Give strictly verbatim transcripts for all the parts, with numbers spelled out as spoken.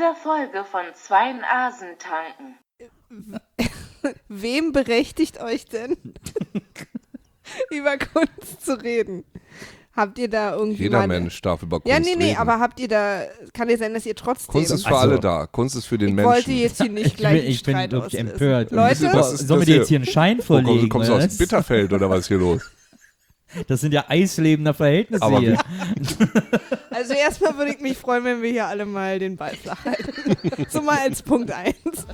dieser Folge von Zwei Nasen tanken. Wem berechtigt euch denn, über Kunst zu reden? Habt ihr da irgendwie Jeder mal Mensch darf über Kunst Ja, nee, nee, reden. aber habt ihr da, kann ja sein, dass ihr trotzdem... Kunst ist für Also, alle da. Kunst ist für den ich Menschen. wollte jetzt hier nicht Ich gleich bin, ich bin Streit wirklich auslösen. empört. Leute, Was ist Sollen wir das dir hier? jetzt hier einen Schein Oh, vorlegen? kommst, kommst du oder aus was? Bitterfeld oder was ist hier los? Das sind ja eislebender Verhältnisse Aber hier. also erstmal würde ich mich freuen, wenn wir hier alle mal den Ball flach halten. So mal als Punkt eins.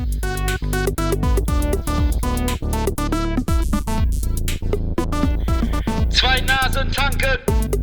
Zwei Nasen tanken.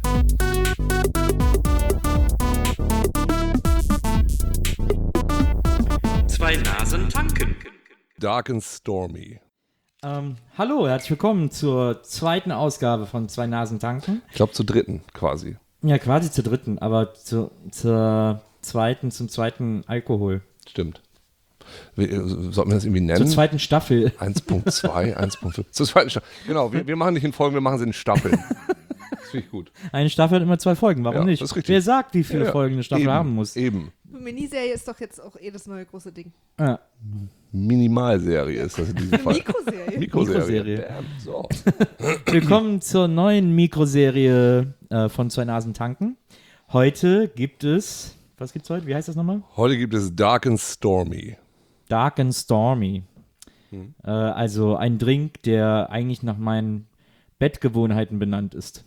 Zwei Nasen tanken. Dark and Stormy. Ähm, hallo, herzlich willkommen zur zweiten Ausgabe von Zwei Nasen tanken. Ich glaube zur dritten quasi. Ja, quasi zur dritten, aber zu, zur zweiten, zum zweiten Alkohol. Stimmt. Wie, äh, sollten wir das irgendwie Zur nennen? zweiten Staffel. eins Punkt zwei, eins Punkt fünf. Zur zweiten Staffel. Genau, wir, wir machen nicht in Folgen, wir machen sie in Staffeln. Das finde ich gut. Eine Staffel hat immer zwei Folgen, warum Ja, nicht? das ist richtig. Wer sagt, wie viele Ja, Folgen eine Staffel eben, haben muss? Eben. Miniserie ist doch jetzt auch eh das neue große Ding. Ja. Minimalserie ist das in diesem Eine Fall. Mikroserie. Mikroserie. Mikroserie. Bam, so. Willkommen zur neuen Mikroserie äh, von Zwei Nasen tanken. Heute gibt es, was gibt's heute? Wie heißt das nochmal? Heute gibt es Dark and Stormy. Dark and Stormy. Hm. Äh, also ein Drink, der eigentlich nach meinen Bettgewohnheiten benannt ist.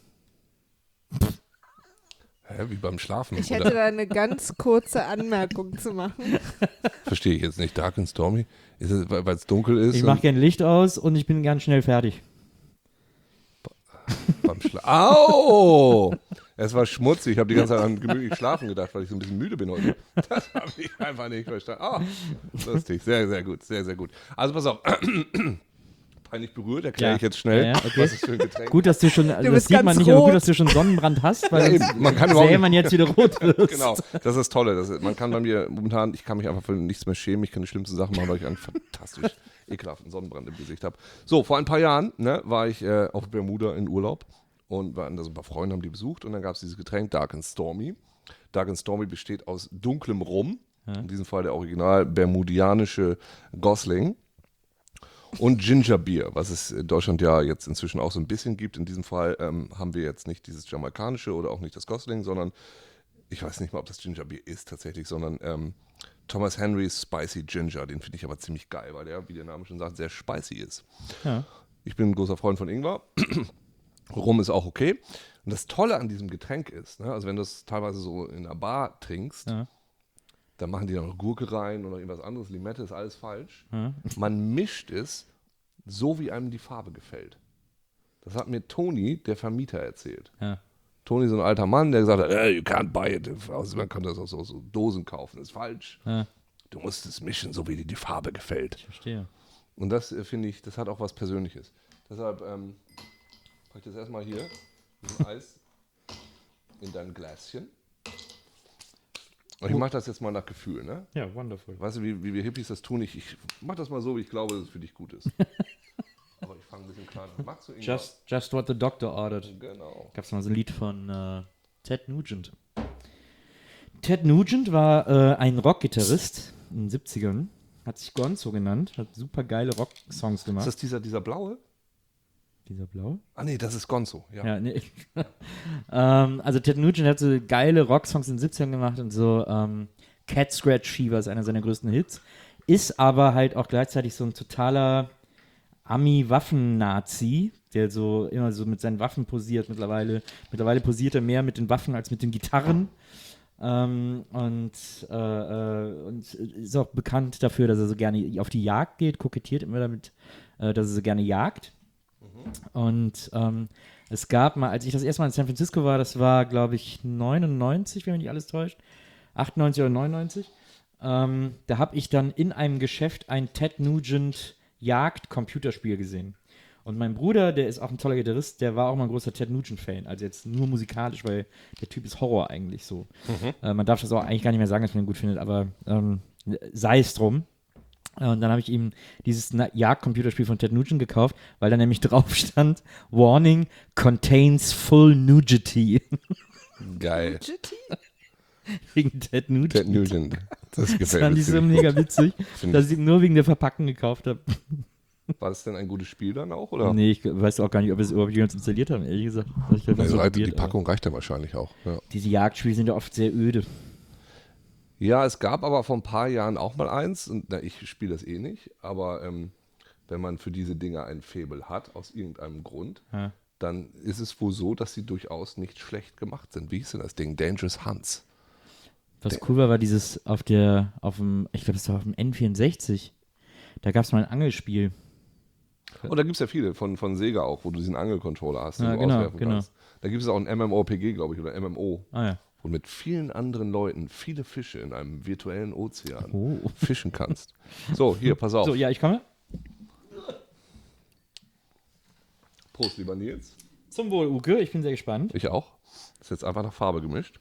Hä, wie beim Schlafen, Ich oder? hätte da eine ganz kurze Anmerkung zu machen. Verstehe ich jetzt nicht. Dark and Stormy? Ist es, weil es dunkel ist? Ich und mache gern Licht aus und ich bin ganz schnell fertig. beim Schla Au! Es war schmutzig. Ich habe die ganze Zeit an gemütlich schlafen gedacht, weil ich so ein bisschen müde bin heute. Das habe ich einfach nicht verstanden. Ah, lustig. Sehr, sehr gut. Sehr, sehr gut. Also pass auf. Peinlich berührt, erkläre Ja. ich jetzt schnell, Ja, ja, okay. was ist für ein Getränk. Gut, dass du schon, also das bist sieht man ganz nicht, aber rot. gut, dass du schon Sonnenbrand hast, weil Ja, sonst eben. Man kann überhaupt sähe nicht- man jetzt wieder rot wirst. Genau, das ist das Tolle. Das ist, man kann bei mir momentan, ich kann mich einfach für nichts mehr schämen. Ich kann die schlimmsten Sachen machen, weil ich einen fantastisch ekelhaften Sonnenbrand im Gesicht habe. So, vor ein paar Jahren ne, war ich äh, auf Bermuda in Urlaub und waren da so ein paar Freunde, haben die besucht und dann gab es dieses Getränk Dark and Stormy. Dark and Stormy besteht aus dunklem Rum, Ja. in diesem Fall der original bermudianische Gosling. Und Gingerbier, was es in Deutschland ja jetzt inzwischen auch so ein bisschen gibt. In diesem Fall ähm, haben wir jetzt nicht dieses jamaikanische oder auch nicht das Gosling, sondern ich weiß nicht mal, ob das Gingerbier ist tatsächlich, sondern ähm, Thomas Henrys Spicy Ginger. Den finde ich aber ziemlich geil, weil der, wie der Name schon sagt, sehr spicy ist. Ja. Ich bin ein großer Freund von Ingwer. Rum ist auch okay. Und das Tolle an diesem Getränk ist, ne, also wenn du es teilweise so in einer Bar trinkst, Ja. dann machen die da noch Gurke rein oder irgendwas anderes. Limette ist alles falsch. Ja. Man mischt es so, wie einem die Farbe gefällt. Das hat mir Toni, der Vermieter, erzählt. Ja. Toni, so ein alter Mann, der gesagt hat, hey, you can't buy it. Also man kann das auch so, so Dosen kaufen. Das ist falsch. Ja. Du musst es mischen, so wie dir die Farbe gefällt. Ich verstehe. Und das äh, finde ich, das hat auch was Persönliches. Deshalb ähm, packe ich das erstmal hier, ein Eis in dein Gläschen. Und ich mache das jetzt mal nach Gefühl, ne? Ja, wonderful. Weißt du, wie, wie wir Hippies das tun? Ich, ich mach das mal so, wie ich glaube, dass es für dich gut ist. Aber ich fange ein bisschen klein an. Magst du Ingwer? Just, just what the doctor ordered. Genau. Gab es mal so ein Lied von äh, Ted Nugent. Ted Nugent war äh, ein Rockgitarrist in den siebzigern. Hat sich Gonzo genannt. Hat super geile Rocksongs Ist gemacht. das dieser, dieser blaue? Dieser blaue? Ah nee, das ist Gonzo. Ja. Ja, nee. ähm, also Ted Nugent hat so geile Rocksongs in den siebzigern gemacht und so ähm, Cat Scratch Fever ist einer seiner größten Hits. Ist aber halt auch gleichzeitig so ein totaler Ami-Waffen-Nazi, der so immer so mit seinen Waffen posiert mittlerweile. Mittlerweile posiert er mehr mit den Waffen als mit den Gitarren. Ähm, und, äh, äh, und ist auch bekannt dafür, dass er so gerne auf die Jagd geht, kokettiert immer damit, äh, dass er so gerne jagt. Und ähm, es gab mal, als ich das erste Mal in San Francisco war, das war, glaube ich, neunundneunzig, wenn mich nicht alles täuscht, achtundneunzig oder neunundneunzig, ähm, da habe ich dann in einem Geschäft ein Ted Nugent Jagd-Computerspiel gesehen. Und mein Bruder, der ist auch ein toller Gitarrist, der war auch mal ein großer Ted Nugent-Fan, also jetzt nur musikalisch, weil der Typ ist Horror eigentlich so. Mhm. Äh, man darf das auch eigentlich gar nicht mehr sagen, dass man ihn gut findet, aber ähm, sei es drum. Und dann habe ich ihm dieses Na- Jagd-Computerspiel von Ted Nugent gekauft, weil da nämlich drauf stand, Warning, contains full nudity. Geil. Jitty? Wegen Ted Nugent. Ted Nugent. Das Das gefällt fand mir ich so ziemlich mega gut. witzig, Find dass ich nur wegen der Verpackung gekauft habe. War das denn ein gutes Spiel dann auch? Oder? Nee, ich weiß auch gar nicht, ob wir es überhaupt jemals installiert haben, ehrlich gesagt. Ich hab das Also, so die probiert, Packung reicht ja wahrscheinlich auch. Ja. aber diese Jagdspiele sind ja oft sehr öde. Ja, es gab aber vor ein paar Jahren auch mal eins, und na, ich spiele das eh nicht, aber ähm, wenn man für diese Dinger ein Faible hat, aus irgendeinem Grund, Ja. dann ist es wohl so, dass sie durchaus nicht schlecht gemacht sind. Wie hieß denn das Ding? Dangerous Hunts. Was cool war, war dieses auf der, auf dem, ich glaube, das war auf dem N vierundsechzig. Da gab es mal ein Angelspiel. Und da gibt es ja viele von, von Sega auch, wo du diesen Angelcontroller hast, den Ja, du genau, auswerfen genau. kannst. Da gibt es auch ein MMORPG, glaube ich, oder M M O, Ah ja. wo du mit vielen anderen Leuten viele Fische in einem virtuellen Ozean Oh. fischen kannst. So, hier, pass auf. So, ja, ich komme. Prost, lieber Nils. Zum Wohl, Uke. Ich bin sehr gespannt. Ich auch. Ist jetzt einfach nach Farbe gemischt.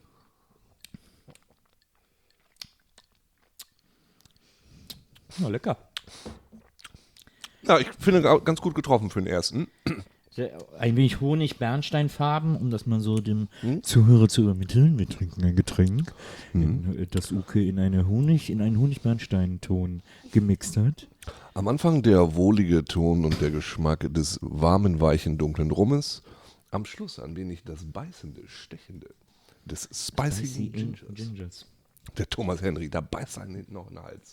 Ja, lecker. Ja, ich finde ga- ganz gut getroffen für den ersten. Sehr, ein wenig Honig-Bernsteinfarben, um das mal so dem Zuhörer zu übermitteln. Wir trinken ein Getränk, in, äh, das Uke in eine Honig, in einen Honig-Bernstein-Ton gemixt hat. Am Anfang der wohlige Ton und der Geschmack des warmen, weichen, dunklen Rummes. Am Schluss ein wenig das beißende, stechende des spicigen Gingers. Gingers. Der Thomas Henry, da beißt einen hinten noch in den Hals.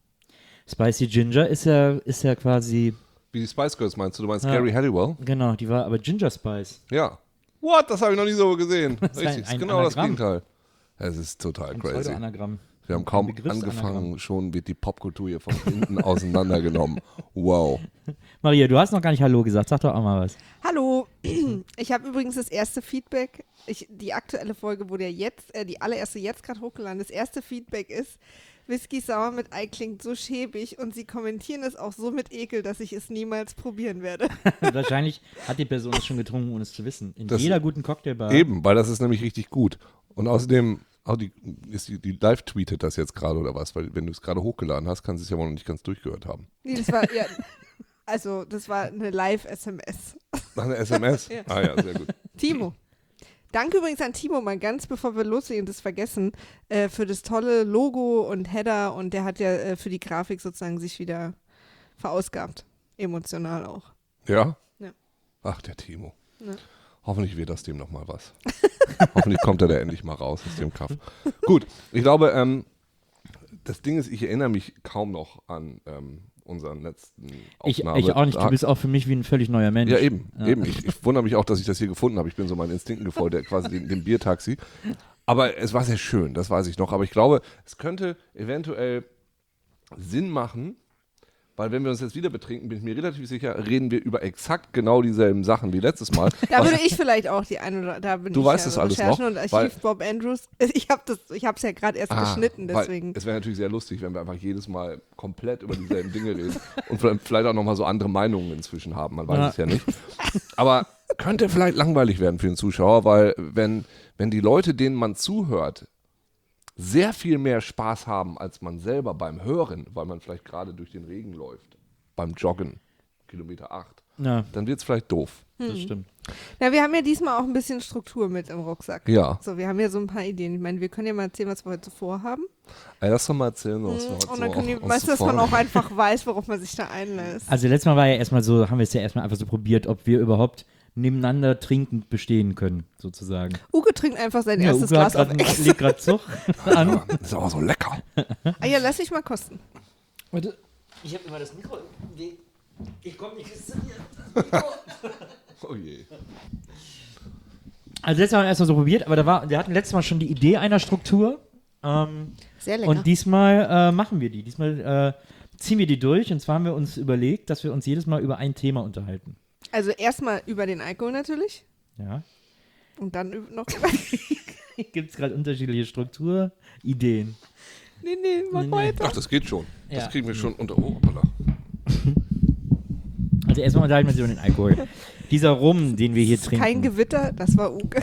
Spicy Ginger ist ja, ist ja quasi, Wie die Spice Girls meinst du? Du meinst Ja. Carrie Halliwell? genau, die war aber Ginger Spice. Ja. What? Das habe ich noch nie so gesehen. ist ein- Richtig, ist ein genau das Anagramm. Gegenteil. Es ist total Ein crazy. Pseudo-Anagramm. Wir haben kaum Ein Begriffsanagramm. angefangen, schon wird die Popkultur hier von hinten auseinandergenommen. Wow. Maria, du hast noch gar nicht Hallo gesagt, sag doch auch mal was. Hallo, ich habe übrigens das erste Feedback. Ich, die aktuelle Folge wurde ja jetzt, äh, die allererste jetzt gerade hochgeladen. Das erste Feedback ist, Whisky sauer mit Ei klingt so schäbig und sie kommentieren es auch so mit Ekel, dass ich es niemals probieren werde. Wahrscheinlich hat die Person es schon getrunken, ohne es zu wissen. In Das- jeder guten Cocktailbar. Eben, weil das ist nämlich richtig gut. Und außerdem, auch die, ist die, die live-tweetet das jetzt gerade oder was? Weil wenn du es gerade hochgeladen hast, kann sie es ja wohl noch nicht ganz durchgehört haben. Nee, das war, ja, also das war eine Live-S M S. Nach einer S M S? Ja. Ah ja, sehr gut. Timo. Danke übrigens an Timo, mal ganz bevor wir loslegen und das vergessen, äh, für das tolle Logo und Header und der hat ja äh, für die Grafik sozusagen sich wieder verausgabt. Emotional auch. Ja? Ja. Ach, der Timo. Ja. Hoffentlich wird das dem nochmal was. Hoffentlich kommt er da endlich mal raus aus dem Kaff. Gut, ich glaube, ähm, das Ding ist, ich erinnere mich kaum noch an ähm, unseren letzten Ich, Aufnahme. ich auch nicht, du bist auch für mich wie ein völlig neuer Mensch. Ja, eben. Ja. eben. Ich, ich wundere mich auch, dass ich das hier gefunden habe. Ich bin so meinen Instinkten gefolgt, der quasi dem, dem Biertaxi. Aber es war sehr schön, das weiß ich noch. Aber ich glaube, es könnte eventuell Sinn machen, weil wenn wir uns jetzt wieder betrinken, bin ich mir relativ sicher, reden wir über exakt genau dieselben Sachen wie letztes Mal. Da Was- würde ich vielleicht auch die eine oder da bin Du ich weißt ja das alles Recherchen noch, und Archiv weil- Bob Andrews. Ich habe das, ich habe es ja gerade erst Ah, geschnitten, weil deswegen. Es wäre natürlich sehr lustig, wenn wir einfach jedes Mal komplett über dieselben Dinge reden und vielleicht vielleicht auch nochmal so andere Meinungen inzwischen haben. Man weiß Ja. es ja nicht. Aber könnte vielleicht langweilig werden für den Zuschauer, weil wenn, wenn die Leute, denen man zuhört, sehr viel mehr Spaß haben als man selber beim Hören, weil man vielleicht gerade durch den Regen läuft, beim Joggen, Kilometer acht, Ja, dann wird es vielleicht doof. das stimmt. Na, wir haben ja diesmal auch ein bisschen Struktur mit im Rucksack. Ja. So, wir haben ja so ein paar Ideen. Ich meine, wir können ja mal erzählen, was wir heute so vorhaben. Ey, lass doch mal erzählen, was wir heute Und dann so können die, uns weißt du, dass so man auch vornehmen. einfach weiß, worauf man sich da einlässt. Also letztes Mal war ja erstmal so, haben wir es ja erstmal einfach so probiert, ob wir überhaupt nebeneinander trinkend bestehen können, sozusagen. Uke trinkt einfach sein erstes Uke Glas hat auf grad- Ex. legt gerade Zug an. Das ist aber so lecker. Ah ja, lass dich mal kosten. Warte, ich habe immer das Mikro im Weg. Ich komme nicht bis zu dir. Oh je. Also letztes Mal haben wir erstmal so probiert, aber da war, wir hatten letztes Mal schon die Idee einer Struktur. Ähm, Sehr lecker. und diesmal äh, machen wir die. Diesmal äh, ziehen wir die durch. Und zwar haben wir uns überlegt, dass wir uns jedes Mal über ein Thema unterhalten. Also erstmal über den Alkohol natürlich. Ja. Und dann üb- noch über. Gibt es gerade unterschiedliche Strukturideen. nee, nee, mach Nee, nee. weiter. Ach, das geht schon. Ja. Das kriegen wir schon unter. Oh, hoppala. Also erstmal unterhalten wir uns über den Alkohol. Dieser Rum, den wir hier Das ist trinken. kein Gewitter, das war Uke.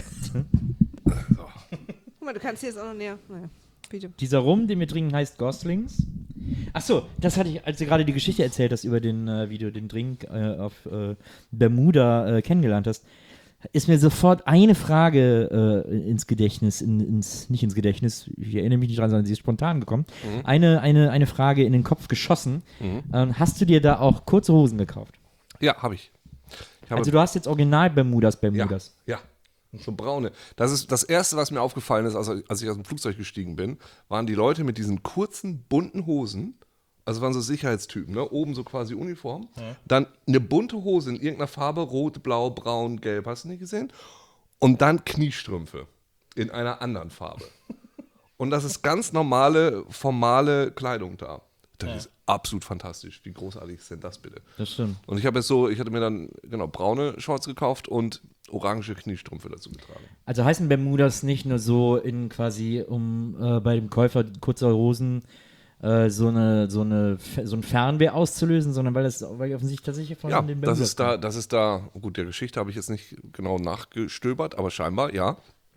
Guck mal, du kannst hier jetzt auch noch näher. Naja, bitte. Dieser Rum, den wir trinken, heißt Goslings. Achso, das hatte ich, als du gerade die Geschichte erzählt hast über den, äh, wie du den Drink äh, auf äh, Bermuda äh, kennengelernt hast. ist mir sofort eine Frage äh, ins Gedächtnis, in, ins, nicht ins Gedächtnis, ich erinnere mich nicht dran, sondern sie ist spontan gekommen. Mhm. Eine, eine, eine Frage in den Kopf geschossen. Mhm. Ähm, hast du dir da auch kurze Hosen gekauft? Ja, habe ich. ich habe also du hast jetzt original Bermudas, Bermudas. Ja, ja. So braune. Das ist das Erste, was mir aufgefallen ist, als, als ich aus dem Flugzeug gestiegen bin, waren die Leute mit diesen kurzen, bunten Hosen. Also waren so Sicherheitstypen, ne? Oben so quasi Uniform. Ja. Dann eine bunte Hose in irgendeiner Farbe, rot, blau, braun, gelb, hast du nicht gesehen? Und dann Kniestrümpfe in einer anderen Farbe. Und das ist ganz normale, formale Kleidung da. Das ja. ist absolut fantastisch. Wie großartig ist denn das bitte? Das stimmt. Und ich habe jetzt so, ich hatte mir dann genau braune Shorts gekauft und orange Kniestrümpfe dazu getragen. Also heißen Bermudas nicht nur so in quasi, um äh, bei dem Käufer kurzer Hosen so eine, so eine, so ein Fernweh auszulösen, sondern weil das, weil offensichtlich tatsächlich von ja, den das ist da, das ist da, gut, der Geschichte habe ich jetzt nicht genau nachgestöbert, aber scheinbar, ja.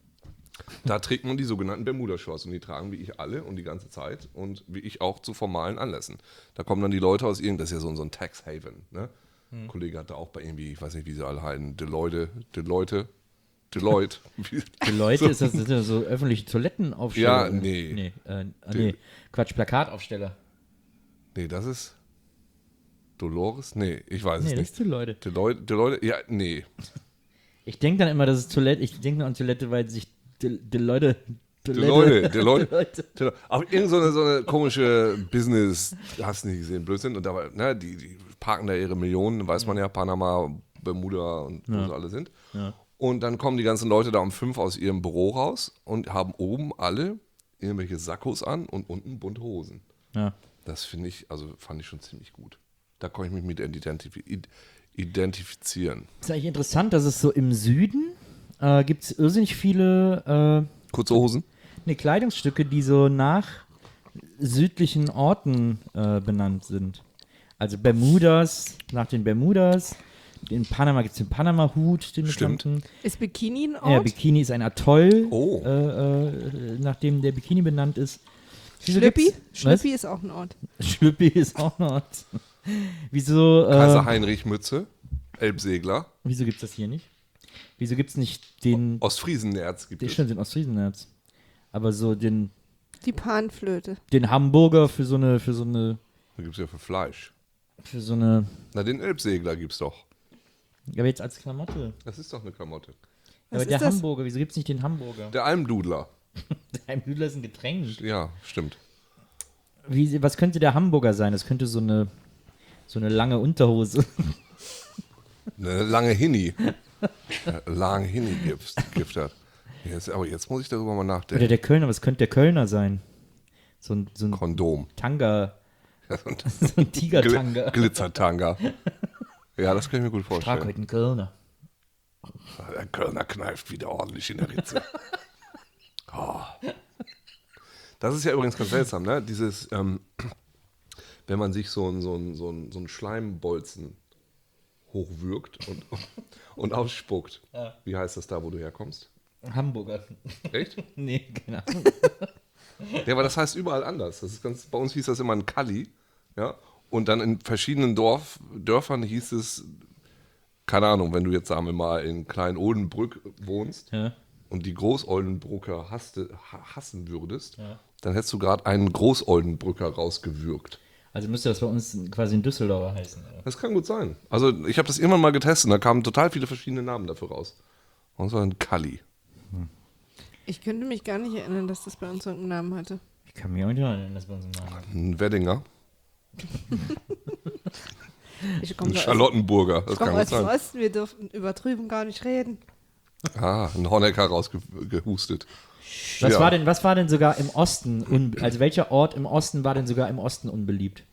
Da trägt man die sogenannten Bermuda-Shorts und die tragen wie ich alle und die ganze Zeit und wie ich auch zu formalen Anlässen. Da kommen dann die Leute aus irgendeinem, das ist ja so, so ein Tax Haven, ne? Hm. Ein Kollege hatte auch bei irgendwie, ich weiß nicht, wie sie alle heißen, Deloitte, Deloitte, Deloitte. Deloitte, so. Ist das, das sind so öffentliche Toilettenaufsteller? Ja, nee. Nee, äh, nee. Quatsch, Plakataufsteller. Nee, das ist Dolores? Nee, ich weiß nee, es nicht. Nee, das ist Deloitte. Deloitte, Deloitte, ja, nee. Ich denke dann immer, das ist Toilette, ich denke nur an Toilette, weil sich De, Deloitte... Deloitte, Deloitte, Deloitte. Aber irgend so eine, so eine komische Business, hast du nicht gesehen, Blödsinn. Und da, ne, die, die parken da ihre Millionen, weiß man ja, Panama, Bermuda und wo ja. sie alle sind. Ja. Und dann kommen die ganzen Leute da um fünf aus ihrem Büro raus und haben oben alle irgendwelche Sakkos an und unten bunte Hosen. Ja. Das finde ich, also fand ich schon ziemlich gut. Da konnte ich mich mit identif- identifizieren. Das ist eigentlich interessant, dass es so im Süden äh, gibt es irrsinnig viele äh, kurze Hosen? Ne, Kleidungsstücke, die so nach südlichen Orten äh, benannt sind. Also Bermudas, nach den Bermudas. In Panama gibt es den Panama-Hut, den bekannten. Ist Bikini ein Ort? Ja, Bikini ist ein Atoll, oh. äh, äh, nachdem der Bikini benannt ist. Wieso Schlüppi? Schlüppi ist auch ein Ort. Schlüppi ist auch ein Ort. Wieso? Äh, Kaiser Heinrich Mütze, Elbsegler. Wieso gibt es das hier nicht? Wieso gibt es nicht den... Ostfriesennerz gibt den, es. Stimmt, den Ostfriesennerz. Aber so den... Die Panflöte. Den Hamburger für so eine... Für so eine da gibt es ja für Fleisch. Für so eine... Na, den Elbsegler gibt's doch. Ja, aber jetzt als Klamotte. Das ist doch eine Klamotte. Ja, aber der das? Hamburger, wieso gibt es nicht den Hamburger? Der Almdudler. Der Almdudler ist ein Getränk. Ja, stimmt. Wie, was könnte der Hamburger sein? Das könnte so eine, so eine lange Unterhose. Eine lange Hinni. Lange Hinni gibt das. Jetzt, aber jetzt muss ich darüber mal nachdenken. Oder der Kölner, was könnte der Kölner sein? So ein, so ein Kondom. Tanga. Ja, so ein, so ein Tiger-Tanga. Gl- Glitzertanga. Ja, das kann ich mir gut vorstellen. Frag heute einen Kölner. Der Kölner kneift wieder ordentlich in der Ritze. Oh. Das ist ja übrigens ganz seltsam, ne? Dieses, ähm, wenn man sich so einen so so ein, so ein Schleimbolzen hochwürgt und, und ausspuckt. Ja. Wie heißt das da, wo du herkommst? Hamburger. Echt? Nee, genau. Ja, aber das heißt überall anders. Das ist ganz, bei uns hieß das immer ein Kalli, ja. Und dann in verschiedenen Dorf, Dörfern hieß es, keine Ahnung, wenn du jetzt, sagen wir mal, in Klein-Oldenbrück wohnst ja. und die Groß-Oldenbrücker hasste, hassen würdest, ja. dann hättest du gerade einen Groß-Oldenbrücker rausgewürgt. Also müsste das bei uns quasi ein Düsseldorfer heißen. Oder? Das kann gut sein. Also ich habe das irgendwann mal getestet und da kamen total viele verschiedene Namen dafür raus. Und es war ein Kalli. Hm. Ich könnte mich gar nicht erinnern, dass das bei uns einen Namen hatte. Ich kann mich auch nicht erinnern, dass bei uns einen Namen hatte. Ein Weddinger. Ich ein Charlottenburger, das kann gut sein. Osten, wir dürfen über drüben gar nicht reden. Ah, ein Honecker rausgehustet. Was, ja. war denn, was war denn sogar im Osten, un- also welcher Ort im Osten war denn sogar im Osten unbeliebt?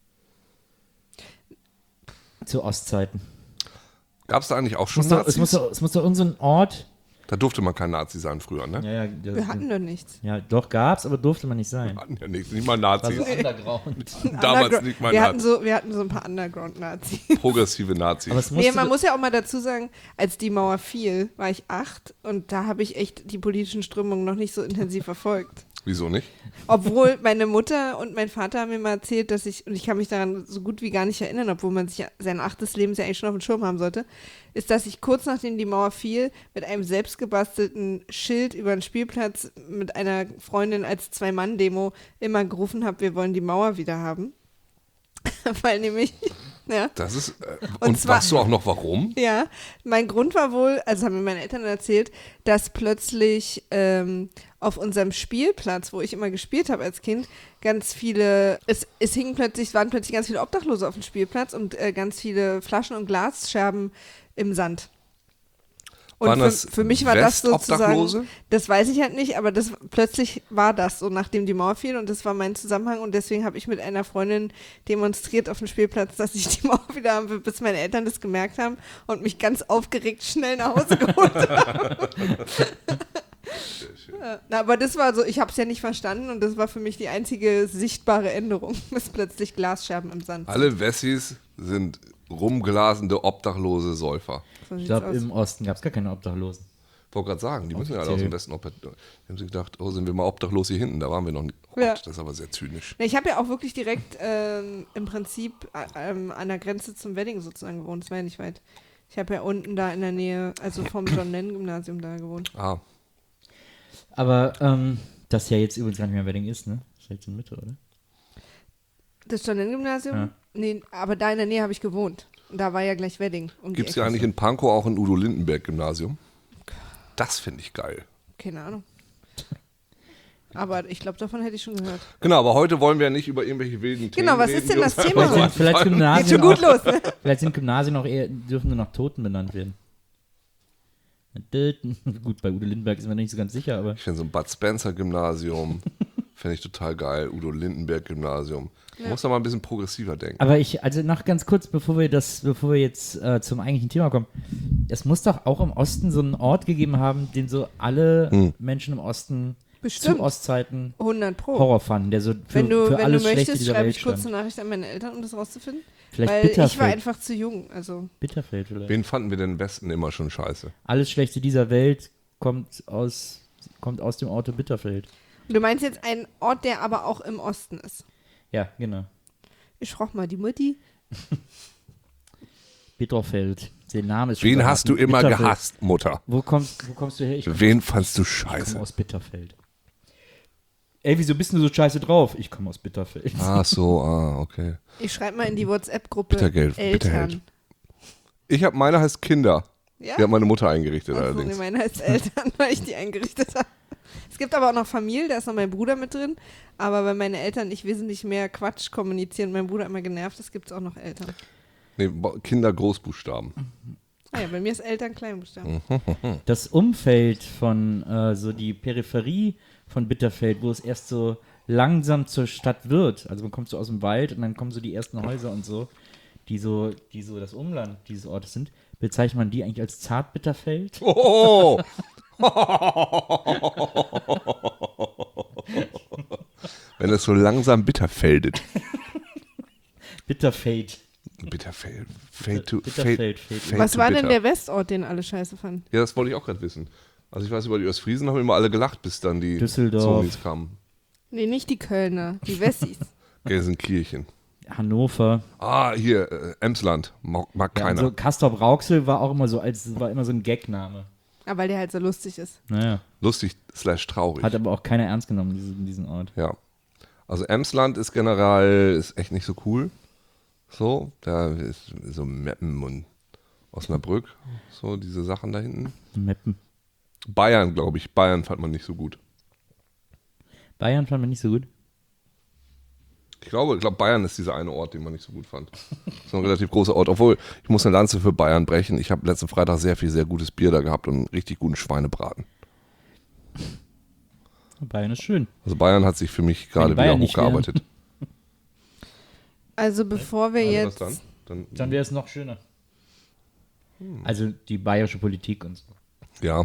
Zu Ostzeiten. Gab es da eigentlich auch schon es Nazis? Doch, es, muss doch, es muss doch irgendein so Ort... Da durfte man kein Nazi sein früher, ne? Ja, ja, das, wir hatten doch nichts. Ja, doch gab's, aber durfte man nicht sein. Wir hatten ja nichts, nicht mal Nazis. War so Underground. Damals Undergr- nicht mal wir Nazis. hatten, so, wir hatten so ein paar Underground-Nazis. Progressive Nazis. Aber es Nee, man du- muss ja auch mal dazu sagen, als die Mauer fiel, war ich acht und da habe ich echt die politischen Strömungen noch nicht so intensiv verfolgt. Wieso nicht? Obwohl meine Mutter und mein Vater haben mir mal erzählt, dass ich, und ich kann mich daran so gut wie gar nicht erinnern, obwohl man sich ja sein achtes Lebensjahr eigentlich schon auf dem Schirm haben sollte, ist, dass ich kurz nachdem die Mauer fiel, mit einem selbstgebastelten Schild über den Spielplatz mit einer Freundin als Zwei-Mann-Demo immer gerufen habe, wir wollen die Mauer wieder haben. Weil nämlich, ja. Das ist, äh, Und und zwar- weißt du auch noch warum? Ja, mein Grund war wohl, also haben mir meine Eltern erzählt, dass plötzlich ähm, auf unserem Spielplatz, wo ich immer gespielt habe als Kind, ganz viele, es, es hingen plötzlich, waren plötzlich ganz viele Obdachlose auf dem Spielplatz und äh, ganz viele Flaschen und Glasscherben im Sand. Und Waren für, das für mich war das Westobdachlose? sozusagen, das weiß ich halt nicht, aber das plötzlich war das so, nachdem die Mauer fiel und das war mein Zusammenhang und deswegen habe ich mit einer Freundin demonstriert auf dem Spielplatz, dass ich die Mauer wieder haben will, bis meine Eltern das gemerkt haben und mich ganz aufgeregt schnell nach Hause geholt haben. Ja, na, aber das war so, ich habe es ja nicht verstanden und das war für mich die einzige sichtbare Änderung, bis plötzlich Glasscherben im Sand sind. Alle Wessis sind rumglasende, obdachlose Säufer. So Ich sieht's glaube, aus. im Osten gab es gar keine Obdachlosen. Ich wollte gerade sagen, die müssen ja alle aus Offiziell. dem Westen. ob- Die haben sich gedacht, oh, sind wir mal obdachlos hier hinten? Da waren wir noch nicht. Oh Ja. Gott, das ist aber sehr zynisch. Na, ich habe ja auch wirklich direkt ähm, im Prinzip äh, ähm, an der Grenze zum Wedding sozusagen gewohnt. Das war ja nicht weit. Ich habe ja unten da in der Nähe, also vom John-Lennon-Gymnasium da gewohnt. Ah, Aber ähm, das ja jetzt übrigens gar nicht mehr Wedding ist, ne? Das ist jetzt in Mitte, oder? Das John-Lennon-Gymnasium? Ja. Nee, aber da in der Nähe habe ich gewohnt. Und da war ja gleich Wedding. Um die gibt es Ecke. ja eigentlich in Pankow auch ein Udo-Lindenberg-Gymnasium? Das finde ich geil. Keine Ahnung. Aber ich glaube, davon hätte ich schon gehört. Genau, aber heute wollen wir ja nicht über irgendwelche wilden Themen Genau, was reden, ist denn die das uns Thema? einfach Vielleicht, so vielleicht, einfallen. Gymnasien Geht schon gut auch, los, ne? vielleicht sind Gymnasien auch eher, dürfen nur nach Toten benannt werden. Gut, bei Udo Lindenberg ist man nicht so ganz sicher, aber Ich finde so ein Bud Spencer-Gymnasium, finde ich total geil. Udo-Lindenberg-Gymnasium. Man muss da mal ein bisschen progressiver denken. Aber ich, also noch ganz kurz, bevor wir das, bevor wir jetzt äh, zum eigentlichen Thema kommen, es muss doch auch im Osten so einen Ort gegeben haben, den so alle Hm. Menschen im Osten Bestimmt. zu Ostzeiten hundert Pro. Horror fanden, der so für, wenn du, für wenn du alles Schlechte möchtest, dieser schreibe Welt ich kurz stand. eine Nachricht an meine Eltern, um das rauszufinden. Vielleicht Weil Bitterfeld. ich war einfach zu jung. Also Bitterfeld vielleicht. Wen fanden wir denn im Westen immer schon scheiße? Alles Schlechte dieser Welt kommt aus, kommt aus dem Ort Bitterfeld. du meinst jetzt einen Ort, der aber auch im Osten ist. Ja, genau. Ich frage mal die Mutti. Bitterfeld. Der Name ist schon Wen hast du verraten. immer Bitterfeld. gehasst, Mutter? Wo kommst, wo kommst du her? Ich komme Wen fandst du komm scheiße? aus Bitterfeld. Ey, wieso bist du so scheiße drauf? Ich komme aus Bitterfeld. Ach so, ah, okay. Ich schreibe mal in die WhatsApp-Gruppe Bittergeld, Eltern. Bitterheld. Ich habe, meine heißt Kinder. Ja? Die hat meine Mutter eingerichtet Ach so, nee, allerdings. meine heißt Eltern, weil ich die eingerichtet habe. Es gibt aber auch noch Familie, da ist noch mein Bruder mit drin. Aber weil meine Eltern nicht wesentlich mehr Quatsch kommunizieren, mein Bruder immer genervt ist, gibt es auch noch Eltern. Nee, Bo- Kinder Großbuchstaben. Ah ja, bei mir ist Eltern Kleinbuchstaben. Das Umfeld von äh, so die Peripherie von Bitterfeld, wo es erst so langsam zur Stadt wird. Also man kommt so aus dem Wald und dann kommen so die ersten Häuser und so, die so, die so das Umland dieses Ortes sind. Bezeichnet man die eigentlich als Zartbitterfeld? Oh! Wenn es so langsam bitter feldet. Bitterfeld. Bitterfeld. Fade to, Bitterfeld, fade, fade. fade Was to war bitter. denn der Westort, den alle scheiße fanden? Ja, das wollte ich auch gerade wissen. Also ich weiß, über die Ostfriesen haben immer alle gelacht, bis dann die Düsseldorf. Zonis kamen. Nee, nicht die Kölner, die Wessis. Gelsenkirchen. Hannover. Ah, hier, äh, Emsland. Mag, mag Ja, keiner. so Castrop Rauxel war auch immer so als war immer so ein Gagname. Aber weil der halt so lustig ist. Naja. Lustig slash traurig. Hat aber auch keiner ernst genommen, diesen, diesen Ort. Ja. Also Emsland ist generell ist echt nicht so cool. So, da ist so Meppen und Osnabrück, so diese Sachen da hinten. Meppen. Bayern, glaube ich. Bayern fand man nicht so gut. Bayern fand man nicht so gut. Ich glaube, ich glaube, Bayern ist dieser eine Ort, den man nicht so gut fand. Das ist ein relativ großer Ort. Obwohl, ich muss eine Lanze für Bayern brechen. Ich habe letzten Freitag sehr viel, sehr gutes Bier da gehabt und einen richtig guten Schweinebraten. Bayern ist schön. Also Bayern hat sich für mich gerade wieder Bayern nicht hochgearbeitet. Also bevor wir Also was jetzt... dann? Dann, Dann wäre es noch schöner. Also die bayerische Politik und so. ja.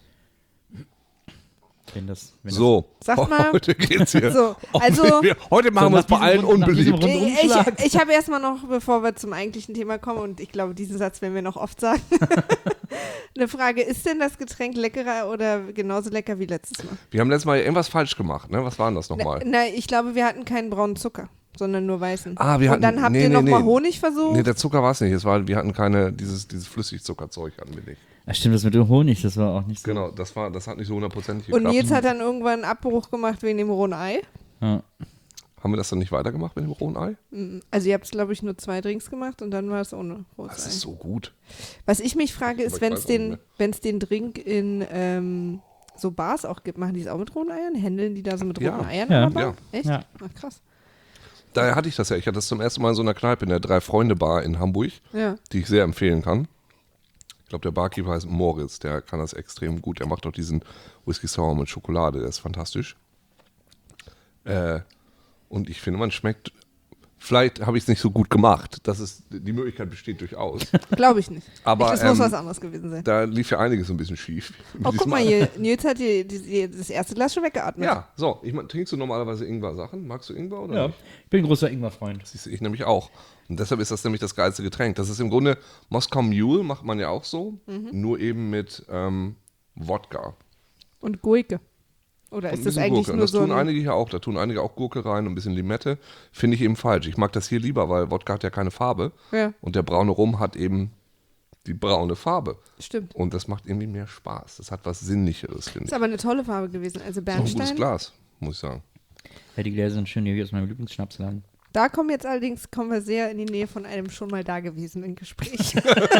Wenn das, wenn So, Sag mal- heute geht's hier. So, also- Wir- heute machen So, wir es nach bei allen diesem Rund- nach diesem unbeliebt. Rund- Ich, Rundumschlag. ich, ich habe erstmal noch, bevor wir zum eigentlichen Thema kommen, und ich glaube, diesen Satz werden wir noch oft sagen, Eine Frage, ist denn das Getränk leckerer oder genauso lecker wie letztes Mal? Wir haben letztes Mal irgendwas falsch gemacht, ne? Was war denn das nochmal? Na, na, ich glaube, wir hatten keinen braunen Zucker, sondern nur weißen. Ah, wir Und dann hatten- habt nee, ihr nee, nochmal nee. Honig versucht? Nee, der Zucker war es nicht. Es war, wir hatten keine, dieses, dieses Flüssigzuckerzeug hatten wir nicht. Ja, stimmt, das mit dem Honig, das war auch nicht so. Genau, das war, das hat nicht so hundertprozentig Und geklappt. Nils hat dann irgendwann einen Abbruch gemacht wegen dem rohen Ei. Ja. Haben wir das dann nicht weitergemacht mit dem rohen Ei? Also ihr habt, glaube ich, nur zwei Drinks gemacht und dann war es ohne rohes Das Ei. ist so gut. Was ich mich frage, Aber ist, ich wenn weiß es auch nicht den, mehr. wenn's den Drink in ähm, so Bars auch gibt, machen die es auch mit rohen Eiern? Händeln die da so mit Ja. roten Eiern? Ja. an der Bar? Ja. Echt? Ja. Ach, krass. Daher hatte ich das ja. Ich hatte das zum ersten Mal in so einer Kneipe in der Drei-Freunde-Bar in Hamburg, Ja. die ich sehr empfehlen kann. Ich glaube, der Barkeeper heißt Moritz, der kann das extrem gut. Der macht auch diesen Whisky Sour mit Schokolade, der ist fantastisch. Äh, und ich finde, man schmeckt, vielleicht habe ich es nicht so gut gemacht. Das ist, die Möglichkeit besteht durchaus. Glaube ich nicht. Aber, ich, das muss ähm, was anderes gewesen sein. Da lief ja einiges so ein bisschen schief. Oh, guck mal hier, Nils hat hier die, das erste Glas schon weggeatmet. Ja, so, ich mein, trinkst du normalerweise Ingwer-Sachen? Magst du Ingwer oder Ja, nicht? ich bin ein großer Ingwer-Freund. Siehst du, ich nämlich auch. Und deshalb ist das nämlich das geilste Getränk. Das ist im Grunde, Moskau Mule macht man ja auch so, Mhm. nur eben mit ähm, Wodka. Und Gurke. Oder Und ist ein das bisschen eigentlich Gurke. Und nur das so tun ein... einige hier auch. Da tun einige auch Gurke rein und ein bisschen Limette. Finde ich eben falsch. Ich mag das hier lieber, weil Wodka hat ja keine Farbe. Ja, Und der braune Rum hat eben die braune Farbe. stimmt. Und das macht irgendwie mehr Spaß. Das hat was Sinnlicheres, finde Ist ich. aber eine tolle Farbe gewesen. Also Ist auch ein gutes Bernstein. Glas, muss ich sagen. Ja, die Gläser sind schön, hier aus meinem Lieblingsschnapsladen. Da kommen jetzt allerdings, kommen wir sehr in die Nähe von einem schon mal dagewesenen Gespräch.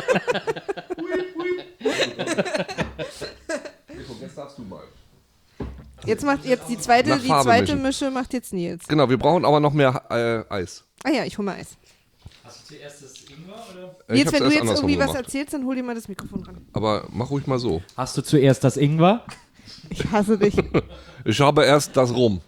Jetzt darfst du mal. Jetzt macht jetzt die zweite, Nach die Farbe zweite mischen. Mische macht jetzt Nils. Genau, wir brauchen aber noch mehr äh, Eis. Ah ja, ich hol mal Eis. Hast du zuerst das Ingwer oder? Äh, ich Nils, hab's wenn du erst jetzt andersrum irgendwie was gemacht. erzählst, dann hol dir mal das Mikrofon ran. Aber mach ruhig mal so. Hast du zuerst das Ingwer? Ich hasse dich. Ich habe erst das Rum.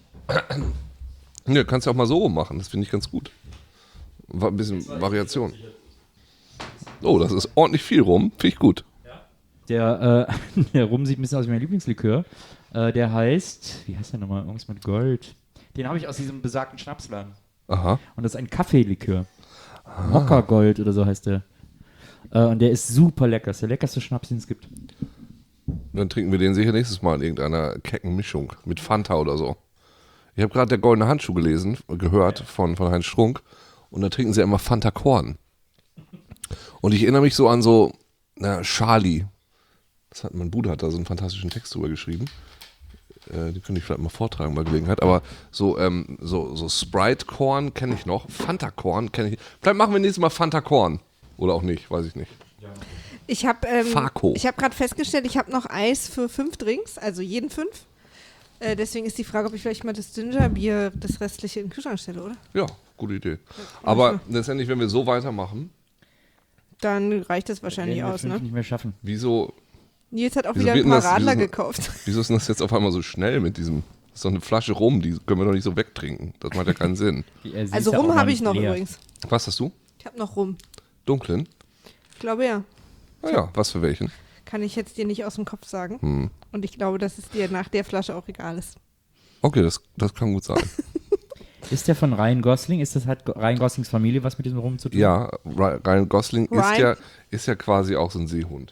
Ne, kannst ja auch mal so rummachen. Das finde ich ganz gut. War ein bisschen Variation. Oh, das ist ordentlich viel Rum. Finde ich gut. Der, äh, der Rum sieht ein bisschen aus wie mein Lieblingslikör. Äh, der heißt, wie heißt der nochmal? Irgendwas mit Gold. Den habe ich aus diesem besagten Schnapsladen. Aha. Und das ist ein Kaffeelikör. Mokka-Gold oder so heißt der. Äh, und der ist super lecker. Das ist der leckerste Schnaps, den es gibt. Dann trinken wir den sicher nächstes Mal in irgendeiner kecken Mischung. Mit Fanta oder so. Ich habe gerade der goldene Handschuh gelesen, gehört von, von Heinz Strunk. Und da trinken sie immer Fanta Korn. Und ich erinnere mich so an so, na, Charlie. Das hat, mein Bruder hat da so einen fantastischen Text drüber geschrieben. Äh, den könnte ich vielleicht mal vortragen bei Gelegenheit. Aber so, ähm, so, so Sprite-Korn kenne ich noch. Fanta-Korn kenne ich. Vielleicht machen wir nächstes Mal Fanta-Korn. Oder auch nicht, weiß ich nicht. Ich habe ähm, Farco. ich hab gerade festgestellt, ich habe noch Eis für fünf Drinks, also jeden fünf. Äh, deswegen ist die Frage, ob ich vielleicht mal das Gingerbier, das restliche in den Kühlschrank stelle, oder? Ja, gute Idee. Aber letztendlich, wenn wir so weitermachen, Dann reicht das wahrscheinlich Werden wir aus, fünf ne? nicht mehr schaffen. wieso, Nils hat auch Wieso wieder wird ein denn paar das- Radler wieso- gekauft. wieso ist denn das jetzt auf einmal so schnell mit diesem, das ist doch eine Flasche Rum, die können wir doch nicht so wegtrinken. Das macht ja keinen Sinn. Die, äh, sie Also ist ja Rum auch habe nicht ich noch leer. übrigens. Was hast du? Ich habe noch Rum. Dunklen? Ich glaube ja. Ah ja, was für welchen? Kann ich jetzt dir nicht aus dem Kopf sagen. Hm. Und ich glaube, dass es dir nach der Flasche auch egal ist. Okay, das, das kann gut sein. Ist der von Ryan Gosling? Ist das hat Go- Ryan Goslings Familie was mit diesem Rum zu tun? Ja, Ry- Ryan Gosling ist Ryan- ja, ist ja quasi auch so ein Seehund.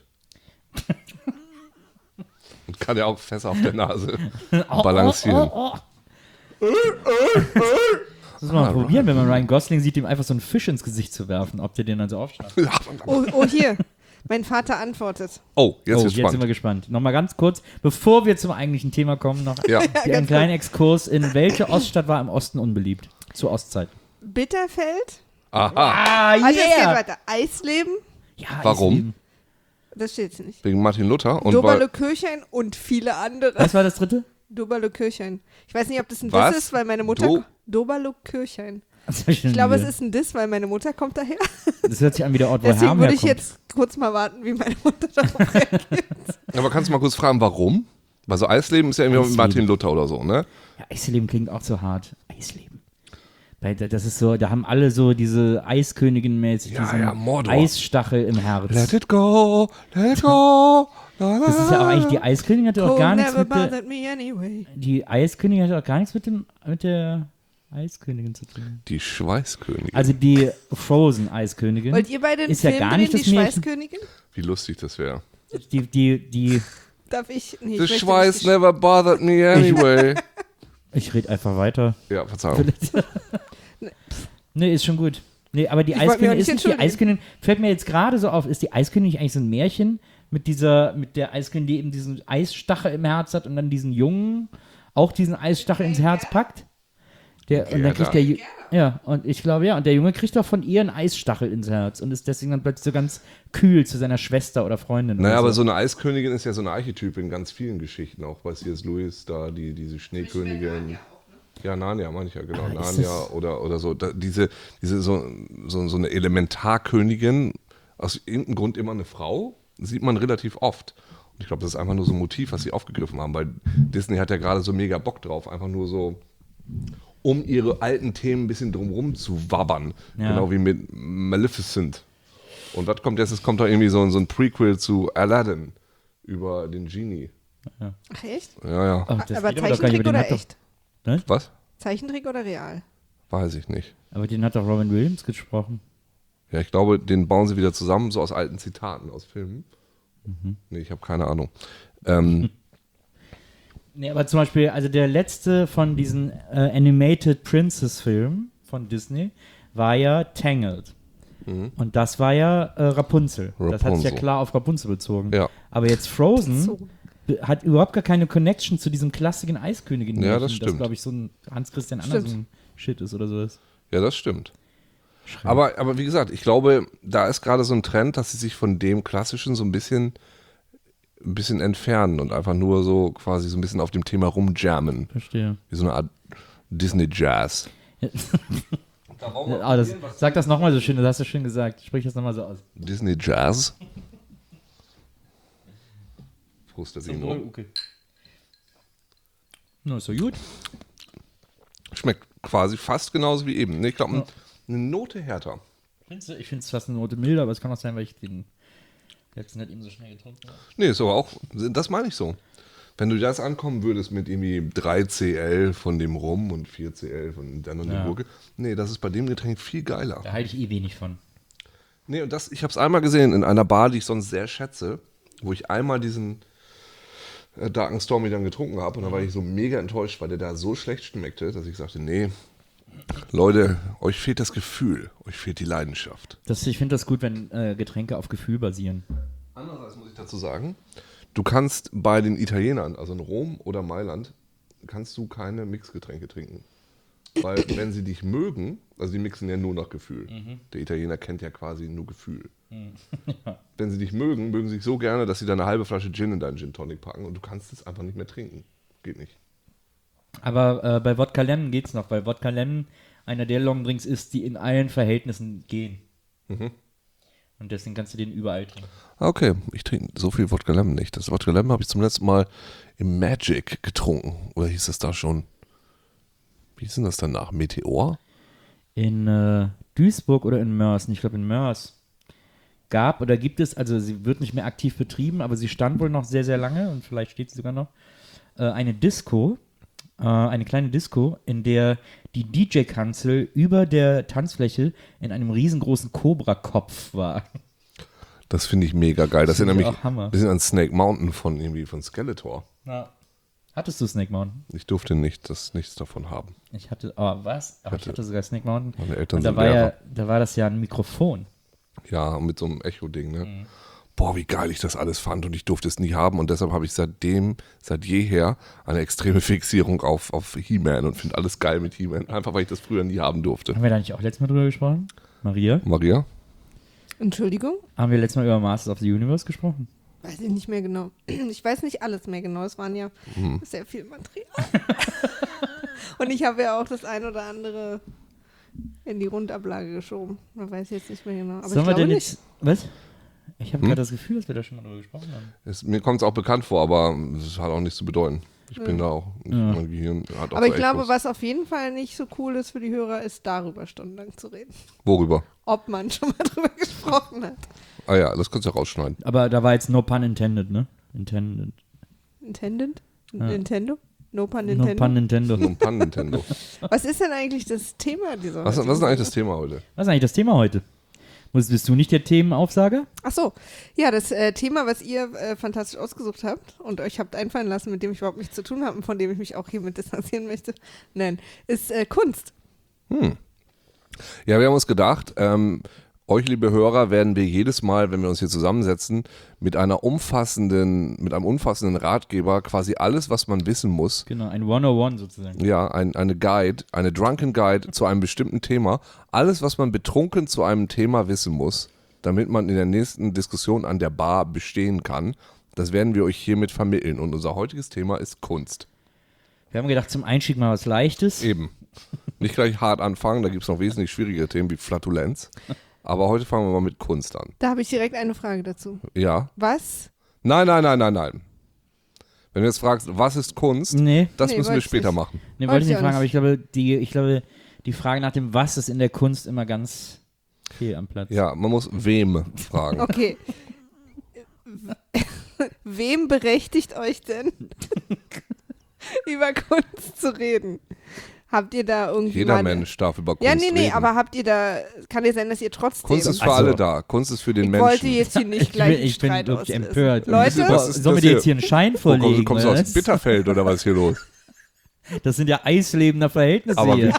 Und kann ja auch fest auf der Nase balancieren. Oh, oh, oh. Das muss man mal probieren, wenn man Ryan Gosling sieht, ihm einfach so einen Fisch ins Gesicht zu werfen, ob der den dann so aufschnappt. Oh, oh hier. Mein Vater antwortet. Oh, jetzt Oh, ist jetzt sind wir spannend. gespannt. Nochmal ganz kurz, bevor wir zum eigentlichen Thema kommen, noch Ja, einen kleinen Exkurs. In welche Oststadt war im Osten unbeliebt? Zur Ostzeit. Bitterfeld? aha, Ah, Also es geht weiter. Eisleben? Ja, Warum? Eisleben. Das steht jetzt nicht. wegen Martin Luther. Und Doberle weil, Kirchhain und viele andere. Was war das dritte? Doberle Kirchhain. Ich weiß nicht, ob das ein Was? Diss ist, weil meine Mutter... Do- Doberle Kirchhain. Das, ich Ich glaube, es ist ein Diss, weil meine Mutter kommt daher. das hört sich an wie der Ort, wo Deswegen Herm würde ich herkommt. jetzt kurz mal warten, wie meine Mutter darauf reagiert. aber kannst du mal kurz fragen, warum? Weil so Eisleben ist ja irgendwie mit Eisleben. Martin Luther oder so, ne? Ja, Eisleben klingt auch so hart. Eisleben. Weil da- das ist so, da haben alle so diese Eiskönigin-mäßig Ja, diesen ja, Mordor. Eisstachel im Herz. Let it go, let it go. La, la, Das ist ja auch eigentlich, die Eiskönigin hatte auch Cold gar nichts never mit der, bothered me anyway. die Eiskönigin hatte auch gar nichts mit dem, mit der Eiskönigin zu tun? Die Schweißkönigin. Also die Frozen-Eiskönigin. Wollt ihr beide den Ist ja Film gar drehen, nicht die das Märchen. Schweißkönigin? Wie lustig das wäre. Die, die, die, Darf ich? Nee, The ich möchte Schweiß nicht never bothered me anyway. ich rede einfach weiter. Ja, Verzeihung. Nee, ist schon gut. Nee, aber die Ich wollte mich auch Eiskönigin nicht ist nicht die entschuldigen. Eiskönigin. Fällt mir jetzt gerade so auf, ist die Eiskönigin eigentlich so ein Märchen mit dieser, mit der Eiskönigin, die eben diesen Eisstachel im Herz hat und dann diesen Jungen auch diesen Eisstachel ins Herz packt? Der, und dann kriegt der, Ju- ja, und ich glaube, ja, und der Junge kriegt doch von ihr einen Eisstachel ins Herz und ist deswegen dann plötzlich so ganz kühl zu seiner Schwester oder Freundin. Naja, oder aber so eine Eiskönigin ist ja so ein Archetyp in ganz vielen Geschichten, auch bei C S. Lewis, da die, diese Schneekönigin. Ja, Narnia, meine ich ja, genau. Ah, ist Narnia das- oder, oder so. Da, diese diese so, so, so eine Elementarkönigin, aus irgendeinem Grund immer eine Frau, sieht man relativ oft. Und ich glaube, das ist einfach nur so ein Motiv, was sie aufgegriffen haben, weil Disney hat ja gerade so mega Bock drauf, einfach nur so, um ihre alten Themen ein bisschen drumrum zu wabbern. Ja. Genau wie mit Maleficent. Und was kommt jetzt? Es kommt da irgendwie so, so ein Prequel zu Aladdin über den Genie. Ach, echt? Ja, ja. Oh, das Aber geht doch gar nicht, Zeichentrick aber den oder hat doch- echt? Was? Zeichentrick oder real? Weiß ich nicht. Aber den hat doch Robin Williams gesprochen. Ja, ich glaube, den bauen sie wieder zusammen, so aus alten Zitaten aus Filmen. Mhm. Nee, ich habe keine Ahnung. Ähm, Nee, aber zum Beispiel, also der letzte von diesen äh, Animated Princess-Filmen von Disney war ja Tangled. Und das war ja äh, Rapunzel. Das hat sich ja Rapunzel. klar auf Rapunzel bezogen. Ja. Aber jetzt Frozen So. be- hat überhaupt gar keine Connection zu diesem klassischen Eiskönigin. Ja, das Das, stimmt. glaube ich, so ein Hans-Christian Stimmt. Andersen-Shit ist oder sowas. ja, das stimmt. Aber, aber wie gesagt, ich glaube, da ist gerade so ein Trend, dass sie sich von dem Klassischen so ein bisschen, ein bisschen entfernen und einfach nur so quasi so ein bisschen auf dem Thema rumjammen. Verstehe. Wie so eine Art Disney-Jazz. Ah, das, sag das nochmal so schön, das hast du schön gesagt. Sprich das nochmal so aus. Disney-Jazz. Frustadino. okay. Na, ist so gut. Schmeckt quasi fast genauso wie eben. Nee, ich glaube, eine Note härter. Findest du? Ich finde es fast eine Note milder, aber es kann auch sein, weil ich den letzten nicht eben so schnell getrunken habe. Nee, ist aber auch, das meine ich so. Wenn du das ankommen würdest mit irgendwie drei C L von dem Rum und vier C L von dann und Ja. der Gurke, nee, das ist bei dem Getränk viel geiler. Da halte ich eh wenig von. Nee, und das, ich habe es einmal gesehen in einer Bar, die ich sonst sehr schätze, wo ich einmal diesen äh, Darken Stormy dann getrunken habe und da war ich so mega enttäuscht, weil der da so schlecht schmeckte, dass ich sagte, nee, Leute, euch fehlt das Gefühl, euch fehlt die Leidenschaft. Das, ich finde das gut, wenn äh, Getränke auf Gefühl basieren. Andererseits muss ich dazu sagen, du kannst bei den Italienern, also in Rom oder Mailand, kannst du keine Mixgetränke trinken. Weil wenn sie dich mögen, also die mixen ja nur nach Gefühl. Der Italiener kennt ja quasi nur Gefühl. Wenn sie dich mögen, mögen sie dich so gerne, dass sie da eine halbe Flasche Gin in deinen Gin Tonic packen und du kannst es einfach nicht mehr trinken. Geht nicht. Aber äh, bei Wodka Lemon geht's noch, weil Wodka Lemon einer der Longdrinks ist, die in allen Verhältnissen gehen. Und deswegen kannst du den überall trinken. Okay, ich trinke so viel Wodka Lemon nicht. Das Wodka Lemon habe ich zum letzten Mal im Magic getrunken. Oder hieß es da schon? Wie hieß denn das danach? Meteor? In äh, Duisburg oder in Mörs, ich glaube in Mörs, gab oder gibt es, also sie wird nicht mehr aktiv betrieben, aber sie stand wohl noch sehr, sehr lange und vielleicht steht sie sogar noch, äh, eine Disco, äh, eine kleine Disco, in der die D J-Kanzel über der Tanzfläche in einem riesengroßen Cobra-Kopf war. Das finde ich mega geil. Das Finde erinnert ich mich auch Hammer. ein bisschen an Snake Mountain von irgendwie von Skeletor. Ja. Hattest du Snake Mountain? Ich durfte nicht, das nichts davon haben. Ich hatte, oh, was? Aber ich Hatte- hatte sogar Snake Mountain. Meine Eltern Und da sind war ja, Lehrer. da war das ja ein Mikrofon. Ja, mit so einem Echo-Ding, ne? Mhm. Boah, wie geil ich das alles fand und ich durfte es nie haben und deshalb habe ich seitdem, seit jeher eine extreme Fixierung auf, auf He-Man und finde alles geil mit He-Man, einfach weil ich das früher nie haben durfte. Haben wir da nicht auch letztes Mal drüber gesprochen? Maria? Maria? Entschuldigung? Haben wir letztes Mal über Masters of the Universe gesprochen? Weiß ich nicht mehr genau. Ich weiß nicht alles mehr genau. Es waren ja Mhm. sehr viel Material. Und ich habe ja auch das ein oder andere in die Rundablage geschoben. Man weiß jetzt nicht mehr genau. Aber Sollen ich wir glaube denn nicht. jetzt, was? Ich habe Hm? gerade das Gefühl, dass wir da schon mal drüber gesprochen haben. Es, mir kommt es auch bekannt vor, aber es hat auch nichts zu bedeuten. Ich bin da auch, Ja. mein Gehirn hat auch Aber so ich glaube, Echos. was auf jeden Fall nicht so cool ist für die Hörer, ist darüber stundenlang zu reden. Worüber? Ob man schon mal drüber gesprochen hat. Ah ja, das kannst du ja rausschneiden. Aber da war jetzt no pun intended, ne? Intended. Intended? Ja. Nintendo? No pun No Nintendo. pun Nintendo. So ein Pan Nintendo. Was ist denn eigentlich das Thema dieser Was, was ist denn eigentlich das Thema heute? Was ist eigentlich das Thema heute? Muss- Bist du nicht der Themenaufsager? Ach so, ja, das äh, Thema, was ihr äh, fantastisch ausgesucht habt und euch habt einfallen lassen, mit dem ich überhaupt nichts zu tun habe und von dem ich mich auch hiermit distanzieren möchte, nein, ist äh, Kunst. Hm. Ja, wir haben uns gedacht, ähm, euch, liebe Hörer, werden wir jedes Mal, wenn wir uns hier zusammensetzen, mit einer umfassenden, mit einem umfassenden Ratgeber quasi alles, was man wissen muss, Genau, ein hundertundeins sozusagen. ja, ein, eine Guide, eine Drunken Guide zu einem bestimmten Thema, alles, was man betrunken zu einem Thema wissen muss, damit man in der nächsten Diskussion an der Bar bestehen kann, das werden wir euch hiermit vermitteln. Und unser heutiges Thema ist Kunst. Wir haben gedacht, zum Einstieg mal was Leichtes. Eben. Nicht gleich hart anfangen, da gibt es noch wesentlich schwierigere Themen wie Flatulenz. Aber heute fangen wir mal mit Kunst an. Da habe ich direkt eine Frage dazu. Ja. Was? Nein, nein, nein, nein, nein. Wenn du jetzt fragst, was ist Kunst, Nee, das Nee, müssen wir wollte ich später nicht. machen. nee Wollte wollte ich ich nicht auch fragen, nicht. aber ich glaube, die, ich glaube, die Frage nach dem Was ist in der Kunst immer ganz fehl am Platz. Ja, man muss wem fragen. Okay. Wem berechtigt euch denn, über Kunst zu reden? Habt ihr da irgendwie Jeder mal Mensch darf über Kunst Ja, nee, nee, reden. aber habt ihr da, kann ja sein, dass ihr trotzdem... Kunst ist für Also, alle da. Kunst ist für den ich Menschen. wollte jetzt hier nicht Ich gleich bin, einen ich bin Streit wirklich auslösen. empört. Leute, Was ist Sollen wir das dir hier? jetzt hier einen Schein Wo vorlegen? kommst, kommst du aus was? Bitterfeld oder was ist hier los? Das sind ja eislebender Verhältnisse Aber hier.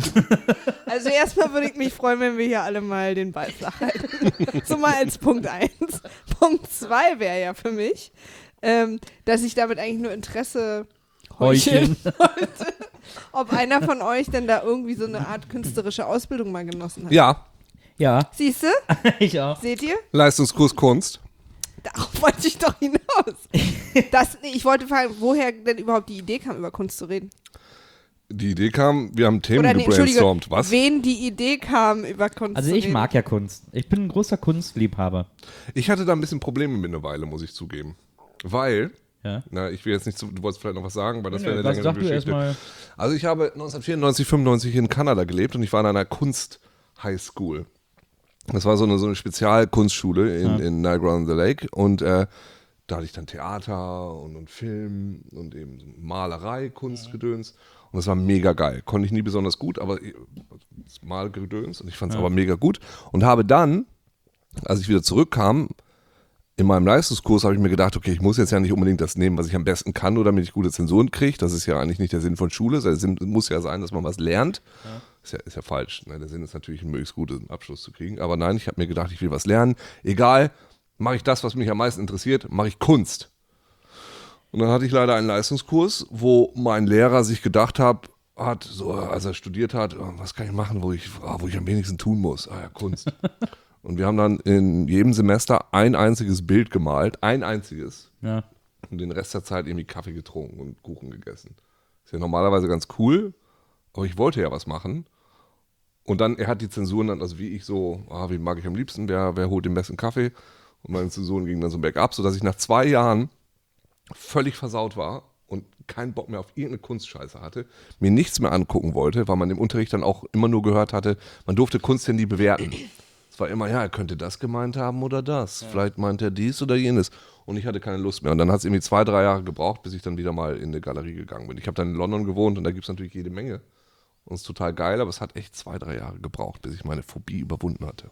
also erstmal würde ich mich freuen, wenn wir hier alle mal den Ball flach halten. So mal als Punkt eins. Punkt zwei wäre ja für mich, ähm, dass ich damit eigentlich nur Interesse heucheln Heucheln. wollte, ob einer von euch denn da irgendwie so eine Art künstlerische Ausbildung mal genossen hat. Ja, Ja, Siehst du? ich auch. Seht ihr? Leistungskurs Kunst. Darauf wollte ich doch hinaus. Das, nee, ich wollte fragen, woher denn überhaupt die Idee kam, über Kunst zu reden. Die Idee kam, wir haben Themen Oder nee, Entschuldige, gebrainstormt. Was? wen die Idee kam, über Kunst Also zu ich reden. mag ja Kunst. Ich bin ein großer Kunstliebhaber. Ich hatte da ein bisschen Probleme mit einer Weile, muss ich zugeben. Weil, Ja. na, ich will jetzt nicht zu, du wolltest vielleicht noch was sagen, weil das Nee, wäre eine was längere sag du Geschichte. erstmal? Also ich habe neunzehnhundertvierundneunzig, fünfundneunzig in Kanada gelebt und ich war in einer Kunst-Highschool. Das war so eine, so eine Spezialkunstschule in, Ja. in Niagara on the Lake und äh, da hatte ich dann Theater und, und Film und eben so Malerei, Kunstgedöns und das war mega geil. Konnte ich nie besonders gut, aber das Malgedöns und ich fand es Ja. aber mega gut und habe dann, als ich wieder zurückkam, in meinem Leistungskurs habe ich mir gedacht, okay, ich muss jetzt ja nicht unbedingt das nehmen, was ich am besten kann, nur damit ich gute Zensuren kriege. Das ist ja eigentlich nicht der Sinn von Schule. Der Sinn muss ja sein, dass man was lernt. Ja. Ist ja, ist ja falsch. Ne? Der Sinn ist natürlich, einen möglichst guten Abschluss zu kriegen. Aber nein, ich habe mir gedacht, ich will was lernen. Egal, mache ich das, was mich am meisten interessiert, mache ich Kunst. Und dann hatte ich leider einen Leistungskurs, wo mein Lehrer sich gedacht hat, hat so, als er studiert hat, oh, was kann ich machen, wo ich, oh, wo ich am wenigsten tun muss? Ah ja, Kunst. Und wir haben dann in jedem Semester ein einziges Bild gemalt, ein einziges. Ja. Und den Rest der Zeit irgendwie Kaffee getrunken und Kuchen gegessen. Ist ja normalerweise ganz cool, aber ich wollte ja was machen. Und dann, er hat die Zensuren dann, also wie ich so, ah, wie mag ich am liebsten, wer, wer holt den besten Kaffee? Und meine Zensuren gingen dann so bergab, sodass ich nach zwei Jahren völlig versaut war und keinen Bock mehr auf irgendeine Kunstscheiße hatte, mir nichts mehr angucken wollte, weil man im Unterricht dann auch immer nur gehört hatte, man durfte Kunst ja nie bewerten. Es war immer, ja, er könnte das gemeint haben oder das. Ja. Vielleicht meint er dies oder jenes. Und ich hatte keine Lust mehr. Und dann hat es irgendwie zwei, drei Jahre gebraucht, bis ich dann wieder mal in eine Galerie gegangen bin. Ich habe dann in London gewohnt und da gibt es natürlich jede Menge. Und es ist total geil, aber es hat echt zwei, drei Jahre gebraucht, bis ich meine Phobie überwunden hatte.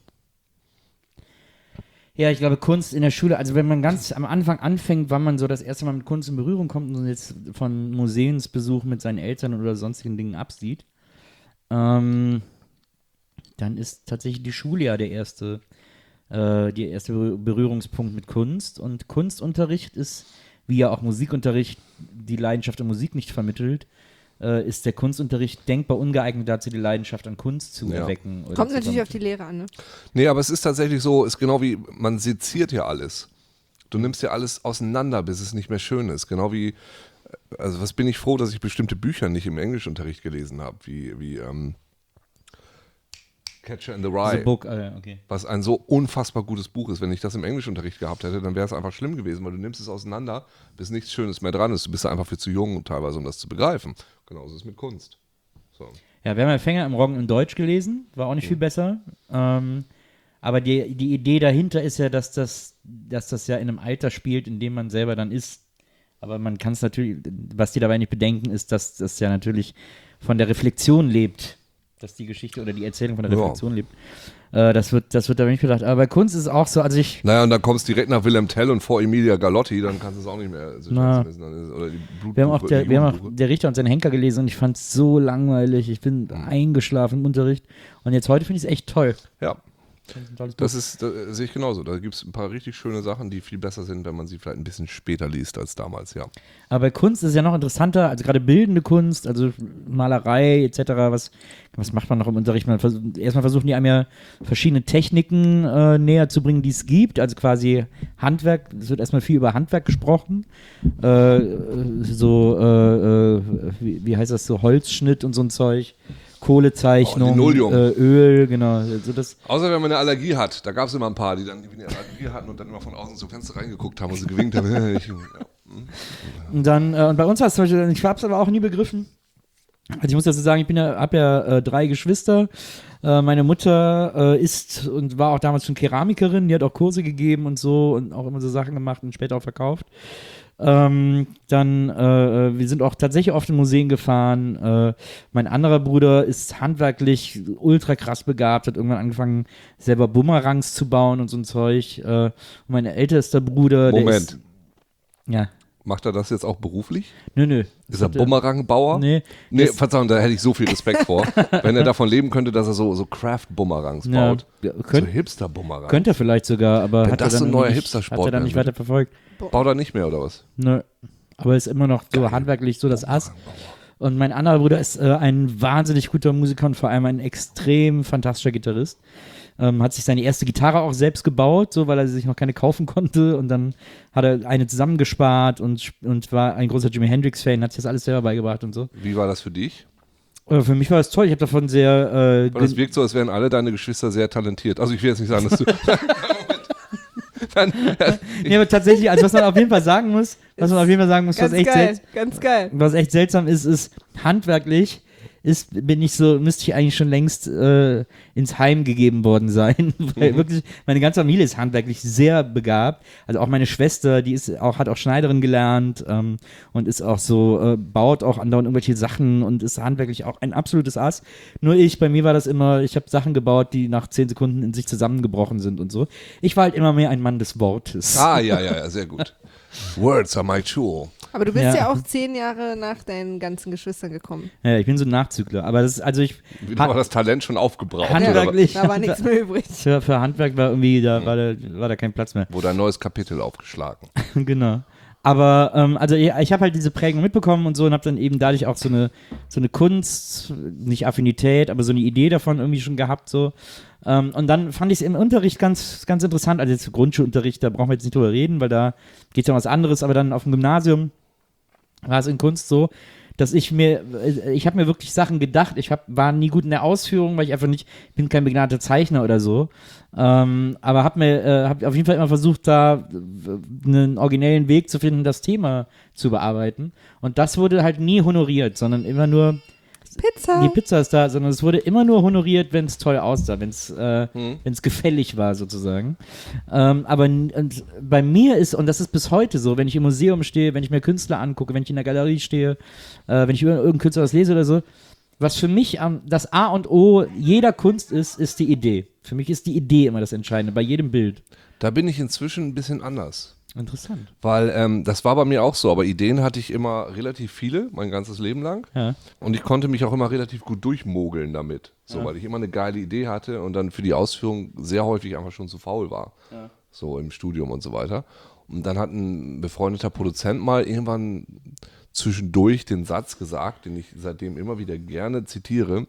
Ja, ich glaube, Kunst in der Schule, also wenn man ganz am Anfang anfängt, wann man so das erste Mal mit Kunst in Berührung kommt und jetzt von Museumsbesuch mit seinen Eltern oder sonstigen Dingen absieht, ähm, dann ist tatsächlich die Schule ja der erste, äh, der erste Berührungspunkt mit Kunst. Und Kunstunterricht ist, wie ja auch Musikunterricht die Leidenschaft an Musik nicht vermittelt, äh, ist der Kunstunterricht denkbar ungeeignet dazu, die Leidenschaft an Kunst zu Ja. erwecken. Oder Kommt zu natürlich auf vermitteln. die Lehre an, ne? Nee, aber es ist tatsächlich so, ist genau wie, man seziert ja alles. Du nimmst ja alles auseinander, bis es nicht mehr schön ist. Genau wie, also was bin ich froh, dass ich bestimmte Bücher nicht im Englischunterricht gelesen habe, wie, wie ähm, Catcher in the Rye. The Book, äh, okay. Was ein so unfassbar gutes Buch ist. Wenn ich das im Englischunterricht gehabt hätte, dann wäre es einfach schlimm gewesen, weil du nimmst es auseinander, bis nichts Schönes mehr dran ist. Du bist einfach viel zu jung teilweise, um das zu begreifen. Genauso ist es mit Kunst. So. Ja, wir haben ja Fänger im Roggen in Deutsch gelesen, war auch nicht viel besser. Ähm, aber die, die Idee dahinter ist ja, dass das, dass das ja in einem Alter spielt, in dem man selber dann ist. Aber man kann es natürlich, was die dabei nicht bedenken, ist, dass das ja natürlich von der Reflexion lebt. Dass die Geschichte oder die Erzählung von der Reflexion ja. lebt. Äh, das wird, das wird da nicht gedacht. Aber bei Kunst ist es auch so, also ich... Naja, und dann kommst du direkt nach Wilhelm Tell und vor Emilia Galotti, dann kannst du es auch nicht mehr Na, wissen. Oder die Blut, wir haben auch, der, wir haben auch Der Richter und seinen Henker gelesen und ich fand es so langweilig. Ich bin eingeschlafen im Unterricht. Und jetzt heute finde ich es echt toll. Ja. Das ist, das sehe ich genauso. Da gibt es ein paar richtig schöne Sachen, die viel besser sind, wenn man sie vielleicht ein bisschen später liest als damals, ja. Aber bei Kunst ist es ja noch interessanter, also gerade bildende Kunst, also Malerei et cetera. Was, was macht man noch im Unterricht? Man vers- erstmal versuchen die einem ja verschiedene Techniken äh, näher zu bringen, die es gibt. Also quasi Handwerk, es wird erstmal viel über Handwerk gesprochen. Äh, so, äh, äh, wie, wie heißt das, so Holzschnitt und so ein Zeug. Kohlezeichnung, oh, äh, Öl, genau. Also das Außer wenn man eine Allergie hat. Da gab es immer ein paar, die dann die eine Allergie hatten und dann immer von außen zum Fenster reingeguckt haben und sie gewinkt haben. Ich, ja. Und dann, äh, und bei uns war es zum Beispiel, ich habe es aber auch nie begriffen. Also ich muss dazu sagen, ich bin ja, habe ja äh, drei Geschwister. Äh, meine Mutter äh, ist und war auch damals schon Keramikerin, die hat auch Kurse gegeben und so und auch immer so Sachen gemacht und später auch verkauft. Ähm, dann, äh, wir sind auch tatsächlich oft in Museen gefahren. Äh, mein anderer Bruder ist handwerklich ultra krass begabt, hat irgendwann angefangen, selber Bumerangs zu bauen und so ein Zeug. Äh, und mein ältester Bruder, Moment. der ist... Ja. Macht er das jetzt auch beruflich? Nö, nö. Ist er Bumerangbauer? Nee. Nee, Verzeihung, da hätte ich so viel Respekt vor. Wenn er davon leben könnte, dass er so, so Craft-Bumerangs Ja, baut. könnt, so Hipster-Bumerangs. Könnte er vielleicht sogar, aber Wenn hat er das dann so ein neuer nicht, Hipster-Sport hat er dann werden nicht würde. weiter verfolgt. Baut er nicht mehr, oder was? Nö. Aber ist immer noch so handwerklich so das Ass. Und mein anderer Bruder ist äh, ein wahnsinnig guter Musiker und vor allem ein extrem fantastischer Gitarrist. Ähm, hat sich seine erste Gitarre auch selbst gebaut, so weil er sich noch keine kaufen konnte und dann hat er eine zusammengespart und, und war ein großer Jimi Hendrix-Fan, hat sich das alles selber beigebracht und so. Wie war das für dich? Äh, für mich war das toll, ich habe davon sehr... Äh, Weil das wirkt so, als wären alle deine Geschwister sehr talentiert. Also ich will jetzt nicht sagen, dass du... Dann, nee, aber tatsächlich, also was man auf jeden Fall sagen muss, was man auf jeden Fall sagen muss, was Ganz echt, geil, sel- ganz geil. was echt seltsam ist, ist handwerklich ist, bin ich so, müsste ich eigentlich schon längst äh, ins Heim gegeben worden sein. Weil Mhm. wirklich, meine ganze Familie ist handwerklich sehr begabt. Also auch meine Schwester, die ist auch, hat auch Schneiderin gelernt ähm, und ist auch so, äh, baut auch andauernd irgendwelche Sachen und ist handwerklich auch ein absolutes Ass. Nur ich, bei mir war das immer, ich habe Sachen gebaut, die nach zehn Sekunden in sich zusammengebrochen sind und so. Ich war halt immer mehr ein Mann des Wortes. ah, ja, ja, ja, sehr gut. Words are my tool. Aber du bist Ja. ja, auch zehn Jahre nach deinen ganzen Geschwistern gekommen. Ja, ich bin so ein Nachzügler. Aber das ist, also ich, Wie war das Talent schon aufgebraucht? Handwerk- Oder was? Handwerklich. Da war nichts mehr übrig. für, für Handwerk war irgendwie, da war da, war da kein Platz mehr. Wurde ein neues Kapitel aufgeschlagen. Genau. Aber ähm, also ich, ich habe halt diese Prägung mitbekommen und so und habe dann eben dadurch auch so eine so eine Kunst, nicht Affinität, aber so eine Idee davon irgendwie schon gehabt so. Ähm, und dann fand ich es im Unterricht ganz ganz interessant. Also jetzt Grundschulunterricht, da brauchen wir jetzt nicht drüber reden, weil da geht es ja um was anderes. Aber dann auf dem Gymnasium war es in Kunst so, dass ich mir, ich habe mir wirklich Sachen gedacht. Ich hab, war nie gut in der Ausführung, weil ich einfach nicht, ich bin kein begnadeter Zeichner oder so. Ähm, aber habe mir, äh, habe auf jeden Fall immer versucht, da äh, einen originellen Weg zu finden, das Thema zu bearbeiten. Und das wurde halt nie honoriert, sondern immer nur, Pizza. die Pizza ist da, sondern es wurde immer nur honoriert, wenn es toll aussah, wenn es äh, Hm. wenn's gefällig war sozusagen. Ähm, aber n- und bei mir ist, und das ist bis heute so, wenn ich im Museum stehe, wenn ich mir Künstler angucke, wenn ich in der Galerie stehe, äh, wenn ich über irgendeinen Künstler was lese oder so, was für mich ähm, das A und O jeder Kunst ist, ist die Idee. Für mich ist die Idee immer das Entscheidende, bei jedem Bild. Da bin ich inzwischen ein bisschen anders. Interessant. Weil ähm, das war bei mir auch so, aber Ideen hatte ich immer relativ viele, mein ganzes Leben lang. Ja. Und ich konnte mich auch immer relativ gut durchmogeln damit. So, Ja. weil ich immer eine geile Idee hatte und dann für die Ausführung sehr häufig einfach schon zu faul war. Ja. So im Studium und so weiter. Und dann hat ein befreundeter Produzent mal irgendwann zwischendurch den Satz gesagt, den ich seitdem immer wieder gerne zitiere: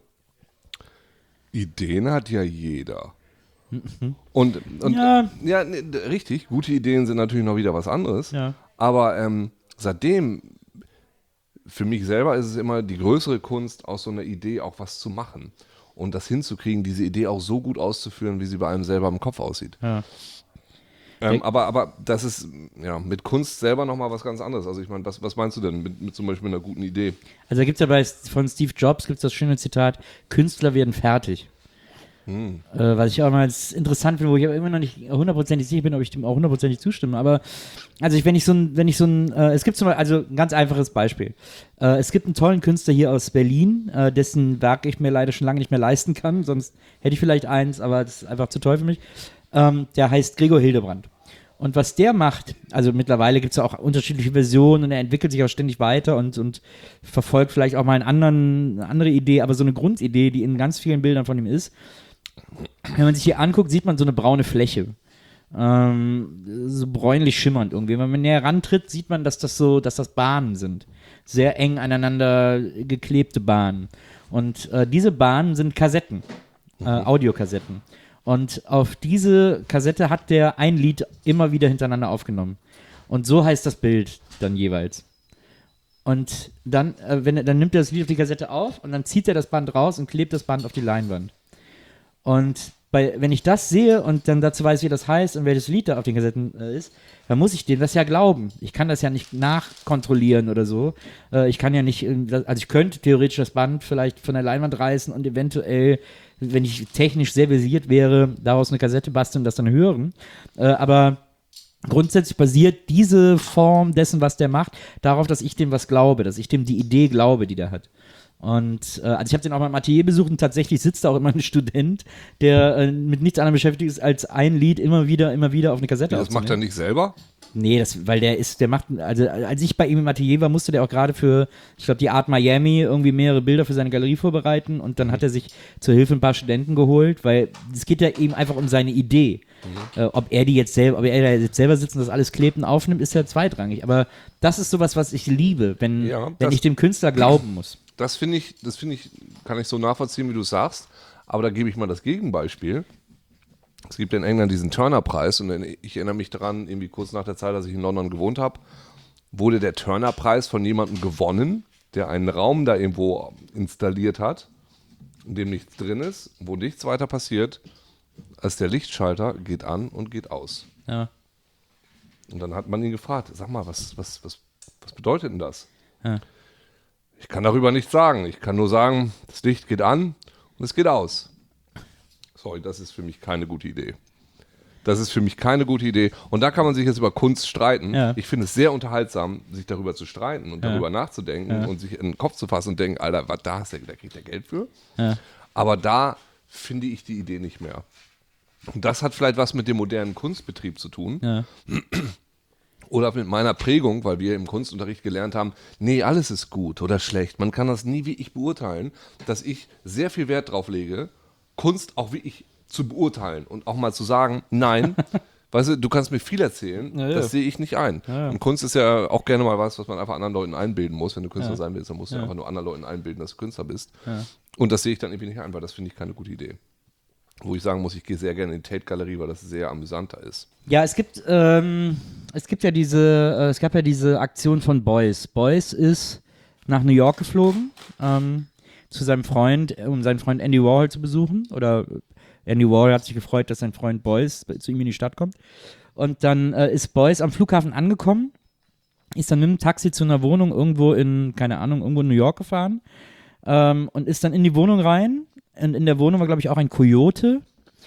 Ideen hat ja jeder. Und, und Ja. ja, ne, d- richtig, gute Ideen sind natürlich noch wieder was anderes. Ja. Aber ähm, seitdem, für mich selber ist es immer die größere Kunst, aus so einer Idee auch was zu machen. Und das hinzukriegen, diese Idee auch so gut auszuführen, wie sie bei einem selber im Kopf aussieht. Ja. Ähm, aber, aber das ist ja mit Kunst selber nochmal was ganz anderes. Also ich meine, was, was meinst du denn mit, mit zum Beispiel einer guten Idee? Also da gibt es ja bei von Steve Jobs gibt's das schöne Zitat, Künstler werden fertig. Hm. Äh, was ich auch mal als interessant finde, wo ich aber immer noch nicht hundertprozentig sicher bin, ob ich dem auch hundertprozentig zustimme. Aber also ich, wenn ich so ein, wenn ich so ein, äh, es gibt zum Beispiel, also ein ganz einfaches Beispiel. Äh, es gibt einen tollen Künstler hier aus Berlin, äh, dessen Werk ich mir leider schon lange nicht mehr leisten kann, sonst hätte ich vielleicht eins, aber das ist einfach zu teuer für mich. Ähm, der heißt Gregor Hildebrandt. Und was der macht, also mittlerweile gibt es ja auch unterschiedliche Versionen und er entwickelt sich auch ständig weiter und, und verfolgt vielleicht auch mal einen anderen, eine andere Idee, aber so eine Grundidee, die in ganz vielen Bildern von ihm ist, wenn man sich hier anguckt, sieht man so eine braune Fläche. Ähm, so bräunlich schimmernd irgendwie. Wenn man näher rantritt, sieht man, dass das so, dass das Bahnen sind. Sehr eng aneinander geklebte Bahnen. Und äh, diese Bahnen sind Kassetten, äh, Audiokassetten. Und auf diese Kassette hat der ein Lied immer wieder hintereinander aufgenommen. Und so heißt das Bild dann jeweils. Und dann, äh, wenn er, dann nimmt er das Lied auf die Kassette auf und dann zieht er das Band raus und klebt das Band auf die Leinwand. Und bei, wenn ich das sehe und dann dazu weiß, wie das heißt und welches Lied da auf den Kassetten äh, ist, dann muss ich dem das ja glauben. Ich kann das ja nicht nachkontrollieren oder so. Äh, ich kann ja nicht, also ich könnte theoretisch das Band vielleicht von der Leinwand reißen und eventuell, wenn ich technisch sehr versiert wäre, daraus eine Kassette basteln und das dann hören. Äh, aber grundsätzlich basiert diese Form dessen, was der macht, darauf, dass ich dem was glaube, dass ich dem die Idee glaube, die der hat. Und äh, also ich habe den auch mal im Atelier besucht und tatsächlich sitzt da auch immer ein Student, der äh, mit nichts anderem beschäftigt ist, als ein Lied immer wieder, immer wieder auf eine Kassette Das macht er nicht selber? Nee, das, weil der ist, der macht, also als ich bei ihm im Atelier war, musste der auch gerade für, ich glaube, die Art Miami irgendwie mehrere Bilder für seine Galerie vorbereiten und dann hat er sich zur Hilfe ein paar Studenten geholt, weil es geht ja eben einfach um seine Idee. Mhm. Äh, ob er die jetzt selber, ob er da jetzt selber sitzt und das alles klebt und aufnimmt, ist ja zweitrangig. Aber das ist sowas, was ich liebe, wenn, Ja, wenn ich dem Künstler glauben muss. Das finde ich, das finde ich, kann ich so nachvollziehen, wie du sagst. Aber da gebe ich mal das Gegenbeispiel. Es gibt in England diesen Turner-Preis und ich erinnere mich daran, irgendwie kurz nach der Zeit, als ich in London gewohnt habe, wurde der Turner-Preis von jemandem gewonnen, der einen Raum da irgendwo installiert hat, in dem nichts drin ist, wo nichts weiter passiert, als der Lichtschalter geht an und geht aus. Ja. Und dann hat man ihn gefragt, sag mal, was, was, was, was bedeutet denn das? Ja. Ich kann darüber nichts sagen. Ich kann nur sagen, das Licht geht an und es geht aus. Sorry, das ist für mich keine gute Idee. Das ist für mich keine gute Idee. Und da kann man sich jetzt über Kunst streiten. Ja. Ich finde es sehr unterhaltsam, sich darüber zu streiten und Ja. darüber nachzudenken Ja. und sich in den Kopf zu fassen und denken, Alter, was da hast du, da kriegt er Geld für. Ja. Aber da finde ich die Idee nicht mehr. Und das hat vielleicht was mit dem modernen Kunstbetrieb zu tun. Ja. Oder mit meiner Prägung, weil wir im Kunstunterricht gelernt haben, nee, alles ist gut oder schlecht. Man kann das nie wie ich beurteilen, dass ich sehr viel Wert drauf lege, Kunst auch wie ich zu beurteilen und auch mal zu sagen, nein, weißt du, du kannst mir viel erzählen, Ja, ja. das sehe ich nicht ein. Ja, ja. Und Kunst ist ja auch gerne mal was, was man einfach anderen Leuten einbilden muss. Wenn du Künstler Ja. sein willst, dann musst du Ja. einfach nur anderen Leuten einbilden, dass du Künstler bist. Ja. Und das sehe ich dann irgendwie nicht ein, weil das finde ich keine gute Idee. Wo ich sagen muss, ich gehe sehr gerne in die Tate-Galerie, weil das sehr amüsanter ist. Ja, es gibt, ähm, es gibt ja diese, äh, es gab ja diese Aktion von Beuys. Beuys ist nach New York geflogen, ähm, zu seinem Freund, um seinen Freund Andy Warhol zu besuchen. Oder Andy Warhol hat sich gefreut, dass sein Freund Beuys zu ihm in die Stadt kommt. Und dann äh, ist Beuys am Flughafen angekommen, ist dann mit dem Taxi zu einer Wohnung irgendwo in, keine Ahnung, irgendwo in New York gefahren ähm, und ist dann in die Wohnung rein. Und in der Wohnung war, glaube ich, auch ein Kojote.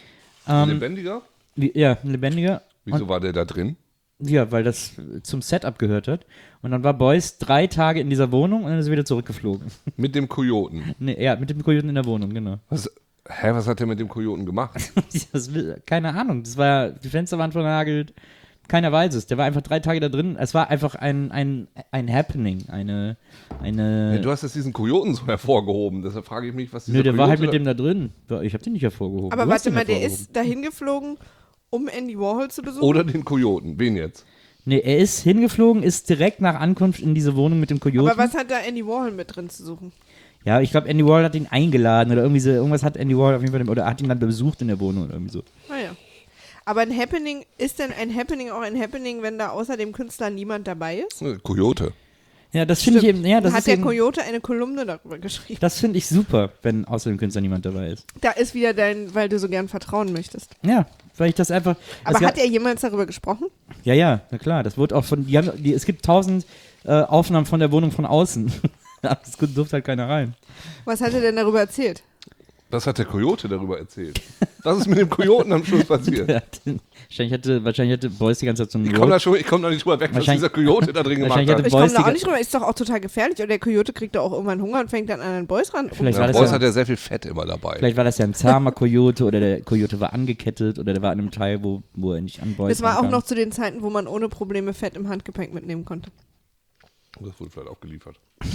Ähm, Lebendiger? wie, ja, ein lebendiger. Wieso Und, war der da drin? ja, weil das zum Setup gehört hat. Und dann war Beuys drei Tage in dieser Wohnung und dann ist er wieder zurückgeflogen. Mit dem Kojoten. Nee, ja, mit dem Kojoten in der Wohnung, genau. Was, hä, was hat der mit dem Kojoten gemacht? Das, will- keine Ahnung, das war, die Fenster waren vernagelt. Keiner weiß es. Der war einfach drei Tage da drin. Es war einfach ein, ein, ein Happening, eine, eine Ja, du hast jetzt diesen Kojoten so hervorgehoben, deshalb frage ich mich, was dieser Nö, der war halt Kojote mit dem da drin. Ich habe den nicht hervorgehoben. Aber Du hast warte den mal, der hervorgehoben. ist dahin geflogen, um Andy Warhol zu besuchen? Oder den Kojoten, wen jetzt? Nee, er ist hingeflogen, ist direkt nach Ankunft in diese Wohnung mit dem Kojoten. Aber was hat da Andy Warhol mit drin zu suchen? Ja, ich glaube, Andy Warhol hat ihn eingeladen oder irgendwie so, irgendwas hat Andy Warhol auf jeden Fall, oder hat ihn dann besucht in der Wohnung oder irgendwie so. Naja. Aber ein Happening, ist denn ein Happening auch ein Happening, wenn da außer dem Künstler niemand dabei ist? Äh, Kojote. Ja, das finde ich eben, ja, das Hat ist der eben, Coyote eine Kolumne darüber geschrieben? das finde ich super, wenn außer dem Künstler niemand dabei ist. Da ist wieder dein, weil du so gern vertrauen möchtest. Ja, weil ich das einfach. Aber es hat gab- er jemals darüber gesprochen? Ja, ja, na klar, das wurde auch von, die haben, die, es gibt tausend äh, Aufnahmen von der Wohnung von außen. Das durfte halt keiner rein. Was hat er denn darüber erzählt? Was hat der Coyote darüber erzählt? Was ist mit dem Kojoten am Schluss passiert? wahrscheinlich hätte, wahrscheinlich hätte Boyce die ganze Zeit so einen Ich komme da, schon- ich komm da nicht drüber weg, was dieser Coyote da drin gemacht wahrscheinlich hat. hätte Ich komme Boyce da die auch ga- nicht rüber. Ist doch auch total gefährlich. Und der Coyote kriegt doch auch irgendwann Hunger und fängt dann an den Boys ran. Vielleicht Ja, war das Boyce ja, hat ja sehr viel Fett immer dabei. Vielleicht war das ja ein zahmer Coyote oder der Coyote war angekettet oder der war in einem Teil, wo, wo er nicht an Boyce Das war auch rankam. noch zu den Zeiten, wo man ohne Probleme Fett im Handgepäck mitnehmen konnte. Das wurde vielleicht auch geliefert.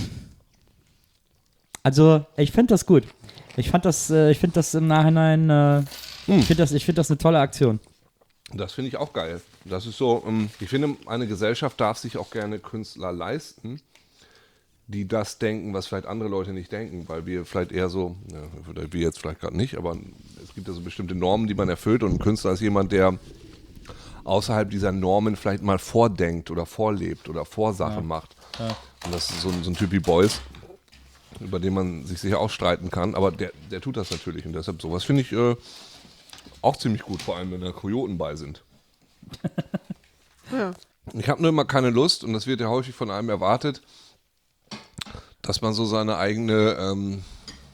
Also, ich finde das gut. Ich fand das, äh, ich finde das im Nachhinein, äh, Hm. ich finde das, ich finde das eine tolle Aktion. Das finde ich auch geil. Das ist so, ähm, ich finde, eine Gesellschaft darf sich auch gerne Künstler leisten, die das denken, was vielleicht andere Leute nicht denken, weil wir vielleicht eher so, ja, wir jetzt vielleicht gerade nicht, aber es gibt ja so bestimmte Normen, die man erfüllt und ein Künstler ist jemand, der außerhalb dieser Normen vielleicht mal vordenkt oder vorlebt oder Vorsachen Ja. macht. Ja. Und das ist so, ein- so ein Typ wie Boyce, über den man sich sicher auch streiten kann, aber der, der tut das natürlich und deshalb sowas finde ich äh, auch ziemlich gut, vor allem wenn da Kojoten bei sind. Ja. Ich habe nur immer keine Lust, und das wird ja häufig von einem erwartet, dass man so seine eigene, ähm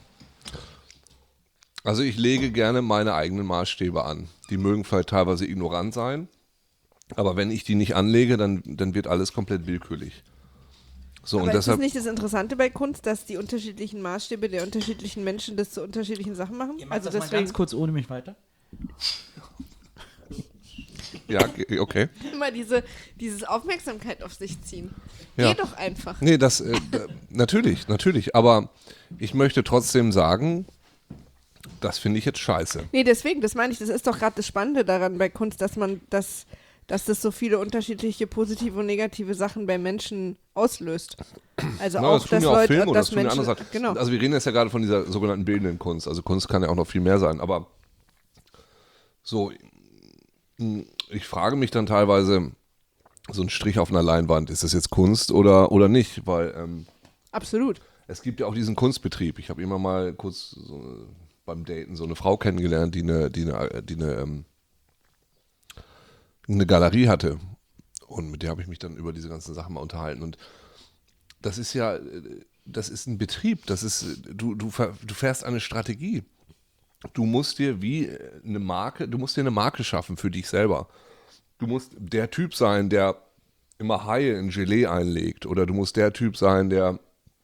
also ich lege gerne meine eigenen Maßstäbe an. Die mögen vielleicht teilweise ignorant sein, aber wenn ich die nicht anlege, dann, dann wird alles komplett willkürlich. So, Aber und ist das deshalb, nicht das Interessante bei Kunst, dass die unterschiedlichen Maßstäbe der unterschiedlichen Menschen das zu unterschiedlichen Sachen machen? Also deswegen kurz ohne mich weiter. ja, ge- okay. immer diese dieses Aufmerksamkeit auf sich ziehen. Ja. Geh doch einfach. Nee, das, äh, da, natürlich, natürlich, aber ich möchte trotzdem sagen, das finde ich jetzt scheiße. Nee, deswegen, das meine ich, das ist doch gerade das Spannende daran bei Kunst, dass man das, dass das so viele unterschiedliche positive und negative Sachen bei Menschen auslöst. Also Na, auch, das tun dass ja auch Leute, Filme oder dass das tun ja Menschen, andere Sachen. genau. Also wir reden jetzt ja gerade von dieser sogenannten bildenden Kunst. Also Kunst kann ja auch noch viel mehr sein. Aber so, mh, ich frage mich dann teilweise, so ein Strich auf einer Leinwand, ist das jetzt Kunst oder, oder nicht? Weil ähm, Absolut. es gibt ja auch diesen Kunstbetrieb. Ich habe immer mal kurz so, beim Daten so eine Frau kennengelernt, die eine, die eine, die eine, ähm, eine Galerie hatte. Und mit der habe ich mich dann über diese ganzen Sachen mal unterhalten. Und das ist ja, äh, das ist ein Betrieb. Das ist, äh, du, du, ver- du fährst eine Strategie. Du musst dir wie eine Marke, du musst dir eine Marke schaffen für dich selber. Du musst der Typ sein, der immer Haie in Gelee einlegt. Oder du musst der Typ sein, der,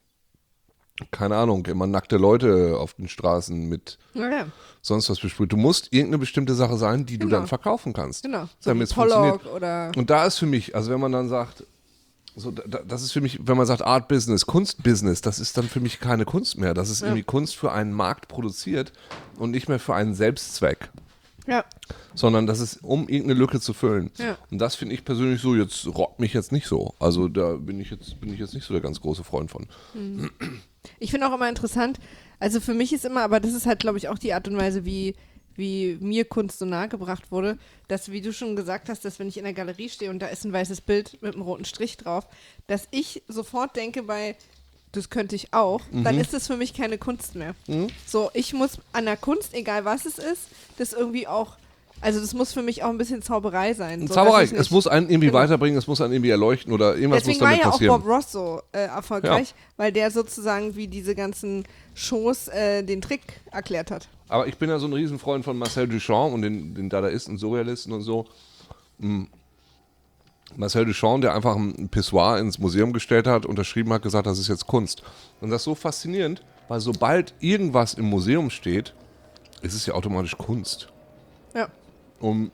keine Ahnung, immer nackte Leute auf den Straßen mit Ja, ja. sonst was besprüht. Du musst irgendeine bestimmte Sache sein, die du Genau. dann verkaufen kannst. Genau. So Damit wie es funktioniert. Pollock oder Und da ist für mich, also wenn man dann sagt, so, da, das ist für mich, wenn man sagt Art Business, Kunstbusiness, das ist dann für mich keine Kunst mehr. Das ist Ja. irgendwie Kunst für einen Markt produziert und nicht mehr für einen Selbstzweck, ja, sondern das ist, um irgendeine Lücke zu füllen. Ja. Und das finde ich persönlich so, jetzt rockt mich jetzt nicht so. Also da bin ich jetzt, bin ich jetzt nicht so der ganz große Freund von. ich finde auch immer interessant, also für mich ist immer, aber das ist halt, glaube ich, auch die Art und Weise, wie, wie mir Kunst so nahe gebracht wurde, dass, wie du schon gesagt hast, dass wenn ich in der Galerie stehe und da ist ein weißes Bild mit einem roten Strich drauf, dass ich sofort denke bei, das könnte ich auch, dann ist das für mich keine Kunst mehr. So, ich muss an der Kunst, egal was es ist, das irgendwie auch, also das muss für mich auch ein bisschen Zauberei sein. So, Zauberei, dass ich es nicht- muss einen irgendwie Genau. weiterbringen, es muss einen irgendwie erleuchten oder irgendwas Deswegen muss war damit ja auch passieren. Bob Ross so äh, erfolgreich, weil der sozusagen wie diese ganzen Shows äh, den Trick erklärt hat. Aber ich bin ja so ein Riesenfreund von Marcel Duchamp und den, den Dadaisten, Surrealisten und so. Mm. Marcel Duchamp, der einfach ein Pissoir ins Museum gestellt hat, unterschrieben hat, gesagt, das ist jetzt Kunst. Und das ist so faszinierend, weil sobald irgendwas im Museum steht, ist es ja automatisch Kunst. Ja. Um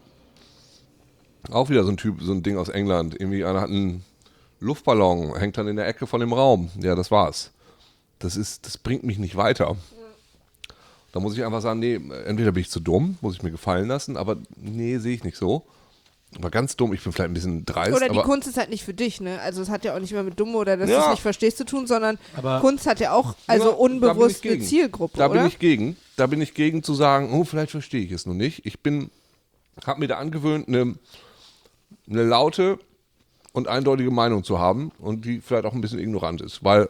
auch wieder so ein Typ, so ein Ding aus England. Irgendwie einer hat einen Luftballon, hängt dann in der Ecke von dem Raum. Ja, das war's. Das ist, das bringt mich nicht weiter. Da muss ich einfach sagen, nee, entweder bin ich zu dumm, muss ich mir gefallen lassen, aber nee, sehe ich nicht so. Aber ganz dumm, ich bin vielleicht ein bisschen dreist, Oder die aber Kunst ist halt nicht für dich, ne? Also es hat ja auch nicht immer mit dumm oder dass du Ja. es nicht verstehst zu tun, sondern Aber- Kunst hat ja auch also Ja, da bin unbewusst ich eine gegen. Zielgruppe, da oder? bin ich gegen. Da bin ich gegen zu sagen, oh, vielleicht verstehe ich es noch nicht. Ich bin, habe mir da angewöhnt, eine, eine laute und eindeutige Meinung zu haben und die vielleicht auch ein bisschen ignorant ist, weil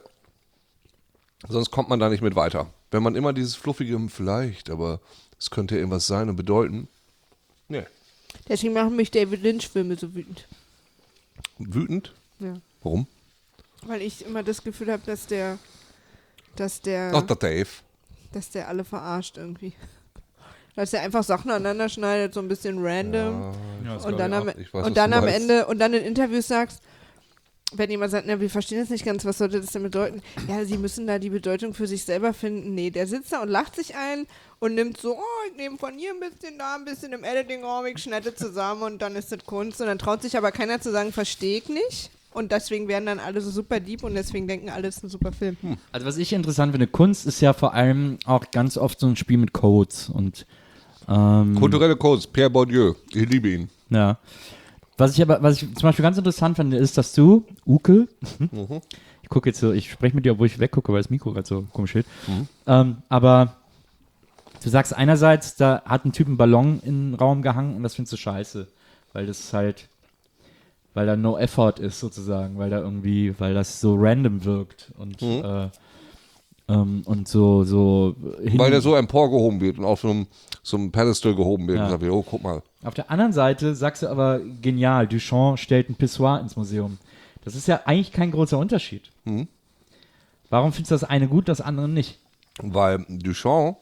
sonst kommt man da nicht mit weiter. Wenn man immer dieses fluffige, hm, vielleicht, aber es könnte ja irgendwas sein und bedeuten. Nee. Deswegen machen mich David Lynch-Filme so wütend. Wütend? Ja. Warum? Weil ich immer das Gefühl habe, dass der, dass der, Ach, der Dave. dass der alle verarscht irgendwie. Dass er einfach Sachen aneinander schneidet, so ein bisschen random. Ja, das und glaub dann, ich am, auch. Ich weiß, und was dann du am meinst. Ende, und dann in Interviews sagst, wenn jemand sagt, na, wir verstehen das nicht ganz, was sollte das denn bedeuten? Ja, sie müssen da die Bedeutung für sich selber finden. Nee, der sitzt da und lacht sich ein und nimmt so, oh, ich nehme von hier ein bisschen, da ein bisschen im Editing-Raum, ich schneide zusammen und dann ist das Kunst. Und dann traut sich aber keiner zu sagen, verstehe ich nicht. Und deswegen werden dann alle so super deep und deswegen denken alle, es ist ein super Film. Hm. Also was ich interessant finde, Kunst ist ja vor allem auch ganz oft so ein Spiel mit Codes und ähm, Kulturelle Codes, Pierre Bourdieu, ich liebe ihn. ja. Was ich aber, was ich zum Beispiel ganz interessant finde, ist, dass du, Uke, Mhm. ich gucke jetzt so, ich spreche mit dir, obwohl ich weggucke, weil das Mikro gerade so komisch steht, Mhm. ähm, aber du sagst einerseits, da hat ein Typ einen Ballon in den Raum gehangen und das findest du scheiße, weil das halt, weil da no effort ist sozusagen, weil da irgendwie, weil das so random wirkt und Mhm. äh, ähm, und so, so hin- Weil der so emporgehoben wird und auf so einem, so einem Pedestal gehoben wird. Ja. Und sagt, oh, guck mal. Auf der anderen Seite sagst du aber, genial, Duchamp stellt ein Pissoir ins Museum. Das ist ja eigentlich kein großer Unterschied. Mhm. Warum findest du das eine gut, das andere nicht? Weil Duchamp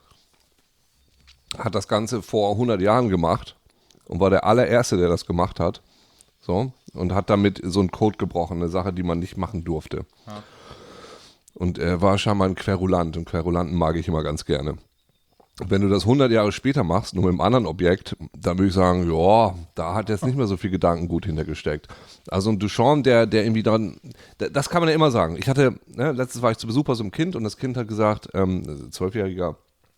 hat das Ganze vor hundert Jahren gemacht und war der allererste, der das gemacht hat. So, und hat damit so einen Code gebrochen, eine Sache, die man nicht machen durfte. Ja. Und er war scheinbar ein Querulant und Querulanten mag ich immer ganz gerne. Wenn du das hundert Jahre später machst, nur mit einem anderen Objekt, dann würde ich sagen, ja, da hat jetzt nicht mehr so viel Gedankengut hintergesteckt. Also ein Duchamp, der, der irgendwie dran, das kann man ja immer sagen. Ich hatte, ne, letztens war ich zu Besuch bei so einem Kind und das Kind hat gesagt, ähm, zwölfjähriger,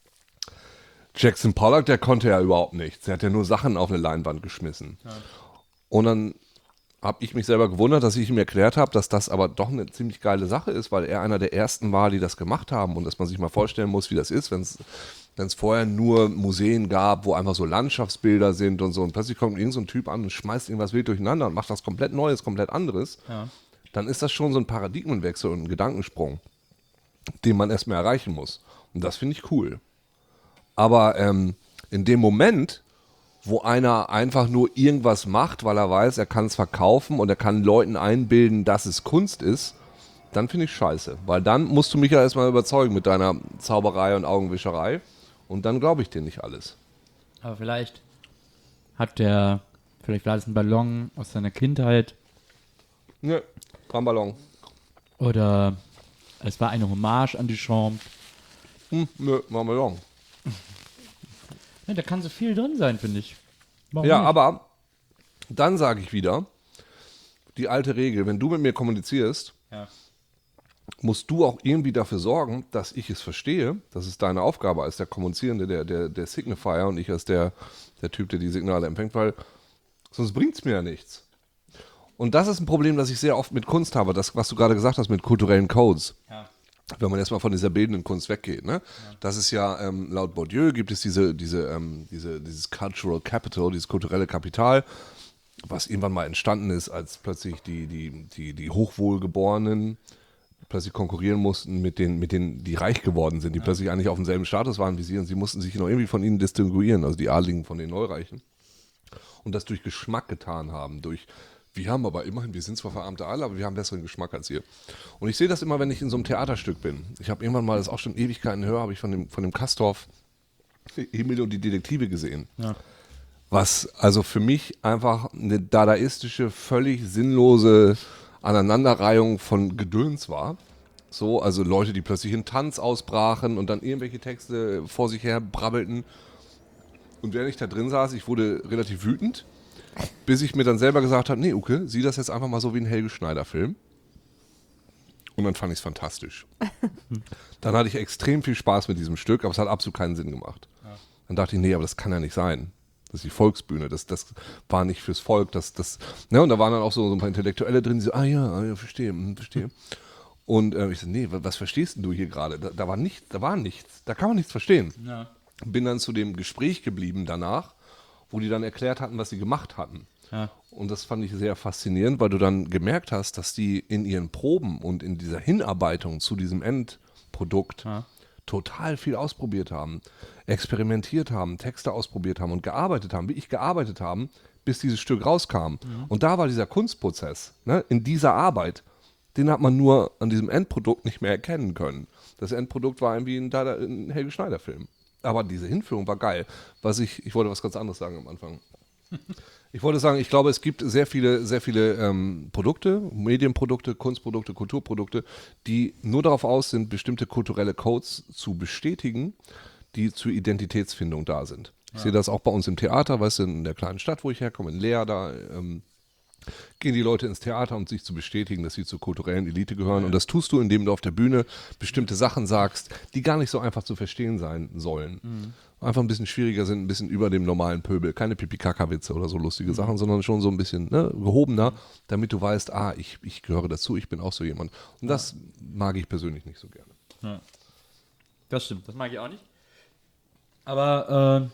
Jackson Pollock, der konnte ja überhaupt nichts. Der hat ja nur Sachen auf eine Leinwand geschmissen. Ja. Und dann habe ich mich selber gewundert, dass ich ihm erklärt habe, dass das aber doch eine ziemlich geile Sache ist, weil er einer der ersten war, die das gemacht haben und dass man sich mal vorstellen muss, wie das ist, wenn es wenn es vorher nur Museen gab, wo einfach so Landschaftsbilder sind und so und plötzlich kommt irgend so ein Typ an und schmeißt irgendwas wild durcheinander und macht was komplett Neues, komplett anderes, Ja. dann ist das schon so ein Paradigmenwechsel und ein Gedankensprung, den man erstmal erreichen muss. Und das finde ich cool. Aber ähm, in dem Moment, wo einer einfach nur irgendwas macht, weil er weiß, er kann es verkaufen und er kann Leuten einbilden, dass es Kunst ist, dann finde ich scheiße. Weil dann musst du mich ja erstmal überzeugen mit deiner Zauberei und Augenwischerei. Und dann glaube ich dir nicht alles. Aber vielleicht hat der, vielleicht war das ein Ballon aus seiner Kindheit Ne, kein Ballon. oder es war eine Hommage an Duchamp. Hm, nö, war ein Ballon. Ja, da kann so viel drin sein, finde ich. Warum Ja, nicht? aber dann sage ich wieder, die alte Regel, wenn du mit mir kommunizierst, Ja. musst du auch irgendwie dafür sorgen, dass ich es verstehe. Das ist deine Aufgabe als der Kommunizierende, der, der, der Signifier und ich als der, der Typ, der die Signale empfängt, weil sonst bringt es mir ja nichts. Und das ist ein Problem, das ich sehr oft mit Kunst habe, das, was du gerade gesagt hast mit kulturellen Codes. Ja. Wenn man erstmal von dieser bildenden Kunst weggeht. Ne? Ja. Das ist ja, ähm, laut Bourdieu gibt es diese, diese, ähm, diese, dieses Cultural Capital, dieses kulturelle Kapital, was irgendwann mal entstanden ist, als plötzlich die, die, die, die Hochwohlgeborenen plötzlich konkurrieren mussten mit den, mit denen, die reich geworden sind, die ja. plötzlich eigentlich auf demselben Status waren wie sie und sie mussten sich noch irgendwie von ihnen distinguieren, also die Adligen von den Neureichen. Und das durch Geschmack getan haben, durch, wir haben aber immerhin, wir sind zwar verarmte Adel, aber wir haben besseren Geschmack als ihr. Und ich sehe das immer, wenn ich in so einem Theaterstück bin. Ich habe irgendwann mal, das ist auch schon Ewigkeiten höher, habe ich von dem, von dem Castorf Emil und die Detektive gesehen. Ja. Was also für mich einfach eine dadaistische, völlig sinnlose Aneinanderreihung von Gedöns war. So, also Leute, die plötzlich in Tanz ausbrachen und dann irgendwelche Texte vor sich her brabbelten. Und während ich da drin saß, ich wurde relativ wütend, bis ich mir dann selber gesagt habe, nee, Uke, sieh das jetzt einfach mal so wie ein Helge Schneider-Film. Und dann fand ich es fantastisch. Dann hatte ich extrem viel Spaß mit diesem Stück, aber es hat absolut keinen Sinn gemacht. Ja. Dann dachte ich, nee, aber das kann ja nicht sein. Das ist die Volksbühne, das, das war nicht fürs Volk. Das, das, ne? Und da waren dann auch so, so ein paar Intellektuelle drin, die so, ah ja, ah, ja verstehe, mh, verstehe. Und äh, ich so, nee, was, was verstehst denn du hier gerade? Da, da war nichts, da war nichts, da kann man nichts verstehen. Ja. Bin dann zu dem Gespräch geblieben danach, wo die dann erklärt hatten, was sie gemacht hatten. Ja. Und das fand ich sehr faszinierend, weil du dann gemerkt hast, dass die in ihren Proben und in dieser Hinarbeitung zu diesem Endprodukt ja. total viel ausprobiert haben, experimentiert haben, Texte ausprobiert haben und gearbeitet haben, wie ich gearbeitet haben, bis dieses Stück rauskam. Mhm. Und da war dieser Kunstprozess, ne, in dieser Arbeit den hat man nur an diesem Endprodukt nicht mehr erkennen können. Das Endprodukt war irgendwie ein, Dada- ein Helge Schneider-Film. Aber diese Hinführung war geil. Was ich, ich wollte was ganz anderes sagen am Anfang. Ich wollte sagen, ich glaube, es gibt sehr viele, sehr viele ähm, Produkte, Medienprodukte, Kunstprodukte, Kulturprodukte, die nur darauf aus sind, bestimmte kulturelle Codes zu bestätigen, die zur Identitätsfindung da sind. Ich ja. sehe das auch bei uns im Theater, weißt du, in der kleinen Stadt, wo ich herkomme, in Leer, da ähm, gehen die Leute ins Theater, um sich zu bestätigen, dass sie zur kulturellen Elite gehören. Ja. Und das tust du, indem du auf der Bühne bestimmte Sachen sagst, die gar nicht so einfach zu verstehen sein sollen. Mhm. Einfach ein bisschen schwieriger sind, ein bisschen über dem normalen Pöbel. Keine Pipi-Kaka-Witze oder so lustige mhm. Sachen, sondern schon so ein bisschen ne, gehobener, damit du weißt, ah, ich, ich gehöre dazu, ich bin auch so jemand. Und das ja. mag ich persönlich nicht so gerne. Ja. Das stimmt, das mag ich auch nicht. Aber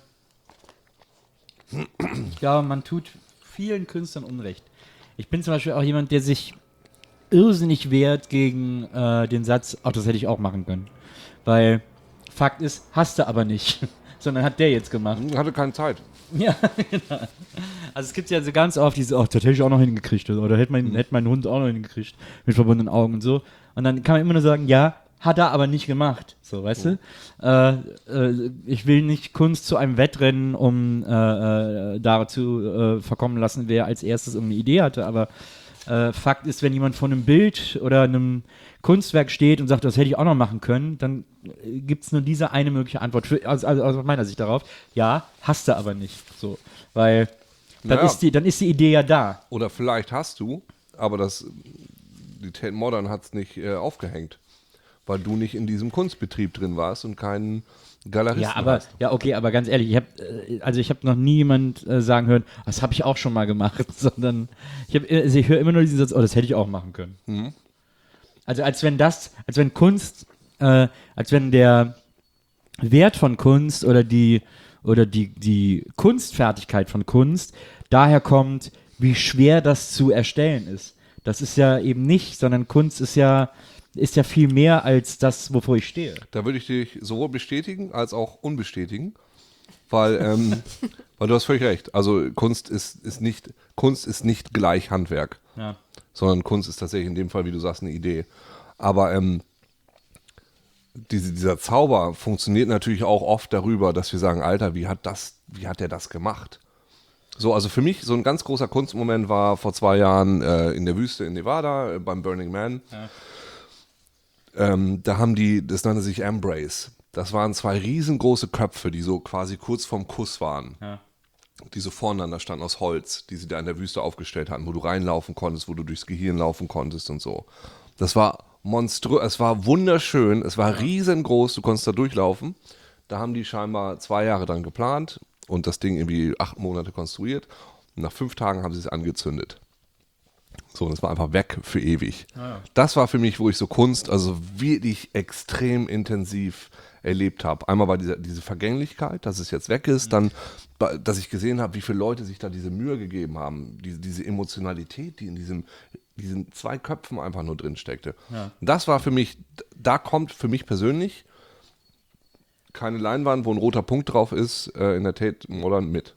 äh, ja, man tut vielen Künstlern Unrecht. Ich bin zum Beispiel auch jemand, der sich irrsinnig wehrt gegen äh, den Satz, ach, das hätte ich auch machen können. Weil Fakt ist, hast du aber nicht. Sondern hat der jetzt gemacht. Hatte keine Zeit. Ja, genau. Also es gibt ja so ganz oft diese, ach, das hätte ich auch noch hingekriegt. Oder hätte mein, mhm. hätte mein Hund auch noch hingekriegt. Mit verbundenen Augen und so. Und dann kann man immer nur sagen, ja, hat er aber nicht gemacht. So, weißt mhm. du? Äh, äh, ich will nicht Kunst zu einem Wettrennen, um äh, äh, dazu äh, verkommen lassen, wer als erstes irgendeine Idee hatte. Aber äh, Fakt ist, wenn jemand vor einem Bild oder einem Kunstwerk steht und sagt, das hätte ich auch noch machen können, dann äh, gibt es nur diese eine mögliche Antwort, für, also, also aus meiner Sicht darauf. Ja, hast du aber nicht. So, weil dann, naja. ist die, dann ist die Idee ja da. Oder vielleicht hast du, aber das, die Tate Modern hat es nicht äh, aufgehängt. Weil du nicht in diesem Kunstbetrieb drin warst und keinen Galeristen ja, aber, hast. Ja, okay, aber ganz ehrlich, ich hab, also ich habe noch nie jemand äh, sagen hören, das habe ich auch schon mal gemacht, sondern ich, hab, also ich höre immer nur diesen Satz, oh, das hätte ich auch machen können. Mhm. Also als wenn das, als wenn Kunst, äh, als wenn der Wert von Kunst oder die, oder die, die Kunstfertigkeit von Kunst daher kommt, wie schwer das zu erstellen ist. Das ist ja eben nicht, sondern Kunst ist ja ist ja viel mehr als das, wovor ich stehe. Da würde ich dich sowohl bestätigen als auch unbestätigen, weil, ähm, weil du hast völlig recht. Also Kunst ist, ist nicht Kunst ist nicht gleich Handwerk, ja. sondern Kunst ist tatsächlich in dem Fall, wie du sagst, eine Idee. Aber ähm, diese, dieser Zauber funktioniert natürlich auch oft darüber, dass wir sagen, Alter, wie hat das, wie hat der das gemacht? So, also für mich so ein ganz großer Kunstmoment war vor zwei Jahren äh, in der Wüste in Nevada äh, beim Burning Man. Ja. Ähm, da haben die, das nannte sich Embrace. Das waren zwei riesengroße Köpfe, die so quasi kurz vorm Kuss waren. Ja. Die so voreinander standen aus Holz, die sie da in der Wüste aufgestellt hatten, wo du reinlaufen konntest, wo du durchs Gehirn laufen konntest und so. Das war monströs, es war wunderschön, es war riesengroß, du konntest da durchlaufen. Da haben die scheinbar zwei Jahre dran geplant und das Ding irgendwie acht Monate konstruiert. Und nach fünf Tagen haben sie es angezündet. So, und es war einfach weg für ewig. Ah, ja. Das war für mich, wo ich so Kunst, also wirklich extrem intensiv erlebt habe. Einmal war diese, diese Vergänglichkeit, dass es jetzt weg ist, mhm. dann, dass ich gesehen habe, wie viele Leute sich da diese Mühe gegeben haben, diese, diese Emotionalität, die in diesem, diesen zwei Köpfen einfach nur drin steckte. Ja. Das war für mich, da kommt für mich persönlich keine Leinwand, wo ein roter Punkt drauf ist, äh, in der Tate Modern mit.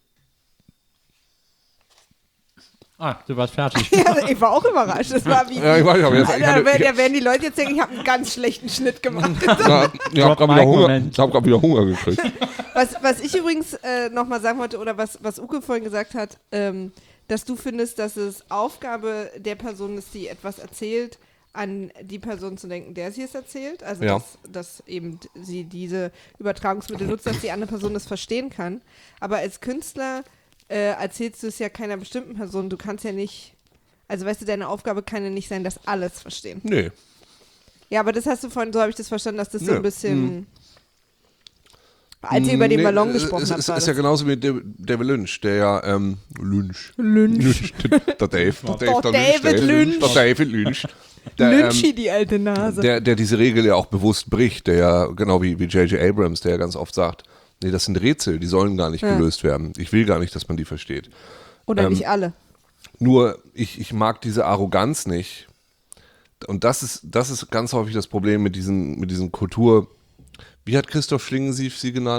Ah, du warst fertig. Ja, ich war auch überrascht. Das war wie, ja, ich weiß, aber jetzt, Alter, ich hatte, da, da werden die Leute jetzt denken, ich habe einen ganz schlechten Schnitt gemacht. Na, ich habe gerade wieder, Hunger, hab grad wieder Hunger gekriegt. Was, was ich übrigens äh, nochmal sagen wollte, oder was, was Uke vorhin gesagt hat, ähm, dass du findest, dass es Aufgabe der Person ist, die etwas erzählt, an die Person zu denken, der sie es erzählt. Also, ja. dass, dass eben sie diese Übertragungsmittel nutzt, dass die andere Person das verstehen kann. Aber als Künstler Äh, erzählst du es ja keiner bestimmten Person. Du kannst ja nicht, also weißt du, deine Aufgabe kann ja nicht sein, dass alles verstehen. Nee. Ja, aber das hast du vorhin, so habe ich das verstanden, dass das nee. so ein bisschen, hm. als ihr über den nee, Ballon gesprochen es, habt. Es ist das. Ja genauso wie David Lynch, der ja, ähm, Lynch. Lynch. Der Dave. Der, der David Lynch. Der David Lynch. Der, Lynchy, ähm, die alte Nase. Der, der diese Regel ja auch bewusst bricht, der ja, genau wie J J Abrams, der ja ganz oft sagt, nee, das sind Rätsel, die sollen gar nicht ja. gelöst werden. Ich will gar nicht, dass man die versteht. Oder ähm, nicht alle. Nur, ich, ich mag diese Arroganz nicht. Und das ist, das ist ganz häufig das Problem mit diesen, mit diesen Kultur... Wie hat Christoph Schlingensief sie genannt?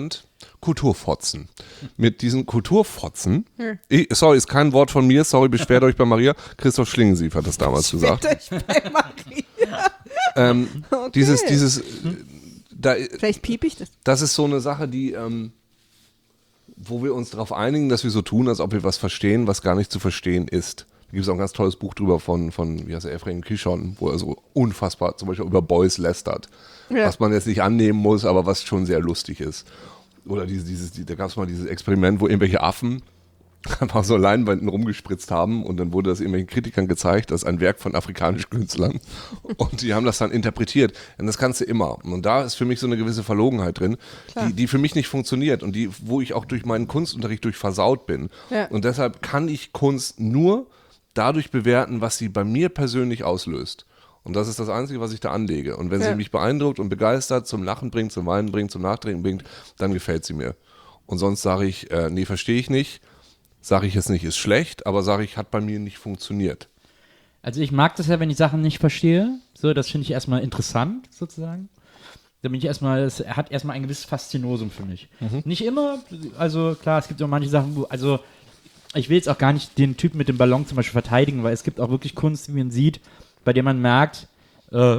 Kulturfotzen. Mit diesen Kulturfotzen, ich, sorry, ist kein Wort von mir, sorry, beschwert euch bei Maria. Christoph Schlingensief hat das damals gesagt. Beschwert euch bei Maria. Ähm, Okay. Dieses, dieses, da, Vielleicht piep ich das. das ist so eine Sache, die, ähm, wo wir uns darauf einigen, dass wir so tun, als ob wir was verstehen, was gar nicht zu verstehen ist. Da gibt es auch ein ganz tolles Buch drüber von, von wie heißt er, Ephraim Kishon, wo er so unfassbar zum Beispiel über Boys lästert. Ja. Was man jetzt nicht annehmen muss, aber was schon sehr lustig ist. Oder dieses, dieses, die, da gab es mal dieses Experiment, wo irgendwelche Affen einfach so Leinwänden rumgespritzt haben und dann wurde das irgendwelchen Kritikern gezeigt, das ist ein Werk von afrikanischen Künstlern und die haben das dann interpretiert und das kannst du immer und da ist für mich so eine gewisse Verlogenheit drin, die, die für mich nicht funktioniert und die, wo ich auch durch meinen Kunstunterricht durch versaut bin Ja. und deshalb kann ich Kunst nur dadurch bewerten, was sie bei mir persönlich auslöst. Und das ist das Einzige, was ich da anlege. Und wenn Ja. sie mich beeindruckt und begeistert, zum Lachen bringt, zum Weinen bringt, zum Nachdenken bringt, dann gefällt sie mir. Und sonst sage ich, äh, nee, verstehe ich nicht. Sage ich jetzt nicht, ist schlecht, aber sage ich, hat bei mir nicht funktioniert. Also ich mag das ja, wenn ich Sachen nicht verstehe. So, das finde ich erstmal interessant, sozusagen. Da bin ich erstmal, es hat erstmal ein gewisses Faszinosum für mich. Nicht immer, also klar, es gibt auch manche Sachen, wo, also ich will jetzt auch gar nicht den Typen mit dem Ballon zum Beispiel verteidigen, weil es gibt auch wirklich Kunst, wie man sieht, bei der man merkt, äh,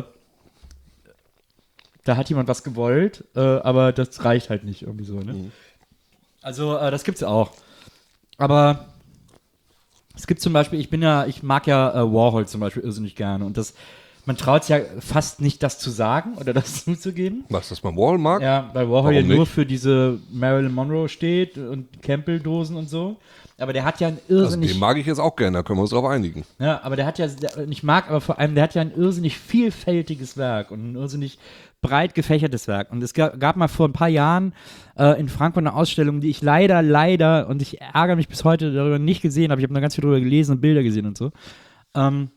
da hat jemand was gewollt, äh, aber das reicht halt nicht irgendwie so, ne? Mhm. Also, äh, das gibt's auch. Aber es gibt zum Beispiel, ich bin ja, ich mag ja äh, Warhol zum Beispiel irrsinnig gerne und das, man traut sich ja fast nicht, das zu sagen oder das zuzugeben. Was, dass man Wall mag? Ja, weil Warhol Warum ja nur nicht? für diese Marilyn Monroe steht und Campbell-Dosen und so. Aber der hat ja ein Also irrsinnig... den mag ich jetzt auch gerne, da können wir uns drauf einigen. Ja, aber der hat ja, der, ich mag aber vor allem, der hat ja ein irrsinnig vielfältiges Werk und ein irrsinnig breit gefächertes Werk. Und es gab, gab mal vor ein paar Jahren äh, in Frankfurt eine Ausstellung, die ich leider, leider, und ich ärgere mich bis heute darüber, nicht gesehen habe. Ich habe noch ganz viel darüber gelesen und Bilder gesehen und so. Ähm,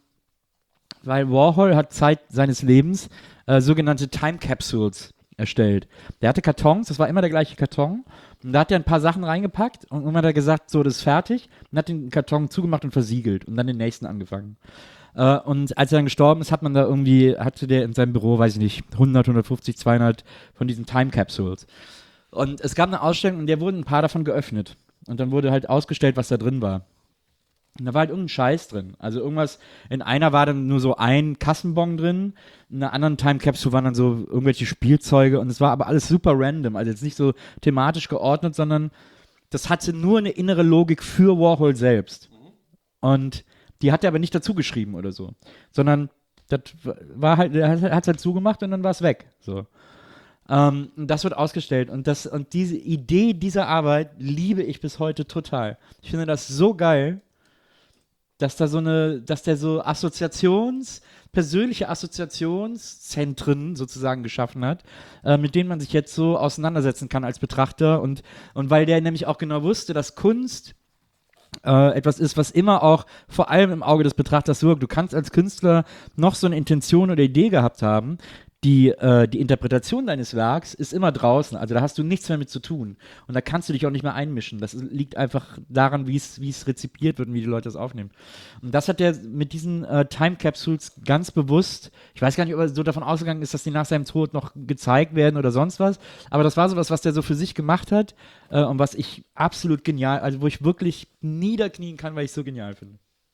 weil Warhol hat Zeit seines Lebens äh, sogenannte Time Capsules erstellt. Der hatte Kartons, das war immer der gleiche Karton. Und da hat er ein paar Sachen reingepackt und irgendwann hat er gesagt, so, das ist fertig. Und hat den Karton zugemacht und versiegelt und dann den nächsten angefangen. Äh, und als er dann gestorben ist, hat man da irgendwie, hatte der in seinem Büro, weiß ich nicht, hundert, hundertfünfzig, zweihundert von diesen Time Capsules. Und es gab eine Ausstellung, in der wurden ein paar davon geöffnet. Und dann wurde halt ausgestellt, was da drin war. Und da war halt irgendein Scheiß drin. Also irgendwas, in einer war dann nur so ein Kassenbon drin, in einer anderen Time Capsule waren dann so irgendwelche Spielzeuge und es war aber alles super random, also jetzt nicht so thematisch geordnet, sondern das hatte nur eine innere Logik für Warhol selbst. Und die hat er aber nicht dazu geschrieben oder so, sondern das war halt, er hat es halt zugemacht und dann war es weg. So. Ähm, und das wird ausgestellt und, das, und diese Idee dieser Arbeit liebe ich bis heute total. Ich finde das so geil, dass da so eine, dass der so Assoziations, persönliche Assoziationszentren sozusagen geschaffen hat, äh, mit denen man sich jetzt so auseinandersetzen kann als Betrachter und, und weil der nämlich auch genau wusste, dass Kunst äh, etwas ist, was immer auch vor allem im Auge des Betrachters wirkt. Du kannst als Künstler noch so eine Intention oder Idee gehabt haben, die, äh, die Interpretation deines Werks ist immer draußen, also da hast du nichts mehr mit zu tun und da kannst du dich auch nicht mehr einmischen. Das liegt einfach daran, wie es wie es rezipiert wird und wie die Leute das aufnehmen. Und das hat er mit diesen äh, Time Capsules ganz bewusst, ich weiß gar nicht, ob er so davon ausgegangen ist, dass die nach seinem Tod noch gezeigt werden oder sonst was, aber das war sowas, was der so für sich gemacht hat äh, und was ich absolut genial, also wo ich wirklich niederknien kann, weil ich es so genial finde.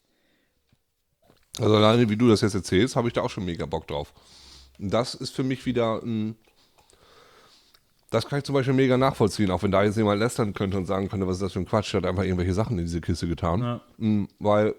Also alleine, wie du das jetzt erzählst, habe ich da auch schon mega Bock drauf. Das ist für mich wieder ein, das kann ich zum Beispiel mega nachvollziehen, auch wenn da jetzt jemand lästern könnte und sagen könnte, was ist das für ein Quatsch, der hat einfach irgendwelche Sachen in diese Kiste getan. Ja. Mhm, weil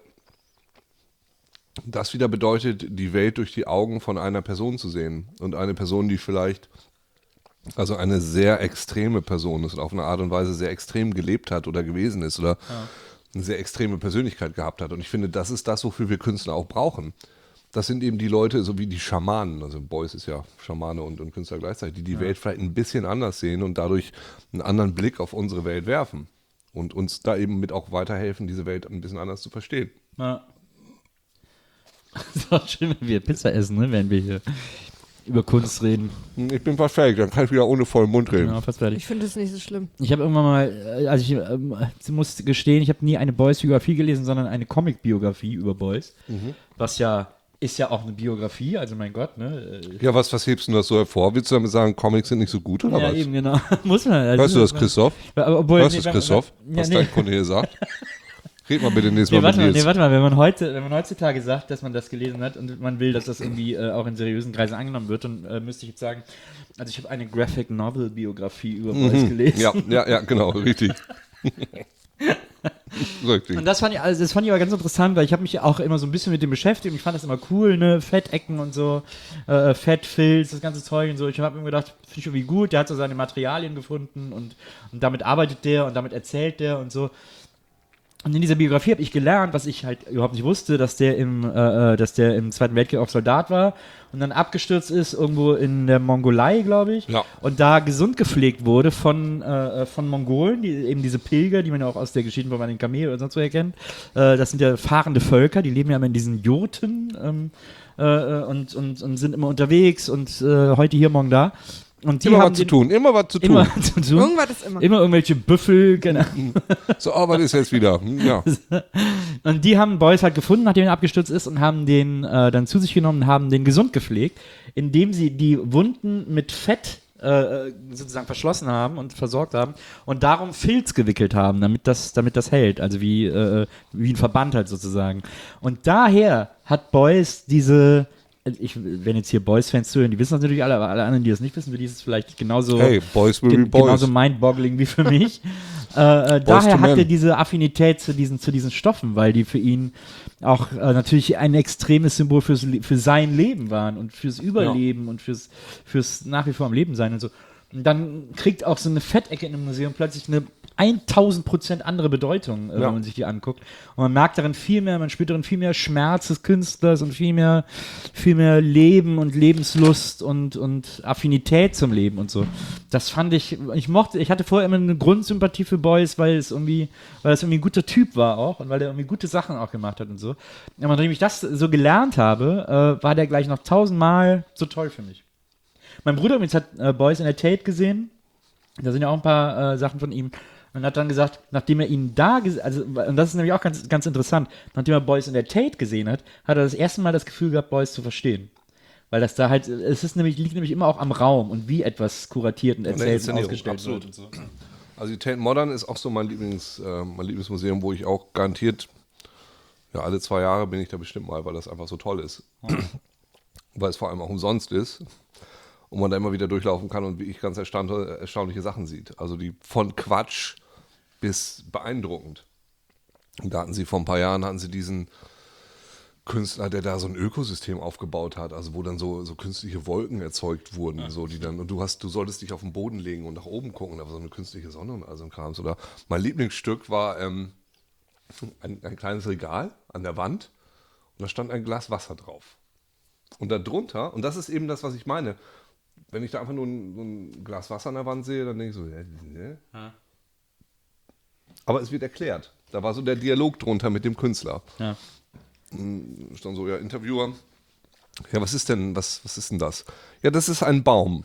das wieder bedeutet, die Welt durch die Augen von einer Person zu sehen und eine Person, die vielleicht, also eine sehr extreme Person ist und auf eine Art und Weise sehr extrem gelebt hat oder gewesen ist oder ja. eine sehr extreme Persönlichkeit gehabt hat. Und ich finde, das ist das, wofür wir Künstler auch brauchen. Das sind eben die Leute, so wie die Schamanen, also Beuys ist ja Schamane und, und Künstler gleichzeitig, die die ja. Welt vielleicht ein bisschen anders sehen und dadurch einen anderen Blick auf unsere Welt werfen und uns da eben mit auch weiterhelfen, diese Welt ein bisschen anders zu verstehen. Ja. Das ist auch schön, wenn wir Pizza essen, ne, wenn wir hier über Kunst reden. Ich bin fast fertig, dann kann ich wieder ohne vollen Mund reden. Ja, fast fertig. Ich finde das nicht so schlimm. Ich habe irgendwann mal, also ich ähm, muss gestehen, ich habe nie eine Beuys-Biografie gelesen, sondern eine Comic-Biografie über Beuys, mhm. was ja ist ja auch eine Biografie, also mein Gott, ne? Ja, was, was hebst du das so hervor? Willst du damit sagen, Comics sind nicht so gut oder Ja, was? eben, genau. Muss man. Also Hörst du das, Christoph? Aber, obwohl, Hörst du nee, das, wenn- Christoph? ja, Was nee. dein Kunde hier sagt? Red mal bitte nächstes Nee, Mal warte mit mal, Nils. nee, warte mal, wenn man heute, wenn man heutzutage sagt, dass man das gelesen hat und man will, dass das irgendwie äh, auch in seriösen Kreisen angenommen wird, dann äh, müsste ich jetzt sagen, also ich habe eine Graphic Novel Biografie über Beuys gelesen. Ja, ja, ja, genau, richtig. Richtig. Und das fand ich, also das fand ich aber ganz interessant, weil ich habe mich auch immer so ein bisschen mit dem beschäftigt und ich fand das immer cool, ne, Fettecken und so, äh, Fettfilz, das ganze Zeug und so. Ich habe mir gedacht, finde ich irgendwie gut, der hat so seine Materialien gefunden und, und damit arbeitet der und damit erzählt der und so. Und in dieser Biografie habe ich gelernt, was ich halt überhaupt nicht wusste, dass der im, äh, dass der im Zweiten Weltkrieg auch Soldat war und dann abgestürzt ist irgendwo in der Mongolei, glaube ich. Ja. Und da gesund gepflegt wurde von, äh, von Mongolen, die, eben diese Pilger, die man ja auch aus der Geschichte von den Kamel oder sonst wo erkennt. Äh, das sind ja fahrende Völker, die leben ja immer in diesen Jurten ähm, äh, und, und, und sind immer unterwegs und äh, heute hier, morgen da. Und die Immer haben was zu den- tun, immer was zu tun. Immer zu tun. Irgendwas ist immer. Immer irgendwelche Büffel, genau. So, oh, was ist jetzt wieder? Hm, Ja. Und die haben Beuys halt gefunden, nachdem er abgestürzt ist, und haben den äh, dann zu sich genommen und haben den gesund gepflegt, indem sie die Wunden mit Fett äh, sozusagen verschlossen haben und versorgt haben und darum Filz gewickelt haben, damit das, damit das hält, also wie, äh, wie ein Verband halt sozusagen. Und daher hat Beuys diese, ich, wenn jetzt hier Beuys-Fans zuhören, die wissen das natürlich alle, aber alle anderen, die das nicht wissen, für die ist es vielleicht genauso, Hey, Boys will gen- be Boys. genauso mind-boggling wie für mich. äh, äh, daher to hat er men. diese Affinität zu diesen, zu diesen Stoffen, weil die für ihn auch äh, natürlich ein extremes Symbol fürs, Le- für sein Leben waren und fürs Überleben und fürs, fürs nach wie vor am Leben sein und so. Und dann kriegt auch so eine Fettecke in einem Museum plötzlich eine tausend Prozent andere Bedeutung, äh, Ja. wenn man sich die anguckt. Und man merkt darin viel mehr, man spürt darin viel mehr Schmerz des Künstlers und viel mehr, viel mehr Leben und Lebenslust und, und Affinität zum Leben und so. Das fand ich, ich mochte, ich hatte vorher immer eine Grundsympathie für Beuys, weil es irgendwie, weil es irgendwie ein guter Typ war auch und weil er irgendwie gute Sachen auch gemacht hat und so. Aber nachdem ich das so gelernt habe, äh, war der gleich noch tausendmal so toll für mich. Mein Bruder übrigens hat äh, Beuys in der Tate gesehen. Da sind ja auch ein paar äh, Sachen von ihm. Und hat dann gesagt, nachdem er ihn da, ges- also, und das ist nämlich auch ganz, ganz interessant, nachdem er Beuys in der Tate gesehen hat, hat er das erste Mal das Gefühl gehabt, Beuys zu verstehen. Weil das da halt, es ist nämlich, liegt nämlich immer auch am Raum und wie etwas kuratiert und der erzählt und Inszenierung, ausgestellt absolut. wird und so. Also die Tate Modern ist auch so mein, Lieblings, äh, mein Lieblingsmuseum, wo ich auch garantiert, ja, alle zwei Jahre bin ich da bestimmt mal, weil das einfach so toll ist. Weil es vor allem auch umsonst ist und man da immer wieder durchlaufen kann und wie ich ganz erstaunt, erstaunliche Sachen sieht. Also die von Quatsch bis beeindruckend. Und da hatten sie vor ein paar Jahren, hatten sie diesen Künstler, der da so ein Ökosystem aufgebaut hat, also wo dann so, so künstliche Wolken erzeugt wurden, ja. so die dann, und du hast, du solltest dich auf den Boden legen und nach oben gucken, da war so eine künstliche Sonne und all so ein Krams. Oder mein Lieblingsstück war ähm, ein, ein kleines Regal an der Wand und da stand ein Glas Wasser drauf. Und da drunter, und das ist eben das, was ich meine, wenn ich da einfach nur ein, so ein Glas Wasser an der Wand sehe, dann denke ich so, äh, ne? Ja. Aber es wird erklärt. Da war so der Dialog drunter mit dem Künstler. Ja. Stand so, ja, Interviewer. Ja, was ist denn, was, was ist denn das? Ja, das ist ein Baum.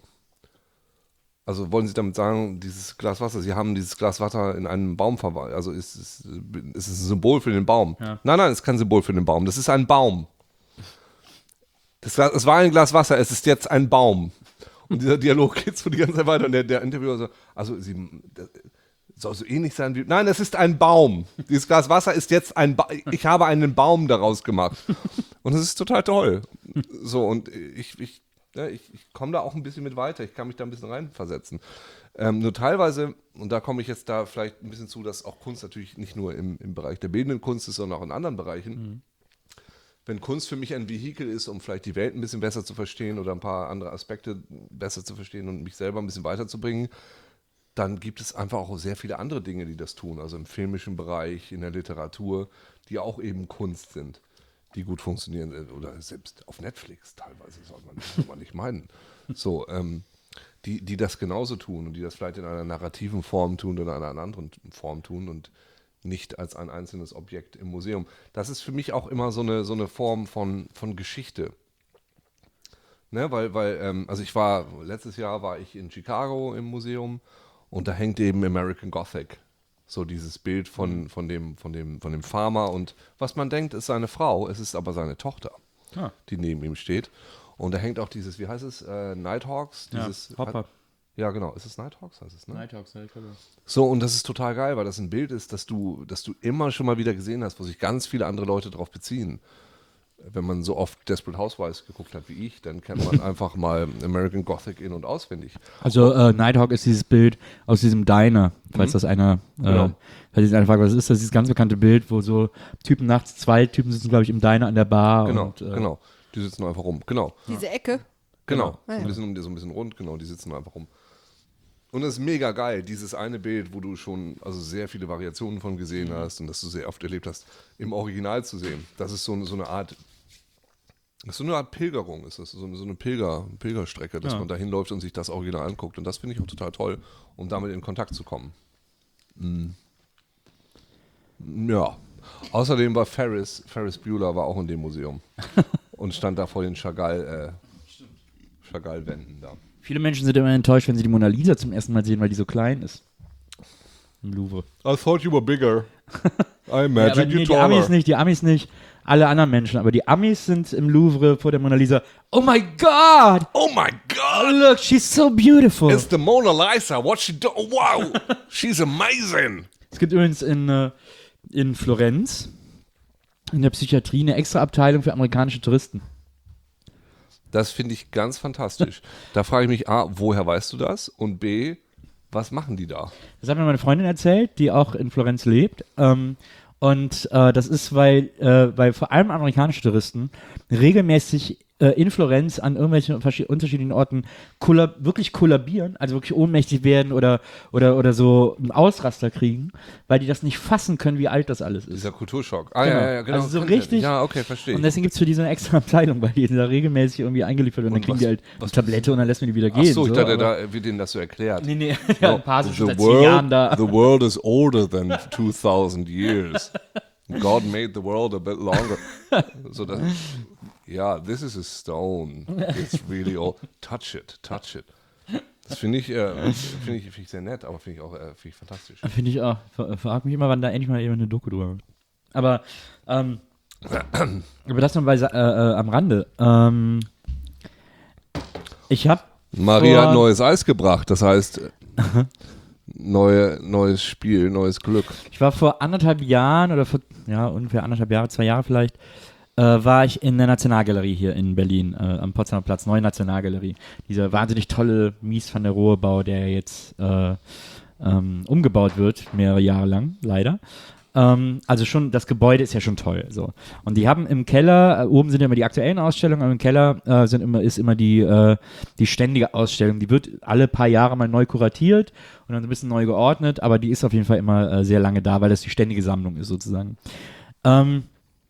Also wollen Sie damit sagen, dieses Glas Wasser, Sie haben dieses Glas Wasser in einem Baum verwandelt. Also ist es, ist es ein Symbol für den Baum? Ja. Nein, nein, es ist kein Symbol für den Baum. Das ist ein Baum. Das, Glas, es war ein Glas Wasser, es ist jetzt ein Baum. Und dieser Dialog geht so die ganze Zeit weiter. Und der, der Interviewer so, also Sie, das soll so ähnlich sein wie, nein, es ist ein Baum. Dieses Glas Wasser ist jetzt ein Baum. Ich habe einen Baum daraus gemacht. Und das ist total toll. So, und ich, ich, ja, ich, ich komme da auch ein bisschen mit weiter. Ich kann mich da ein bisschen reinversetzen. Ähm, nur teilweise, und da komme ich jetzt da vielleicht ein bisschen zu, dass auch Kunst natürlich nicht nur im, im Bereich der bildenden Kunst ist, sondern auch in anderen Bereichen. Mhm. Wenn Kunst für mich ein Vehikel ist, um vielleicht die Welt ein bisschen besser zu verstehen oder ein paar andere Aspekte besser zu verstehen und mich selber ein bisschen weiterzubringen, dann gibt es einfach auch sehr viele andere Dinge, die das tun. Also im filmischen Bereich, in der Literatur, die auch eben Kunst sind, die gut funktionieren. Oder selbst auf Netflix teilweise, soll man, soll man nicht meinen. So, ähm, die, die das genauso tun und die das vielleicht in einer narrativen Form tun oder in einer anderen Form tun und nicht als ein einzelnes Objekt im Museum. Das ist für mich auch immer so eine, so eine Form von, von Geschichte. Ne, weil, weil ähm, also ich war, letztes Jahr war ich in Chicago im Museum und da hängt eben American Gothic. So dieses Bild von, von, dem, von, dem, von dem Farmer und was man denkt, ist seine Frau, es ist aber seine Tochter. Ah. die neben ihm steht. Und da hängt auch dieses, wie heißt es, äh, Nighthawks? Dieses, ja, Hopper. Ja, genau. Ist es Nighthawks? Heißt es, ne? Nighthawks, ja, ich glaube. So, und das ist total geil, weil das ein Bild ist, das du, das du immer schon mal wieder gesehen hast, wo sich ganz viele andere Leute drauf beziehen. Wenn man so oft Desperate Housewives geguckt hat wie ich, dann kennt man einfach mal American Gothic in- und auswendig. Also äh, Nighthawk ist dieses Bild aus diesem Diner, falls Mhm. das einer, äh, Genau. falls jetzt einer fragt, was ist das? Dieses ganz bekannte Bild, wo so Typen nachts, zwei Typen sitzen, glaube ich, im Diner an der Bar. Genau, und, äh, genau. Die sitzen einfach rum. Genau, Diese Ecke. genau. Ah, ja. So, ein bisschen, so ein bisschen rund, genau, die sitzen einfach rum. Und das ist mega geil, dieses eine Bild, wo du schon also sehr viele Variationen von gesehen hast und das du sehr oft erlebt hast, im Original zu sehen. Das ist so, eine- so eine Art, das ist so eine Art Pilgerung, ist das so eine, so eine Pilger, Pilgerstrecke, dass Ja. man da hinläuft und sich das Original anguckt. Und das finde ich auch total toll, um damit in Kontakt zu kommen. Mm. Ja. Außerdem war Ferris, Ferris Bueller war auch in dem Museum und stand da vor den Chagall, äh, Chagall-Wänden da. Viele Menschen sind immer enttäuscht, wenn sie die Mona Lisa zum ersten Mal sehen, weil die so klein ist. Im Louvre. I thought you were bigger. I Ja, aber imagined nee, you die taller. Amis nicht, die Amis nicht. Alle anderen Menschen, aber die Amis sind im Louvre vor der Mona Lisa. Oh my God! Oh my God! Look, she's so beautiful. It's the Mona Lisa. What she do? Oh, wow! She's amazing. Es gibt übrigens in, äh, in Florenz in der Psychiatrie eine extra Abteilung für amerikanische Touristen. Das finde ich ganz fantastisch. Da frage ich mich A, woher weißt du das? Und B, was machen die da? Das hat mir meine Freundin erzählt, die auch in Florenz lebt. Ähm, und äh, das ist, weil, äh, weil vor allem amerikanische Touristen regelmäßig äh, in Florenz an irgendwelchen verschi- unterschiedlichen Orten kollab- wirklich kollabieren, also wirklich ohnmächtig werden oder, oder, oder so einen Ausraster kriegen, weil die das nicht fassen können, wie alt das alles ist. Dieser Kulturschock. Ah, Genau. ja, ja, ja, genau. Also so Kennt ihr. richtig- Ja, okay, verstehe Und ich. deswegen gibt es für die so eine extra Abteilung, weil die da regelmäßig irgendwie eingeliefert werden. Und Dann kriegen was- die halt was- eine Tablette und dann lässt man die wieder gehen. Ach so, ich dachte, aber- da wird denen das so erklärt. Nee, nee, ja, ein paar sind schon the, seit zehn Jahren da. the world is older than two thousand years. God made the world a bit longer. So das, ja, this is a stone. It's really old. Touch it, touch it. Das finde ich, äh, finde ich, find ich sehr nett, aber finde ich auch äh, find ich fantastisch. Finde ich auch. Ver- Frag mich immer, wann da endlich mal jemand eine Doku drüber macht. Aber, ähm, aber das noch bei, Sa- äh, äh, am Rande. Ähm, ich habe Maria Vor- hat neues Eis gebracht, das heißt, äh, neue, neues Spiel, neues Glück. Ich war vor anderthalb Jahren oder vor, ja, ungefähr anderthalb Jahre, zwei Jahre vielleicht, äh, war ich in der Nationalgalerie hier in Berlin, äh, am Potsdamer Platz, neue Nationalgalerie. Dieser wahnsinnig tolle Mies van der Rohe Bau, der jetzt äh, ähm, umgebaut wird, mehrere Jahre lang, leider. Ähm, also schon, das Gebäude ist ja schon toll. So. Und die haben im Keller, äh, oben sind ja immer die aktuellen Ausstellungen, aber im Keller äh, sind immer, ist immer die, äh, die ständige Ausstellung. Die wird alle paar Jahre mal neu kuratiert und dann ein bisschen neu geordnet, aber die ist auf jeden Fall immer äh, sehr lange da, weil das die ständige Sammlung ist sozusagen. Ähm,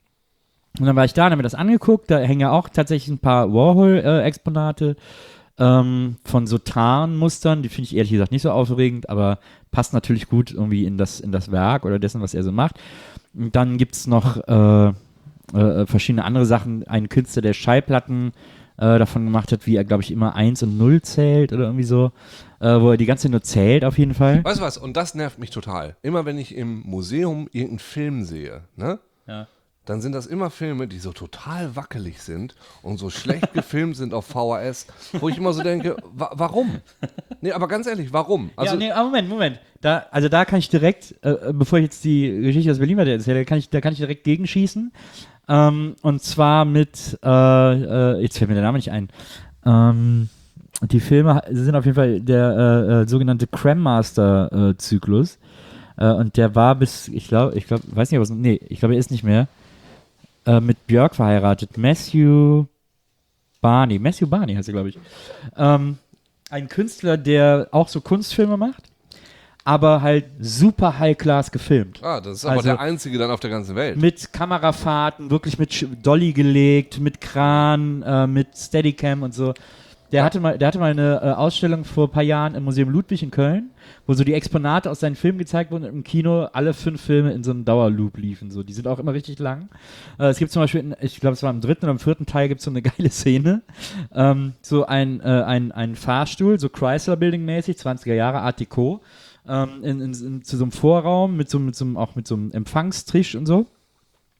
und dann war ich da und habe mir das angeguckt. Da hängen ja auch tatsächlich ein paar Warhol-Exponate ähm, von so Tarnmustern. Die finde ich ehrlich gesagt nicht so aufregend, aber passt natürlich gut irgendwie in das, in das Werk oder dessen, was er so macht. Und dann gibt es noch äh, äh, verschiedene andere Sachen. Ein Künstler, der Schallplatten äh, davon gemacht hat, wie er, glaube ich, immer eins und null zählt oder irgendwie so. Äh, wo er die ganze Zeit nur zählt auf jeden Fall. Weißt du was? Und das nervt mich total. Immer wenn ich im Museum irgendeinen Film sehe, ne? Ja. Dann sind das immer Filme, die so total wackelig sind und so schlecht gefilmt sind auf V H S, wo ich immer so denke, wa warum? Nee, aber ganz ehrlich, warum? Also, ja, nee, aber Moment, Moment. Da, also da kann ich direkt, äh, bevor ich jetzt die Geschichte aus Berlin weiter erzähle, kann ich, da kann ich direkt gegenschießen. Ähm, und zwar mit, äh, äh, jetzt fällt mir der Name nicht ein. Ähm, die Filme sind auf jeden Fall der äh, äh, sogenannte Cram-Master-Zyklus. Äh, und der war bis, ich glaube, ich glaube, weiß nicht, was, nee, ich glaube, er ist nicht mehr, äh, mit Björk verheiratet. Matthew Barney. Matthew Barney heißt er, glaube ich. Ähm, ein Künstler, der auch so Kunstfilme macht, aber halt super high-class gefilmt. ah, das ist aber Also- der einzige dann auf der ganzen Welt. Mit Kamerafahrten, wirklich mit Sch- Dolly gelegt, mit Kran, äh, mit Steadicam und so. Der hatte mal, der hatte mal eine äh, Ausstellung vor ein paar Jahren im Museum Ludwig in Köln, wo so die Exponate aus seinen Filmen gezeigt wurden und im Kino alle fünf Filme in so einem Dauerloop liefen. So. Die sind auch immer richtig lang. Äh, es gibt zum Beispiel, in, ich glaube, es war im dritten oder im vierten Teil, gibt es so eine geile Szene. Ähm, so ein, äh, ein, ein Fahrstuhl, so Chrysler-Building-mäßig, zwanziger Jahre, Art Deco, ähm, in, in, in, zu so einem Vorraum mit so, mit so einem, auch mit so einem Empfangstisch und so.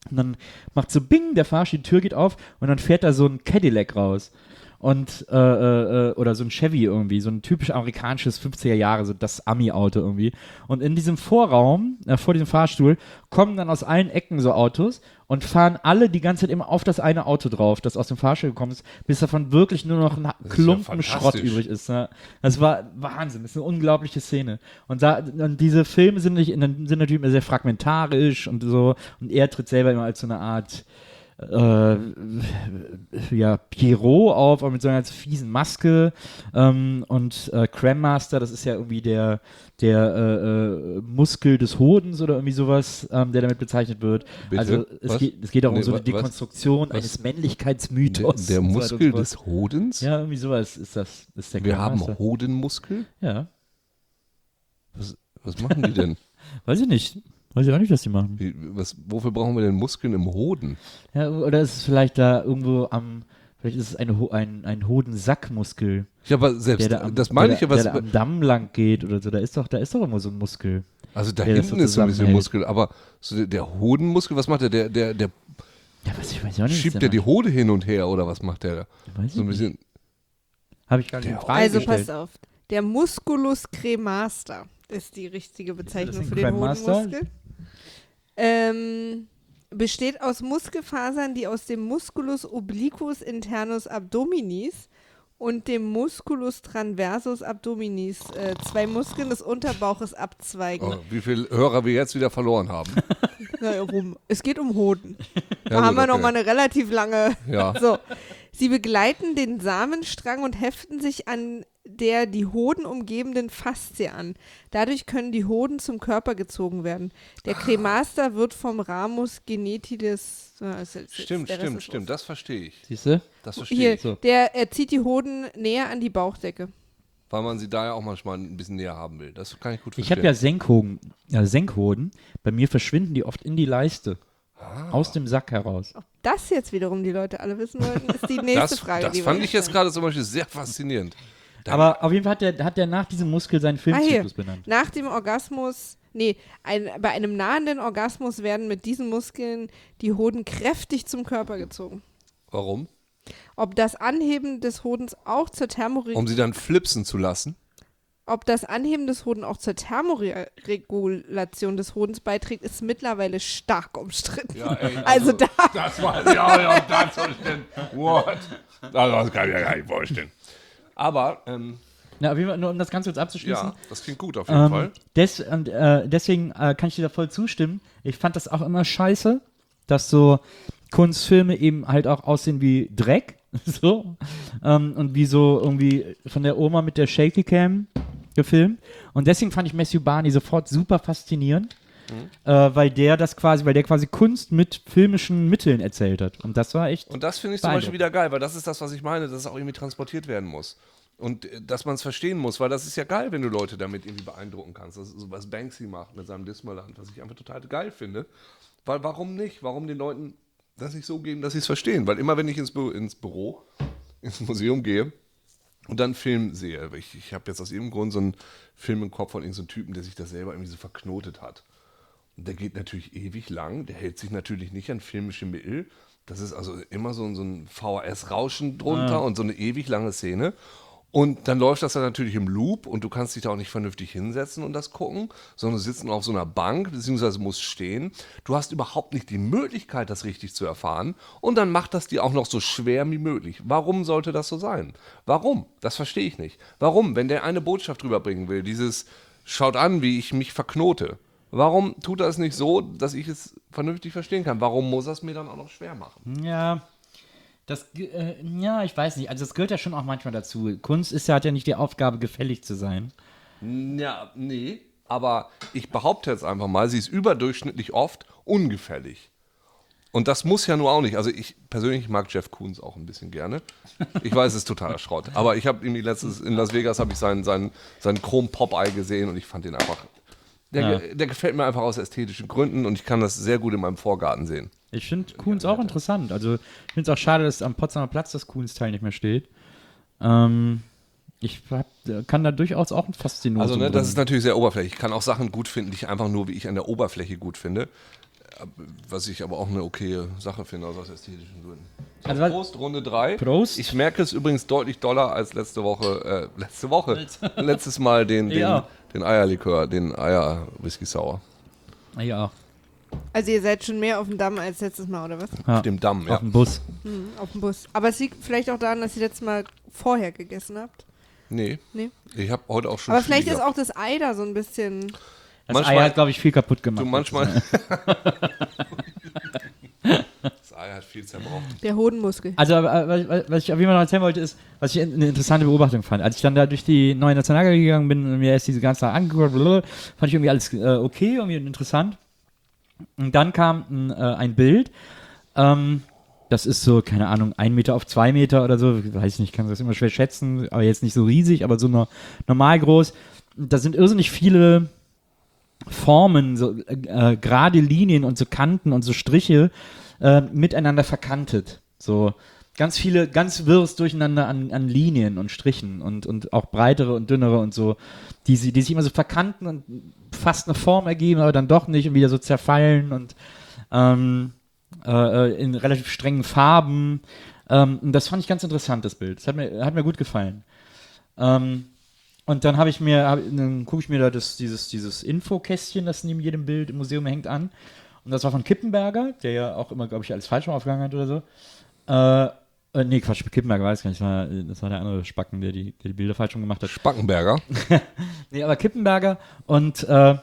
Und dann macht so Bing, der Fahrstuhl, die Tür geht auf und dann fährt da so ein Cadillac raus. Und, äh, äh, oder so ein Chevy irgendwie, so ein typisch amerikanisches fünfziger Jahre, so das Ami-Auto irgendwie. Und in diesem Vorraum, äh, vor diesem Fahrstuhl, kommen dann aus allen Ecken so Autos und fahren alle die ganze Zeit immer auf das eine Auto drauf, das aus dem Fahrstuhl gekommen ist, bis davon wirklich nur noch ein Das ist Klumpen ja Schrott fantastisch. übrig ist. Ne? Das war Wahnsinn, das ist eine unglaubliche Szene. Und, da, und diese Filme sind, nicht, sind natürlich immer sehr fragmentarisch und so. Und er tritt selber immer als so eine Art Äh, ja, Pierrot auf, aber mit so einer ganz fiesen Maske ähm, und äh, Cram Master, das ist ja irgendwie der, der äh, äh, Muskel des Hodens oder irgendwie sowas, ähm, der damit bezeichnet wird. Bitte? Also es Was? geht, es geht auch um Nee, so wa- eine Dekonstruktion was? eines Männlichkeitsmythos. Der, der und so weiter Muskel und so des fort. Hodens? Ja, irgendwie sowas ist das. Ist der Wir Cram haben Master. Hodenmuskel? Ja, Was, was machen die denn? weiß ich nicht. Weiß ich auch nicht, was die machen. Wie, was, wofür brauchen wir denn Muskeln im Hoden? Ja, oder ist es vielleicht da irgendwo am, vielleicht ist es eine, Ho- ein, ein Hodensackmuskel. Ja, aber selbst, Der da am, das meine der, ich ja, was. der da am Damm lang geht oder so, da ist doch, da ist doch immer so ein Muskel. Also da der das hinten so ist so ein bisschen zusammenhält. Muskel, aber so der, der Hodenmuskel, was macht der? Der, der, der Ja, was ich weiß auch nicht. schiebt der die Hode hin und her oder was macht der da? Weiß ich So ein nicht. bisschen. Habe ich gar nicht in Der- Frage Also gestellt. pass auf. Der Musculus cremaster ist die richtige Bezeichnung ein für den Cremaster? Hodenmuskel. Ähm, besteht aus Muskelfasern, die aus dem Musculus obliquus internus abdominis und dem Musculus transversus abdominis, äh, zwei Muskeln des Unterbauches, abzweigen. Oh, wie viele Hörer wir jetzt wieder verloren haben. Na, rum. Es geht um Hoden. Da Ja, haben gut, wir noch okay. mal eine relativ lange. Ja. So. Sie begleiten den Samenstrang und heften sich an der die Hoden umgebenden Faszie an. Dadurch können die Hoden zum Körper gezogen werden. Der Cremaster wird vom Ramus genetilis. Ja, ist jetzt- Stimmt, der Rest stimmt, ist stimmt. Das verstehe ich. Siehst du? Das los. verstehe Hier, ich. So. der er zieht die Hoden näher an die Bauchdecke. Weil man sie da ja auch manchmal ein bisschen näher haben will. Das kann ich gut verstehen. Ich habe ja Senkhoden, ja Senkhoden. Bei mir verschwinden die oft in die Leiste. Ah. Aus dem Sack heraus. Ob das jetzt wiederum die Leute alle wissen wollten, ist die nächste das, Frage. das die wir fand ich jetzt stellen. gerade zum Beispiel sehr faszinierend. Da- Aber auf jeden Fall hat der, hat der nach diesem Muskel seinen Ah, hier. Filmzyklus benannt. Nach dem Orgasmus, nee, ein, bei einem nahenden Orgasmus werden mit diesen Muskeln die Hoden kräftig zum Körper gezogen. Warum? Ob das Anheben des Hodens auch zur Thermore Um sie dann flipsen zu lassen. ob das Anheben des Hoden auch zur Thermoregulation des Hodens beiträgt, ist mittlerweile stark umstritten. Ja, ey, also, da, Das war, ja, ja, das soll ich denn. What? Also, das kann ich mir gar nicht vorstellen. Aber, ähm, Na, auf jeden Fall, nur um das Ganze jetzt abzuschließen. ja, das klingt gut auf jeden Ähm, Fall. des, und, äh, deswegen äh, kann ich dir da voll zustimmen. Ich fand das auch immer scheiße, dass so Kunstfilme eben halt auch aussehen wie Dreck. so. Ähm, und wie so irgendwie von der Oma mit der Shaky Cam gefilmt. Und deswegen fand ich Matthew Barney sofort super faszinierend. Äh, weil der das quasi, weil der quasi Kunst mit filmischen Mitteln erzählt hat. Und das war echt. Und das finde ich zum Beispiel wieder geil, weil das ist das, was ich meine, dass es auch irgendwie transportiert werden muss. Und äh, dass man es verstehen muss, weil das ist ja geil, wenn du Leute damit irgendwie beeindrucken kannst. Das ist so, was Banksy macht mit seinem Dismaland, was ich einfach total geil finde. Weil warum nicht? Warum den Leuten das nicht so geben, dass sie es verstehen? Weil immer, wenn ich ins, Bü ins Büro, ins Museum gehe und dann einen Film sehe, ich, ich habe jetzt aus irgendeinem Grund so einen Film im Kopf von irgendeinem so Typen, der sich das selber irgendwie so verknotet hat. Und der geht natürlich ewig lang, der hält sich natürlich nicht an filmische Mittel. Das ist also immer so, so ein V H S-Rauschen drunter und so eine ewig lange Szene. Und dann läuft das dann natürlich im Loop und du kannst dich da auch nicht vernünftig hinsetzen und das gucken, sondern du sitzt auf so einer Bank, beziehungsweise musst stehen. Du hast überhaupt nicht die Möglichkeit, das richtig zu erfahren und dann macht das dir auch noch so schwer wie möglich. Warum sollte das so sein? Warum? Das verstehe ich nicht. Warum? Wenn der eine Botschaft rüberbringen will, dieses schaut an, wie ich mich verknote. Warum tut er es nicht so, dass ich es vernünftig verstehen kann? Warum muss er es mir dann auch noch schwer machen? Ja, das, äh, ja, ich weiß nicht. Also das gehört ja schon auch manchmal dazu. Kunst ist ja, hat ja nicht die Aufgabe, gefällig zu sein. Ja, nee. Aber ich behaupte jetzt einfach mal, sie ist überdurchschnittlich oft ungefällig. Und das muss ja nur auch nicht. Also ich persönlich mag Jeff Koons auch ein bisschen gerne. Ich weiß, es ist totaler Schrott. Aber ich habe irgendwie letztes, in Las Vegas habe ich seinen, seinen, seinen Chrom-Popeye gesehen und ich fand den einfach, der, Ja. ge- der gefällt mir einfach aus ästhetischen Gründen und ich kann das sehr gut in meinem Vorgarten sehen. Ich finde Kuhns auch interessant. Also ich finde es auch schade, dass am Potsdamer Platz das Kuhns-Teil nicht mehr steht. Ähm, ich hab, kann da durchaus auch ein Faszinosum Also ne, drin. das ist natürlich sehr oberflächlich. Ich kann auch Sachen gut finden, die ich einfach nur, wie ich an der Oberfläche gut finde. was ich aber auch eine okaye Sache finde aus ästhetischen Gründen. So, Also, Prost, Runde drei. Prost. Ich merke es übrigens deutlich doller als letzte Woche, äh, letzte Woche, letztes Mal den, den, Ja. den Eierlikör, den Eier-Whisky Sour. Ja, Also ihr seid schon mehr auf dem Damm als letztes Mal, oder was? ja. Auf dem Damm, ja. Auf dem Bus. Hm, auf dem Bus. Aber es liegt vielleicht auch daran, dass ihr letztes Mal vorher gegessen habt. Nee, Nee. ich habe heute auch schon Aber viel vielleicht ist gehabt. auch das Ei da so ein bisschen... Das Manchmal- Ei hat, glaube ich, viel kaputt gemacht. Du manchmal. Das Ei hat viel zerbrochen. Der Hodenmuskel. Also, aber, was was ich auf jeden Fall noch erzählen wollte, ist, was ich eine interessante Beobachtung fand. Als ich dann da durch die neue Nationalgalerie gegangen bin und mir erst diese ganze Sache angeguckt, blablabla, fand ich irgendwie alles äh, okay, irgendwie interessant. Und dann kam ein, äh, ein Bild, ähm, das ist so, keine Ahnung, ein Meter auf zwei Meter oder so, ich weiß nicht, kann das immer schwer schätzen, aber jetzt nicht so riesig, aber so nur normal groß. Da sind irrsinnig viele Formen, so äh, gerade Linien und so Kanten und so Striche äh, miteinander verkantet. So ganz viele, ganz wirres Durcheinander an, an Linien und Strichen und, und auch breitere und dünnere und so, die, sie- die sich immer so verkanten und fast eine Form ergeben, aber dann doch nicht und wieder so zerfallen und ähm, äh, in relativ strengen Farben. Ähm, und das fand ich ganz interessant, das Bild. Das hat mir, hat mir gut gefallen. Ähm, und dann habe ich mir, hab, dann gucke ich mir da das, dieses, dieses Infokästchen, das neben jedem Bild im Museum hängt, an. Und das war von Kippenberger, der ja auch immer, glaube ich, alles falsch mal aufgegangen hat oder so. Äh, äh, nee, Quatsch, Kippenberger weiß gar nicht, das war, das war der andere Spacken, der die, der die Bilder falsch rum gemacht hat. Spackenberger. Nee, aber Kippenberger und äh,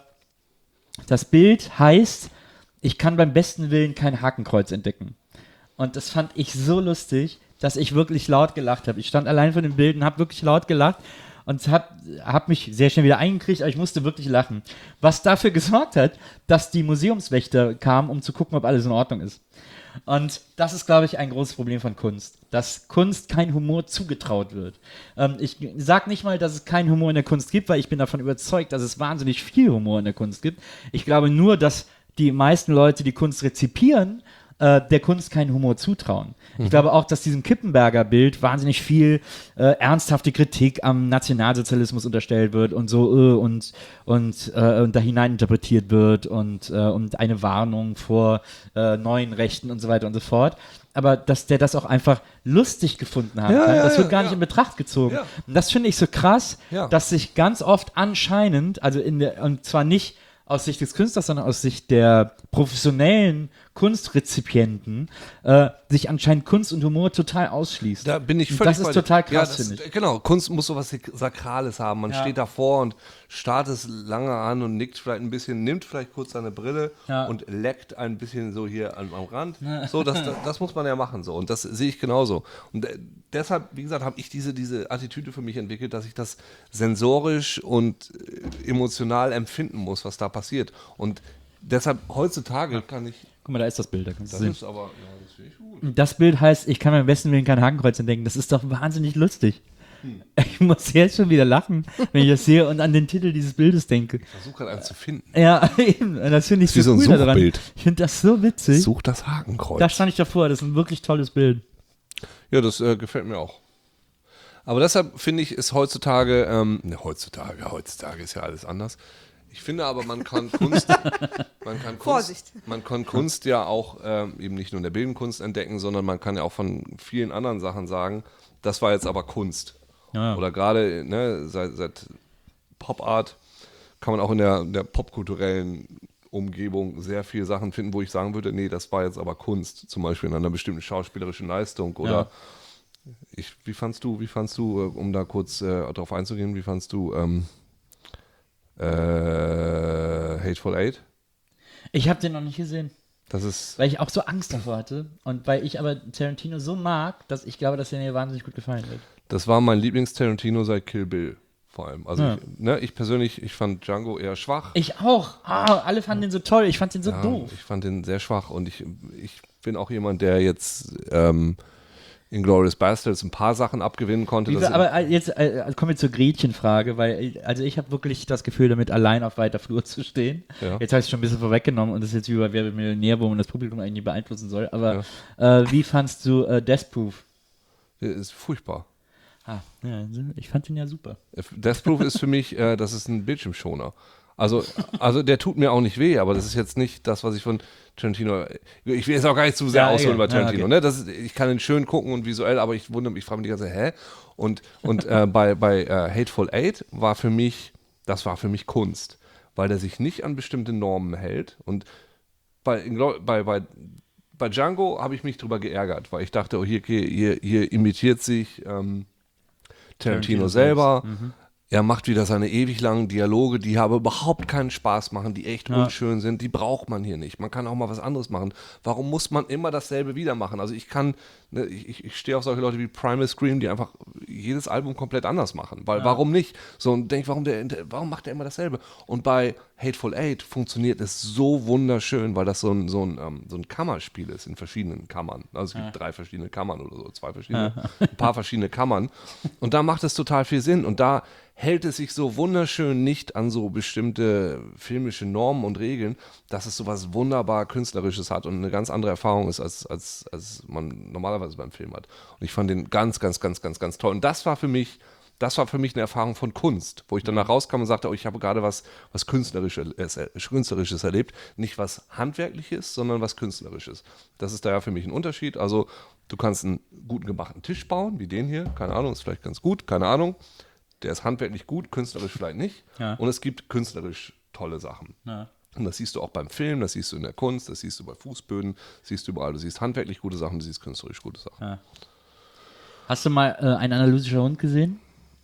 das Bild heißt, ich kann beim besten Willen kein Hakenkreuz entdecken. Und das fand ich so lustig, dass ich wirklich laut gelacht habe. Ich stand allein vor dem Bild und habe wirklich laut gelacht und habe hab mich sehr schnell wieder eingekriegt, aber ich musste wirklich lachen. Was dafür gesorgt hat, dass die Museumswächter kamen, um zu gucken, ob alles in Ordnung ist. Und das ist, glaube ich, ein großes Problem von Kunst, dass Kunst kein Humor zugetraut wird. Ähm, ich sage nicht mal, dass es keinen Humor in der Kunst gibt, weil ich bin davon überzeugt, dass es wahnsinnig viel Humor in der Kunst gibt. Ich glaube nur, dass die meisten Leute, die Kunst rezipieren, äh, der Kunst keinen Humor zutrauen. Mhm. Ich glaube auch, dass diesem Kippenberger Bild wahnsinnig viel äh, ernsthafte Kritik am Nationalsozialismus unterstellt wird und so äh, und, und, äh, und da hinein interpretiert wird und, äh, und eine Warnung vor äh, neuen Rechten und so weiter und so fort. Aber dass der das auch einfach lustig gefunden haben Ja, kann, ja, das wird ja, gar ja. nicht in Betracht gezogen. Ja. Und das finde ich so krass, Ja. dass sich ganz oft anscheinend, also in der, und zwar nicht aus Sicht des Künstlers, sondern aus Sicht der professionellen Kunstrezipienten, äh, sich anscheinend Kunst und Humor total ausschließt. Da bin ich Und völlig das ist bei dir. total krass, Ja, das- finde ich. Genau, Kunst muss sowas Sakrales haben. Man Ja. steht davor und starrt es lange an und nickt vielleicht ein bisschen, nimmt vielleicht kurz seine Brille Ja. und leckt ein bisschen so hier am, am Rand. So, das, das, das muss man ja machen so. Und das sehe ich genauso. Und äh, deshalb, wie gesagt, habe ich diese, diese Attitüde für mich entwickelt, dass ich das sensorisch und äh, emotional empfinden muss, was da passiert. Und deshalb heutzutage kann ich. Guck mal, da ist das Bild. Da kannst du Das sehen. ist aber, ja, das finde ich gut. Das Bild heißt, ich kann beim besten Willen kein Hakenkreuz entdecken. Das ist doch wahnsinnig lustig. Hm. Ich muss jetzt schon wieder lachen, wenn ich das sehe und an den Titel dieses Bildes denke. Ich versuche gerade einen zu finden. Ja, eben. Das finde ich Das ist so wie cool so ein daran. Suchbild. Ich finde das so witzig. Such das Hakenkreuz. Da stand ich davor. Das ist ein wirklich tolles Bild. Ja, das äh, gefällt mir auch. Aber deshalb finde ich, ist heutzutage, ähm, ne, heutzutage, heutzutage ist ja alles anders. Ich finde aber, man kann Kunst, man kann Kunst, Vorsicht. man kann Kunst ja auch ähm, eben nicht nur in der bildenden Kunst entdecken, sondern man kann ja auch von vielen anderen Sachen sagen, das war jetzt aber Kunst. Ja. Oder gerade ne, seit, seit Pop Art kann man auch in der, in der popkulturellen Umgebung sehr viele Sachen finden, wo ich sagen würde, nee, das war jetzt aber Kunst, zum Beispiel in einer bestimmten schauspielerischen Leistung oder Ja. ich, wie fandst du, wie fandst du, äh, um da kurz äh, darauf einzugehen, wie fandst du ähm, äh, Hateful Eight? Ich habe den noch nicht gesehen. Das ist, Weil ich auch so Angst davor hatte und weil ich aber Tarantino so mag, dass ich glaube, dass der mir wahnsinnig gut gefallen wird. das war mein Lieblings-Tarantino seit Kill Bill vor allem. Also Ja. ich, ne, ich persönlich, ich fand Django eher schwach. Ich auch. Ah, alle fanden den so toll. Ich fand den so Ja, doof. ich fand den sehr schwach und ich, ich bin auch jemand, der jetzt ähm, Inglourious Basterds ein paar Sachen abgewinnen konnte. Wie Das wir, sind- aber äh, jetzt äh, kommen wir zur Gretchenfrage, weil äh, also ich habe wirklich das Gefühl, damit allein auf weiter Flur zu stehen. Ja. Jetzt habe ich es schon ein bisschen vorweggenommen und das ist jetzt wie bei Wer wird Millionär, wo man das Publikum eigentlich nie beeinflussen soll. Aber äh, wie fandst du äh, Death Proof? Der ist furchtbar. Ah, ja, ich fand den ja super. Death Proof ist für mich, äh, das ist ein Bildschirmschoner. Also, also der tut mir auch nicht weh, aber das ist jetzt nicht das, was ich von Tarantino. Ich will jetzt auch gar nicht zu sehr Ja, ausholen ja, über Tarantino. ja, okay. Ne? Das ist, ich kann ihn schön gucken und visuell, aber ich wundere mich, ich frage mich die ganze Zeit, hä? Und, und äh, bei, bei äh, Hateful Eight war für mich, das war für mich Kunst, weil der sich nicht an bestimmte Normen hält. Und bei, bei, bei, bei Django habe ich mich drüber geärgert, weil ich dachte, oh, hier, hier, hier imitiert sich ähm, Tarantino, Tarantino selber. Mhm. Er macht wieder seine ewig langen Dialoge, die aber überhaupt keinen Spaß machen, die echt Ja. unschön sind. Die braucht man hier nicht. Man kann auch mal was anderes machen. Warum muss man immer dasselbe wieder machen? Also ich kann, ne, ich, ich stehe auf solche Leute wie Primal Scream, die einfach jedes Album komplett anders machen. Weil Ja. warum nicht? So und denk, warum der, warum macht er immer dasselbe? Und bei Hateful Eight funktioniert es so wunderschön, weil das so ein, so ein, ähm, so ein Kammerspiel ist in verschiedenen Kammern. Also es gibt Ja. drei verschiedene Kammern oder so, zwei verschiedene, ein paar verschiedene Kammern. Und da macht es total viel Sinn. Und da hält es sich so wunderschön nicht an so bestimmte filmische Normen und Regeln, dass es so was wunderbar Künstlerisches hat und eine ganz andere Erfahrung ist, als, als, als man normalerweise beim Film hat. Und ich fand den ganz, ganz, ganz, ganz, ganz toll. Und das war für mich, das war für mich eine Erfahrung von Kunst, wo ich danach rauskam und sagte, oh, ich habe gerade was, was Künstlerisches, äh, Künstlerisches erlebt. Nicht was Handwerkliches, sondern was Künstlerisches. Das ist da ja für mich ein Unterschied. Also du kannst einen guten gemachten Tisch bauen, wie den hier, keine Ahnung, ist vielleicht ganz gut, keine Ahnung. Der ist handwerklich gut, künstlerisch vielleicht nicht. Ja. Und es gibt künstlerisch tolle Sachen. Ja. Und das siehst du auch beim Film, das siehst du in der Kunst, das siehst du bei Fußböden, das siehst du überall. Du siehst handwerklich gute Sachen, du siehst künstlerisch gute Sachen. Ja. Hast du mal äh, Ein analytischer Hund gesehen?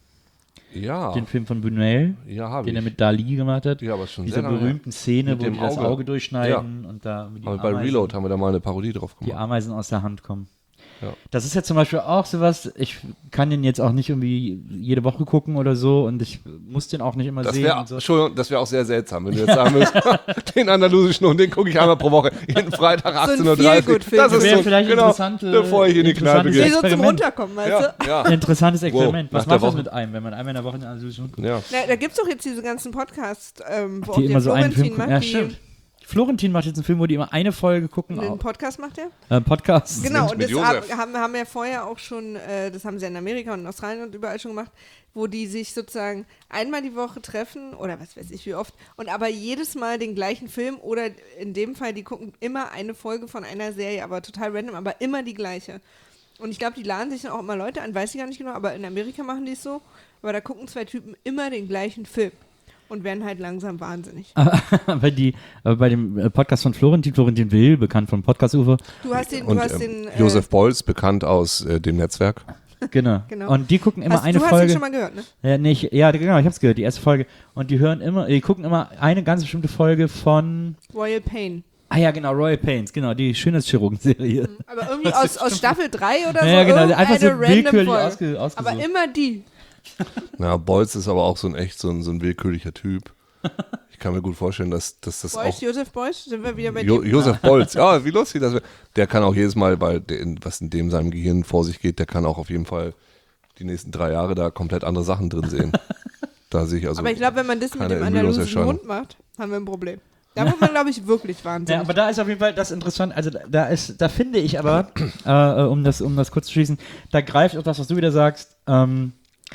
Ja, Den Film von Buñuel, ja habe den ich. er mit Dali gemacht hat. Ja, aber schon Diese sehr lange berühmten Szene, Mit wo dem die das Auge. Auge durchschneiden und da wie die, aber bei Ameisen, Reload haben wir da mal eine Parodie drauf die gemacht. Ameisen aus der Hand kommen. Ja. Das ist ja zum Beispiel auch sowas, ich kann den jetzt auch nicht irgendwie jede Woche gucken oder so und ich muss den auch nicht immer Das sehen. wäre und so. Entschuldigung, das wäre auch sehr seltsam, wenn du jetzt sagen würdest, den andalusischen Hund, den gucke ich einmal pro Woche, jeden Freitag So ein achtzehn Uhr dreißig. Feel-Good-Film. Das ist Wäre so, vielleicht genau, interessante- bevor ich in die Kneipe interessantes gehe. Nee, so zum Experiment. Runterkommen, weißt Ja, du? ja, Interessantes Experiment. Wow, Was nach der macht das Woche. mit einem, wenn man einmal in der Woche einen analytischen Hund guckt? ja. Na, da gibt es doch jetzt diese ganzen Podcasts, ähm, wo auch Die der immer so einen Florentin Film gucken. macht, Ja, die stimmt. Florentin macht jetzt einen Film, wo die immer eine Folge gucken. einen Auch. Podcast macht er. Äh, Podcast. Genau, mit- und mit das Josef. hab- haben, haben wir vorher auch schon, äh, das haben sie in Amerika und in Australien und überall schon gemacht, wo die sich sozusagen einmal die Woche treffen oder was weiß ich wie oft und aber jedes Mal den gleichen Film oder in dem Fall, die gucken immer eine Folge von einer Serie, aber total random, aber immer die gleiche. Und ich glaube, die laden sich dann auch immer Leute an, weiß ich gar nicht genau, aber in Amerika machen die es so, aber da gucken zwei Typen immer den gleichen Film und werden halt langsam wahnsinnig. Aber die, aber bei dem äh, Podcast von Florentin, Florentin Will, bekannt von Podcast-Ufer, Du hast den, Und du hast ähm, den, äh, Josef Bolz, bekannt aus äh, dem Netzwerk. genau. Genau. Und die gucken immer hast, eine du hast Folge. ihn schon mal gehört, ne? Ja, nicht, ja, genau, ich hab's gehört, die erste Folge. Und die hören immer, die gucken immer eine ganz bestimmte Folge von, Royal Pain. ah ja, genau, Royal Pains, genau, die Schönheitschirurgen-Serie. Aber irgendwie aus, aus Staffel drei oder so. Ja, genau, einfach so irgendeine random willkürlich Folge. ausge, ausgesucht. Aber immer die. Ja, Bolz ist aber auch so ein echt so ein, so ein willkürlicher Typ. Ich kann mir gut vorstellen, dass, dass das Beuys, auch Josef Beuys, sind wir wieder bei Jo dir? Josef Bolz, ja, wie lustig das wäre. Der kann auch jedes Mal, weil der, was in dem seinem Gehirn vor sich geht, der kann auch auf jeden Fall die nächsten drei Jahre da komplett andere Sachen drin sehen. Da sehe ich also. Aber ich glaube, wenn man das mit keine dem andalusischen Ermüdungserscheinung. Hund macht, haben wir ein Problem. Da wird man, glaube ich, wirklich wahnsinnig. Ja, aber da ist auf jeden Fall das interessant, also da, da ist, da finde ich aber, äh, um das, um das kurz zu schließen, da greift auch das, was du wieder sagst, ähm,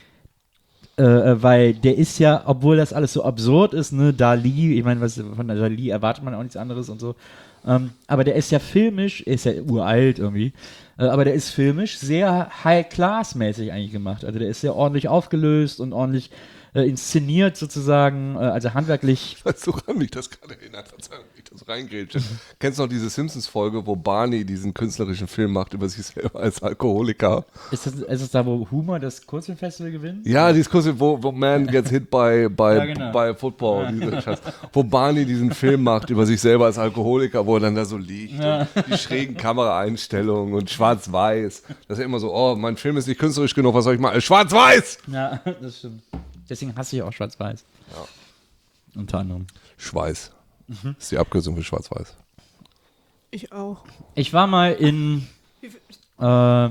äh, weil der ist ja, obwohl das alles so absurd ist, ne, Dali, ich meine, was von der Dali erwartet man auch nichts anderes und so, ähm, aber der ist ja filmisch, ist ja uralt irgendwie, äh, aber der ist filmisch sehr High-Class-mäßig eigentlich gemacht, also der ist sehr ordentlich aufgelöst und ordentlich äh, inszeniert sozusagen, äh, also handwerklich. Weißt du, woran mich das gerade erinnert? Verzeihung, ich das reingrätsche. Kennst du noch diese Simpsons-Folge, wo Barney diesen künstlerischen Film macht über sich selber als Alkoholiker? Ist das, ist das da, wo Humor das Kurzfilmfestival gewinnt? Ja, dieses kurze, wo, wo Man gets hit by, by, Ja, genau. by Football, diese Scheiß. Wo Barney diesen Film macht über sich selber als Alkoholiker, wo er dann da so liegt. Ja. Und die schrägen Kameraeinstellungen und schwarz-weiß. Das ist ja immer so, oh, mein Film ist nicht künstlerisch genug, was soll ich machen? Schwarz-weiß! Ja, das stimmt. Deswegen hasse ich auch Schwarz-Weiß. Ja. Unter anderem. Schweiß. Das ist die Abkürzung für schwarz-weiß. Ich auch. Ich war mal in äh,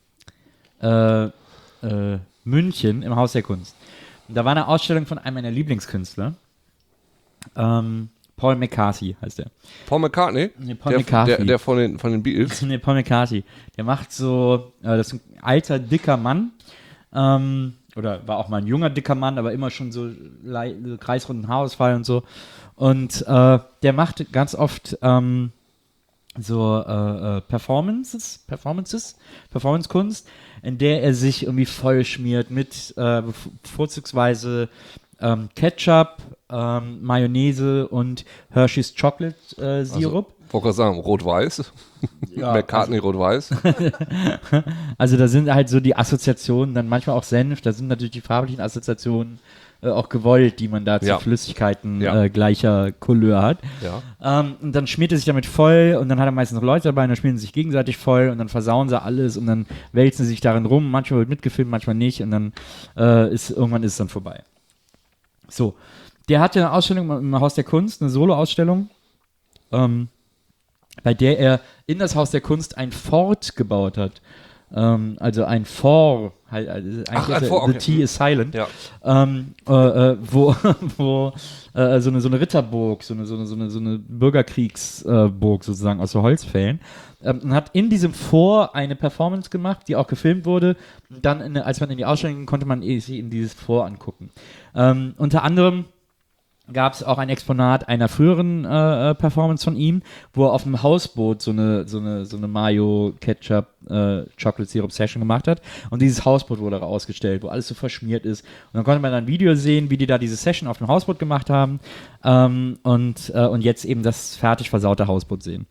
äh, äh, München im Haus der Kunst. Und da war eine Ausstellung von einem meiner Lieblingskünstler. Ähm, Paul McCarthy heißt der. Paul McCartney? Nee, Paul der, McCarthy. Der, der von den, von den Beatles? Nee, Paul McCarthy. Der macht so, äh, das ist ein alter, dicker Mann. Ähm, oder war auch mal ein junger, dicker Mann, aber immer schon so lei- kreisrunden Haarausfall und so. Und äh, der macht ganz oft ähm, so äh, äh, Performances, Performances, Performance-Kunst, in der er sich irgendwie voll schmiert mit äh, vorzugsweise ähm, Ketchup, ähm, Mayonnaise und Hershey's Chocolate äh, Sirup. Also, wollte gerade sagen, rot-weiß. Ja, McCartney rot-weiß. Also da sind halt so die Assoziationen, dann manchmal auch Senf, da sind natürlich die farblichen Assoziationen äh, auch gewollt, die man da zu Ja. Flüssigkeiten Ja. äh, gleicher Couleur hat. Ja. Ähm, und dann schmiert er sich damit voll und dann hat er meistens noch Leute dabei und dann schmieren sie sich gegenseitig voll und dann versauen sie alles und dann wälzen sie sich darin rum. Manchmal wird mitgefilmt, manchmal nicht und dann äh, ist irgendwann ist es dann vorbei. So, der hatte eine Ausstellung im Haus der Kunst, eine Solo-Ausstellung, ähm, bei der er in das Haus der Kunst ein Fort gebaut hat. Ähm, also ein Fort, halt, also eigentlich Ach, ein ist er- Fort, the okay. T is silent, Ja. ähm, äh, äh, wo, wo äh, so, eine, so eine Ritterburg, so eine, so eine, so eine, so eine Bürgerkriegsburg äh, sozusagen aus so Holzfällen, ähm, und hat in diesem Fort eine Performance gemacht, die auch gefilmt wurde. Und dann, in, als man in die Ausstellung ging, konnte man eh sich in dieses Fort angucken. Ähm, unter anderem gab es auch ein Exponat einer früheren äh, äh, Performance von ihm, wo er auf einem Hausboot so eine, so eine, so eine Mayo Ketchup äh, Chocolate Syrup Session gemacht hat. Und dieses Hausboot wurde ausgestellt, wo alles so verschmiert ist. Und dann konnte man dann ein Video sehen, wie die da diese Session auf dem Hausboot gemacht haben. Ähm, und, äh, und jetzt eben das fertig versaute Hausboot sehen.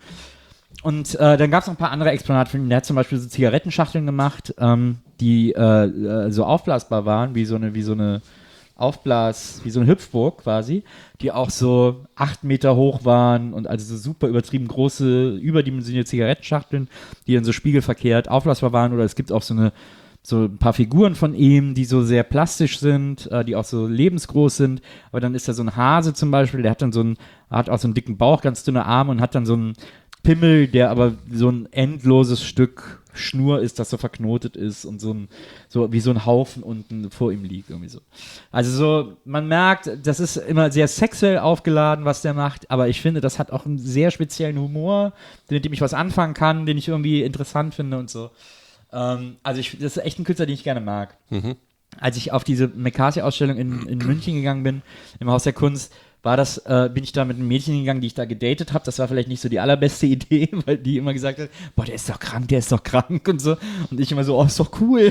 Und äh, dann gab es noch ein paar andere Exponate von ihm. Der hat zum Beispiel so Zigarettenschachteln gemacht, ähm, die äh, äh, so aufblasbar waren, wie so eine, wie so eine Aufblas, wie so eine Hüpfburg quasi, die auch so acht Meter hoch waren und also so super übertrieben große, überdimensionierte Zigarettenschachteln, die dann so spiegelverkehrt aufblasbar waren. Oder es gibt auch so eine so ein paar Figuren von ihm, die so sehr plastisch sind, äh, die auch so lebensgroß sind. Aber dann ist da so ein Hase zum Beispiel, der hat dann so einen, hat auch so einen dicken Bauch, ganz dünne Arme und hat dann so einen Pimmel, der aber so ein endloses Stück Schnur ist, das so verknotet ist und so ein, so wie so ein Haufen unten vor ihm liegt, irgendwie so. Also so, man merkt, das ist immer sehr sexuell aufgeladen, was der macht, aber ich finde, das hat auch einen sehr speziellen Humor, mit dem ich was anfangen kann, den ich irgendwie interessant finde und so. Ähm, also ich, das ist echt ein Künstler, den ich gerne mag. Mhm. Als ich auf diese McCarthy-Ausstellung in, in München gegangen bin, im Haus der Kunst, war das, äh, bin ich da mit einem Mädchen gegangen, die ich da gedatet habe. Das war vielleicht nicht so die allerbeste Idee, weil die immer gesagt hat, boah, der ist doch krank, der ist doch krank und so. Und ich immer so, oh, ist doch cool.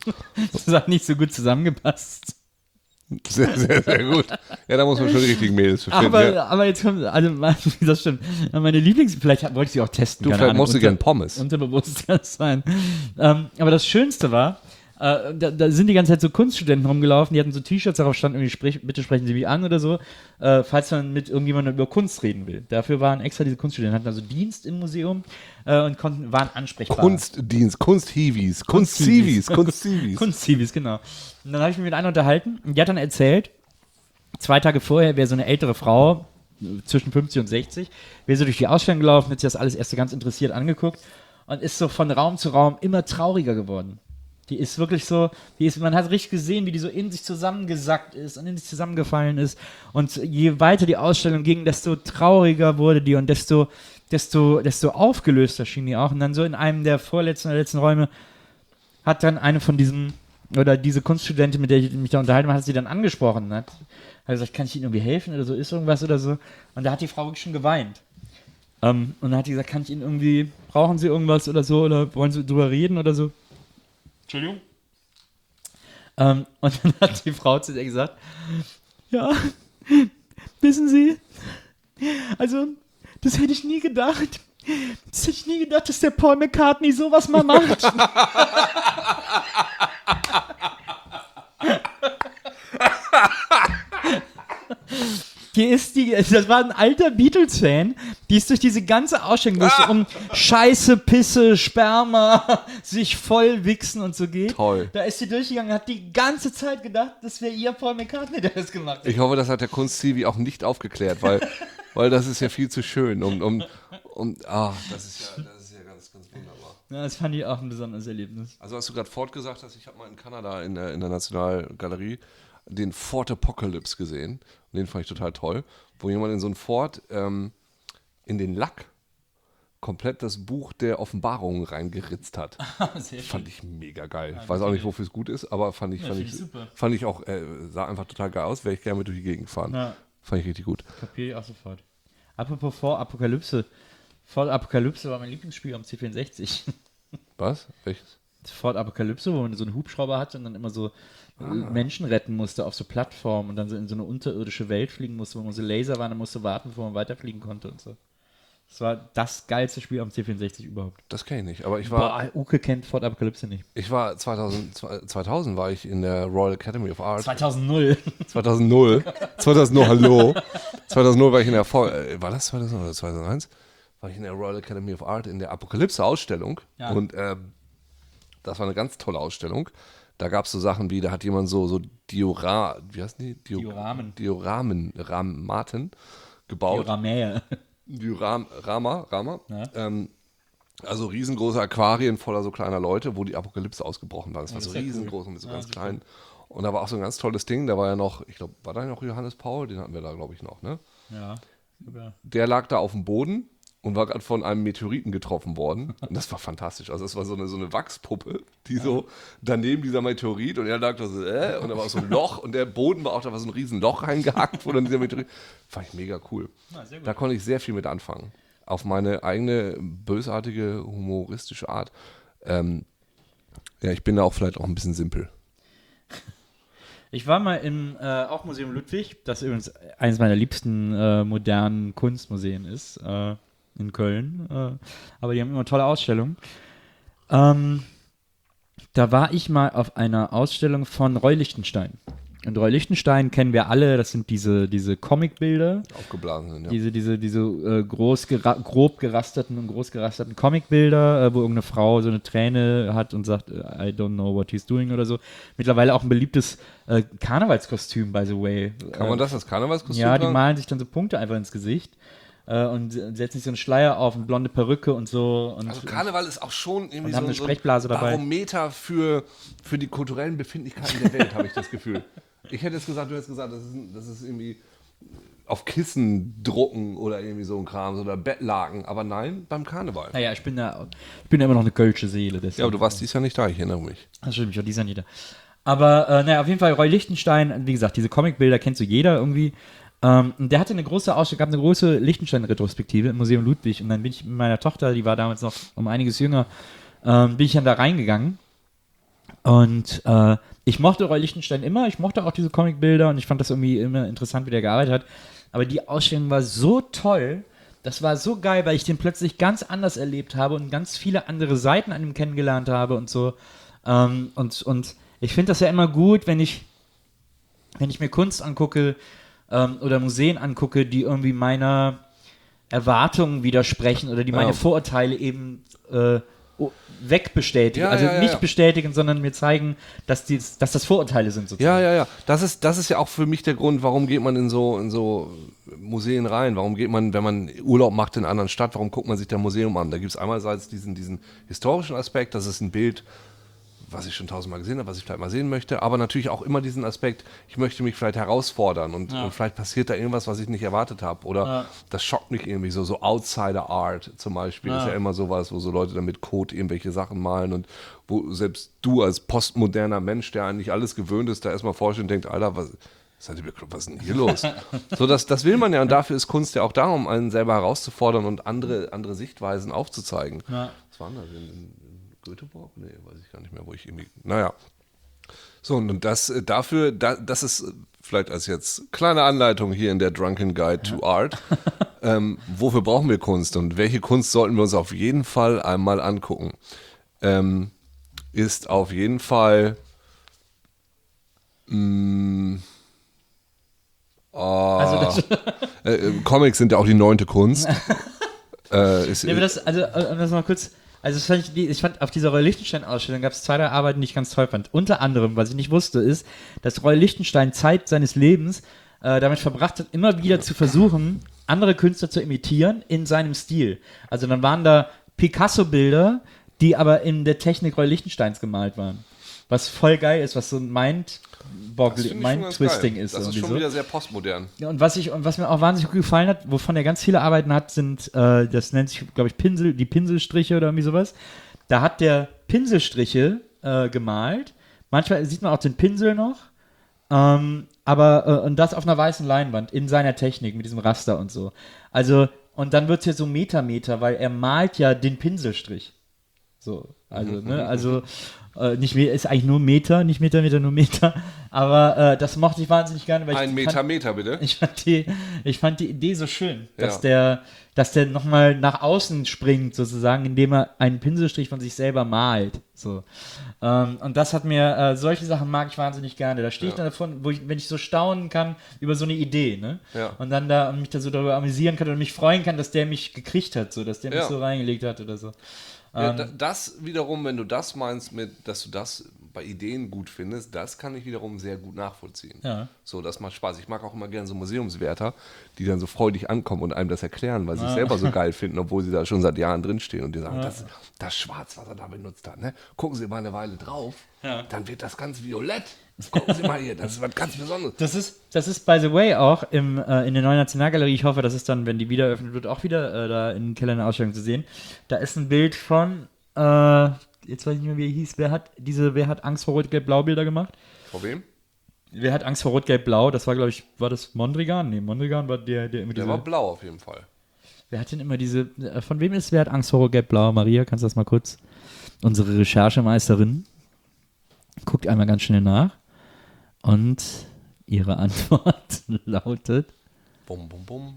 Das hat nicht so gut zusammengepasst. Sehr, sehr, sehr gut. Ja, da muss man schon die richtigen Mädels für finden. Aber, Ja. aber jetzt kommt, also, das stimmt. Meine Lieblings, vielleicht wollte ich sie auch testen. Du, keine vielleicht Ahnung, musst du unter- gern Pommes. Unterbewusst kann es sein. Ähm, aber das Schönste war, äh, da, da sind die ganze Zeit so Kunststudenten rumgelaufen, die hatten so T-Shirts, darauf stand irgendwie, sprich, bitte sprechen Sie mich an oder so, äh, falls man mit irgendjemandem über Kunst reden will. Dafür waren extra diese Kunststudenten, hatten also Dienst im Museum äh, und konnten, waren ansprechbar. Kunstdienst, Kunsthiwis, Kunstzivis, Kunstzivis. Kunstzivis, genau. Und dann habe ich mich mit einer unterhalten und die hat dann erzählt, zwei Tage vorher wäre so eine ältere Frau, zwischen fünfzig und sechzig, wäre so durch die Ausstellung gelaufen, hat sich das alles erst so ganz interessiert angeguckt und ist so von Raum zu Raum immer trauriger geworden. Die ist wirklich so, die ist, man hat richtig gesehen, wie die so in sich zusammengesackt ist und in sich zusammengefallen ist. Und je weiter die Ausstellung ging, desto trauriger wurde die und desto, desto, desto aufgelöster schien die auch. Und dann so in einem der vorletzten oder letzten Räume hat dann eine von diesen, oder diese Kunststudentin, mit der ich mich da unterhalten habe, hat sie dann angesprochen. Hat, hat gesagt, kann ich Ihnen irgendwie helfen oder so, ist irgendwas oder so. Und da hat die Frau wirklich schon geweint. Um, und dann hat die gesagt, kann ich Ihnen irgendwie, brauchen Sie irgendwas oder so, oder wollen Sie drüber reden oder so? Entschuldigung. Um, und dann hat die Frau zu ihr gesagt, ja, wissen Sie, also, das hätte ich nie gedacht. Das hätte ich nie gedacht, dass der Paul McCartney sowas mal macht. Die ist die, das war ein alter Beatles-Fan, die ist durch diese ganze Ausstellung, wo es Ah. um Scheiße, Pisse, Sperma, sich voll wichsen und so geht. Toll. Da ist sie durchgegangen und hat die ganze Zeit gedacht, das wäre ihr Paul McCartney, der das gemacht hat. Ich hoffe, das hat der Kunstzivi auch nicht aufgeklärt, weil, weil das ist ja viel zu schön. Um, um, um, ah, das ist ja, das ist ja ganz, ganz wunderbar. Ja, das fand ich auch ein besonderes Erlebnis. Also als du gerade Ford gesagt hast, ich habe mal in Kanada in der, in der Nationalgalerie den Ford Apocalypse gesehen. Und den fand ich total toll. Wo jemand in so einen Ford ähm, in den Lack komplett das Buch der Offenbarungen reingeritzt hat. Sehr Fand ich mega geil. Ja, Ich weiß auch nicht, natürlich. wofür es gut ist, aber fand ich, Ja, fand find ich, ich super. fand ich auch, äh, sah einfach total geil aus, wäre ich gerne mit durch die Gegend fahren. Ja. Fand ich richtig gut. Kapiere ich auch sofort. Apropos Vor-Apokalypse. Vor-Apokalypse war mein Lieblingsspiel am C vierundsechzig. Was? Welches? Ford Apokalypse, wo man so einen Hubschrauber hatte und dann immer so ah. Menschen retten musste auf so Plattformen und dann so in so eine unterirdische Welt fliegen musste, wo man so Laser war und dann musste warten, bevor man weiterfliegen konnte und so. Das war das geilste Spiel am C vierundsechzig überhaupt. Das kenne ich nicht, aber ich war, Boah, Uke kennt Ford Apokalypse nicht. ich war zweitausend, zweitausend war ich in der Royal Academy of Art. zweitausend. zweitausend. zweitausend, hallo. zweitausend war ich in der, Vor äh, war das zweitausend oder zweitausendeins? War ich in der Royal Academy of Art in der Apokalypse-Ausstellung Ja. und ähm, das war eine ganz tolle Ausstellung. Da gab es so Sachen wie, da hat jemand so, so Diora, wie heißen die? Dio Dioramen. Dioramen, Ramaten gebaut. Dioramäe. Dioram, Rama, Rama. Ja. Ähm, also riesengroße Aquarien voller so kleiner Leute, wo die Apokalypse ausgebrochen war. Das war das so ist ja cool. riesengroß und mit so Ja, ganz super. klein. Und da war auch so ein ganz tolles Ding, da war ja noch, ich glaube, war da noch Johannes Paul? Den hatten wir da, glaube ich, noch, ne? Ja. Super. Der lag da auf dem Boden und war gerade von einem Meteoriten getroffen worden. Und das war fantastisch. Also das war so eine, so eine Wachspuppe, die so daneben dieser Meteorit und er lag da so, äh, und da war auch so ein Loch und der Boden war auch, da war so ein riesen Loch reingehackt, wo dann dieser Meteorit. Fand ich mega cool. Ja, sehr gut. Da konnte ich sehr viel mit anfangen. Auf meine eigene bösartige, humoristische Art. Ähm, ja, ich bin da auch vielleicht auch ein bisschen simpel. Ich war mal im äh, auch Museum Ludwig, das übrigens eines meiner liebsten äh, modernen Kunstmuseen ist, äh, in Köln. Äh, aber die haben immer tolle Ausstellungen. Ähm, da war ich mal auf einer Ausstellung von Roy Lichtenstein. Und Roy Lichtenstein kennen wir alle, das sind diese, diese Comicbilder. Aufgeblasen sind, ja. Diese, diese, diese äh, groß gera- grob gerasterten und groß gerasterten Comicbilder, äh, wo irgendeine Frau so eine Träne hat und sagt, I don't know what he's doing oder so. Mittlerweile auch ein beliebtes äh, Karnevalskostüm, by the way. Kann man das als Karnevalskostüm Ja, die tragen? malen sich dann so Punkte einfach ins Gesicht äh, und setzen sich so einen Schleier auf, eine blonde Perücke und so. Und, Also Karneval ist auch schon irgendwie Und so, haben eine so Sprechblase dabei. Barometer für, für die kulturellen Befindlichkeiten der Welt, habe ich das Gefühl. Ich hätte jetzt gesagt, du hättest gesagt, das ist, das ist irgendwie auf Kissen drucken oder irgendwie so ein Kram oder Bettlaken, aber nein, beim Karneval. naja, ich bin da, ich bin da immer noch eine kölsche Seele. Deswegen. Ja, aber du warst dies Jahr nicht da, ich erinnere mich. Das stimmt, ich war dieses Jahr nie da. Aber, äh, naja, auf jeden Fall, Roy Lichtenstein, wie gesagt, diese Comicbilder kennst du jeder irgendwie. Ähm, und der hatte eine große Ausstellung, gab eine große Lichtenstein-Retrospektive im Museum Ludwig. Und dann bin ich mit meiner Tochter, die war damals noch um einiges jünger, ähm, bin ich dann da reingegangen. Und äh, ich mochte Roy Lichtenstein immer, ich mochte auch diese Comicbilder und ich fand das irgendwie immer interessant, wie der gearbeitet hat. Aber die Ausstellung war so toll, das war so geil, weil ich den plötzlich ganz anders erlebt habe und ganz viele andere Seiten an ihm kennengelernt habe und so. Ähm, und, und ich finde das ja immer gut, wenn ich, wenn ich mir Kunst angucke ähm, oder Museen angucke, die irgendwie meiner Erwartungen widersprechen oder die meine Ja. Vorurteile eben äh, o- wegbestätigen. Ja, also ja, ja, nicht ja. bestätigen, sondern mir zeigen, dass, die, dass das Vorurteile sind sozusagen. Ja, ja, ja. Das ist, das ist ja auch für mich der Grund, warum geht man in so, in so Museen rein? Warum geht man, wenn man Urlaub macht in einer anderen Stadt, warum guckt man sich das Museum an? Da gibt es einerseits diesen, diesen historischen Aspekt, das ist ein Bild, was ich schon tausendmal gesehen habe, was ich vielleicht mal sehen möchte, aber natürlich auch immer diesen Aspekt, ich möchte mich vielleicht herausfordern und, Ja. und vielleicht passiert da irgendwas, was ich nicht erwartet habe oder Ja. das schockt mich irgendwie so, so Outsider-Art zum Beispiel, Ja. ist ja immer sowas, wo so Leute dann mit Code irgendwelche Sachen malen und wo selbst du als postmoderner Mensch, der eigentlich alles gewöhnt ist, da erstmal vorstellt und denkt, Alter, was, seid ihr bekloppt, was ist denn hier los? So, das, das will man ja und dafür ist Kunst ja auch da, um einen selber herauszufordern und andere, andere Sichtweisen aufzuzeigen. Ja. Was war denn das? In, in, Göteborg? Nee, weiß ich gar nicht mehr, wo ich irgendwie. Naja. So, und das äh, dafür, da, das ist äh, vielleicht als jetzt kleine Anleitung hier in der Drunken Guide to Art. ähm, wofür brauchen wir Kunst und welche Kunst sollten wir uns auf jeden Fall einmal angucken? Ähm, ist auf jeden Fall. Mh, oh, Also das, äh, äh, Comics sind ja auch die neunte Kunst. äh, ist, nee, aber das, also, äh, um das mal kurz, also das fand ich, die- ich fand, auf dieser Roy Lichtenstein-Ausstellung gab es zwei, drei Arbeiten, die ich ganz toll fand. Unter anderem, was ich nicht wusste, ist, dass Roy Lichtenstein Zeit seines Lebens äh, damit verbracht hat, immer wieder zu versuchen, andere Künstler zu imitieren in seinem Stil. Also dann waren da Picasso-Bilder, die aber in der Technik Roy Lichtensteins gemalt waren. was voll geil ist, was so ein Mind Das finde ich schon ganz Mind-Twisting geil. ist. Das ist irgendwie schon so. wieder sehr postmodern. Ja, und was ich und was mir auch wahnsinnig gut gefallen hat, wovon er ganz viele Arbeiten hat, sind, äh, das nennt sich, glaube ich, Pinsel, die Pinselstriche oder irgendwie sowas. Da hat der Pinselstriche äh, gemalt. Manchmal sieht man auch den Pinsel noch. Ähm, aber, äh, und das auf einer weißen Leinwand, in seiner Technik, mit diesem Raster und so. Also, und dann wird es ja so Metameter, weil er malt ja den Pinselstrich. So, also, ne, also, äh, nicht, Me- ist eigentlich nur Meter, nicht Meter, Meter, nur Meter. Aber äh, das mochte ich wahnsinnig gerne, weil ich Ein Meter, fand, Meter, bitte. ich fand die, ich fand die Idee so schön, dass Ja. der, dass der nochmal nach außen springt, sozusagen, indem er einen Pinselstrich von sich selber malt. So. Ähm, und das hat mir, äh, solche Sachen mag ich wahnsinnig gerne. Da stehe ich dann davon, wo ich, wenn ich so staunen kann über so eine Idee, ne? Ja. Und dann da und mich da so darüber amüsieren kann und mich freuen kann, dass der mich gekriegt hat, so, dass der mich Ja. so reingelegt hat oder so. Ja, Ähm, da, das wiederum, wenn du das meinst, mit, dass du das bei Ideen gut findest, das kann ich wiederum sehr gut nachvollziehen. Ja. So, das macht Spaß. Ich mag auch immer gerne so Museumswärter, die dann so freudig ankommen und einem das erklären, weil sie es selber so geil finden, obwohl sie da schon seit Jahren drinstehen und die sagen, das, das Schwarz, was er da benutzt hat, ne? Gucken Sie mal eine Weile drauf, dann wird das ganz violett. Gucken Sie mal hier, das ist was ganz Besonderes. Das ist, das ist, by the way, auch im, äh, in der neuen Nationalgalerie. Ich hoffe, das ist dann, wenn die wieder eröffnet wird, auch wieder äh, da in den Keller eine Ausstellung zu sehen. Da ist ein Bild von, äh, jetzt weiß ich nicht mehr, wie er hieß, wer hat diese, wer hat Angst vor Rot-Gelb-Blau-Bilder gemacht? Vor wem? Wer hat Angst vor Rot-Gelb-Blau? Das war, glaube ich, war das Mondrigan? Nee, Mondrigan war der, der immer Der diese, war blau auf jeden Fall. wer hat denn immer diese, äh, von wem ist, wer hat Angst vor Rot-Gelb-Blau? Maria, kannst du das mal kurz, unsere Recherchemeisterin, guckt einmal ganz schnell nach. Und ihre Antwort lautet, Bum, bum, bum.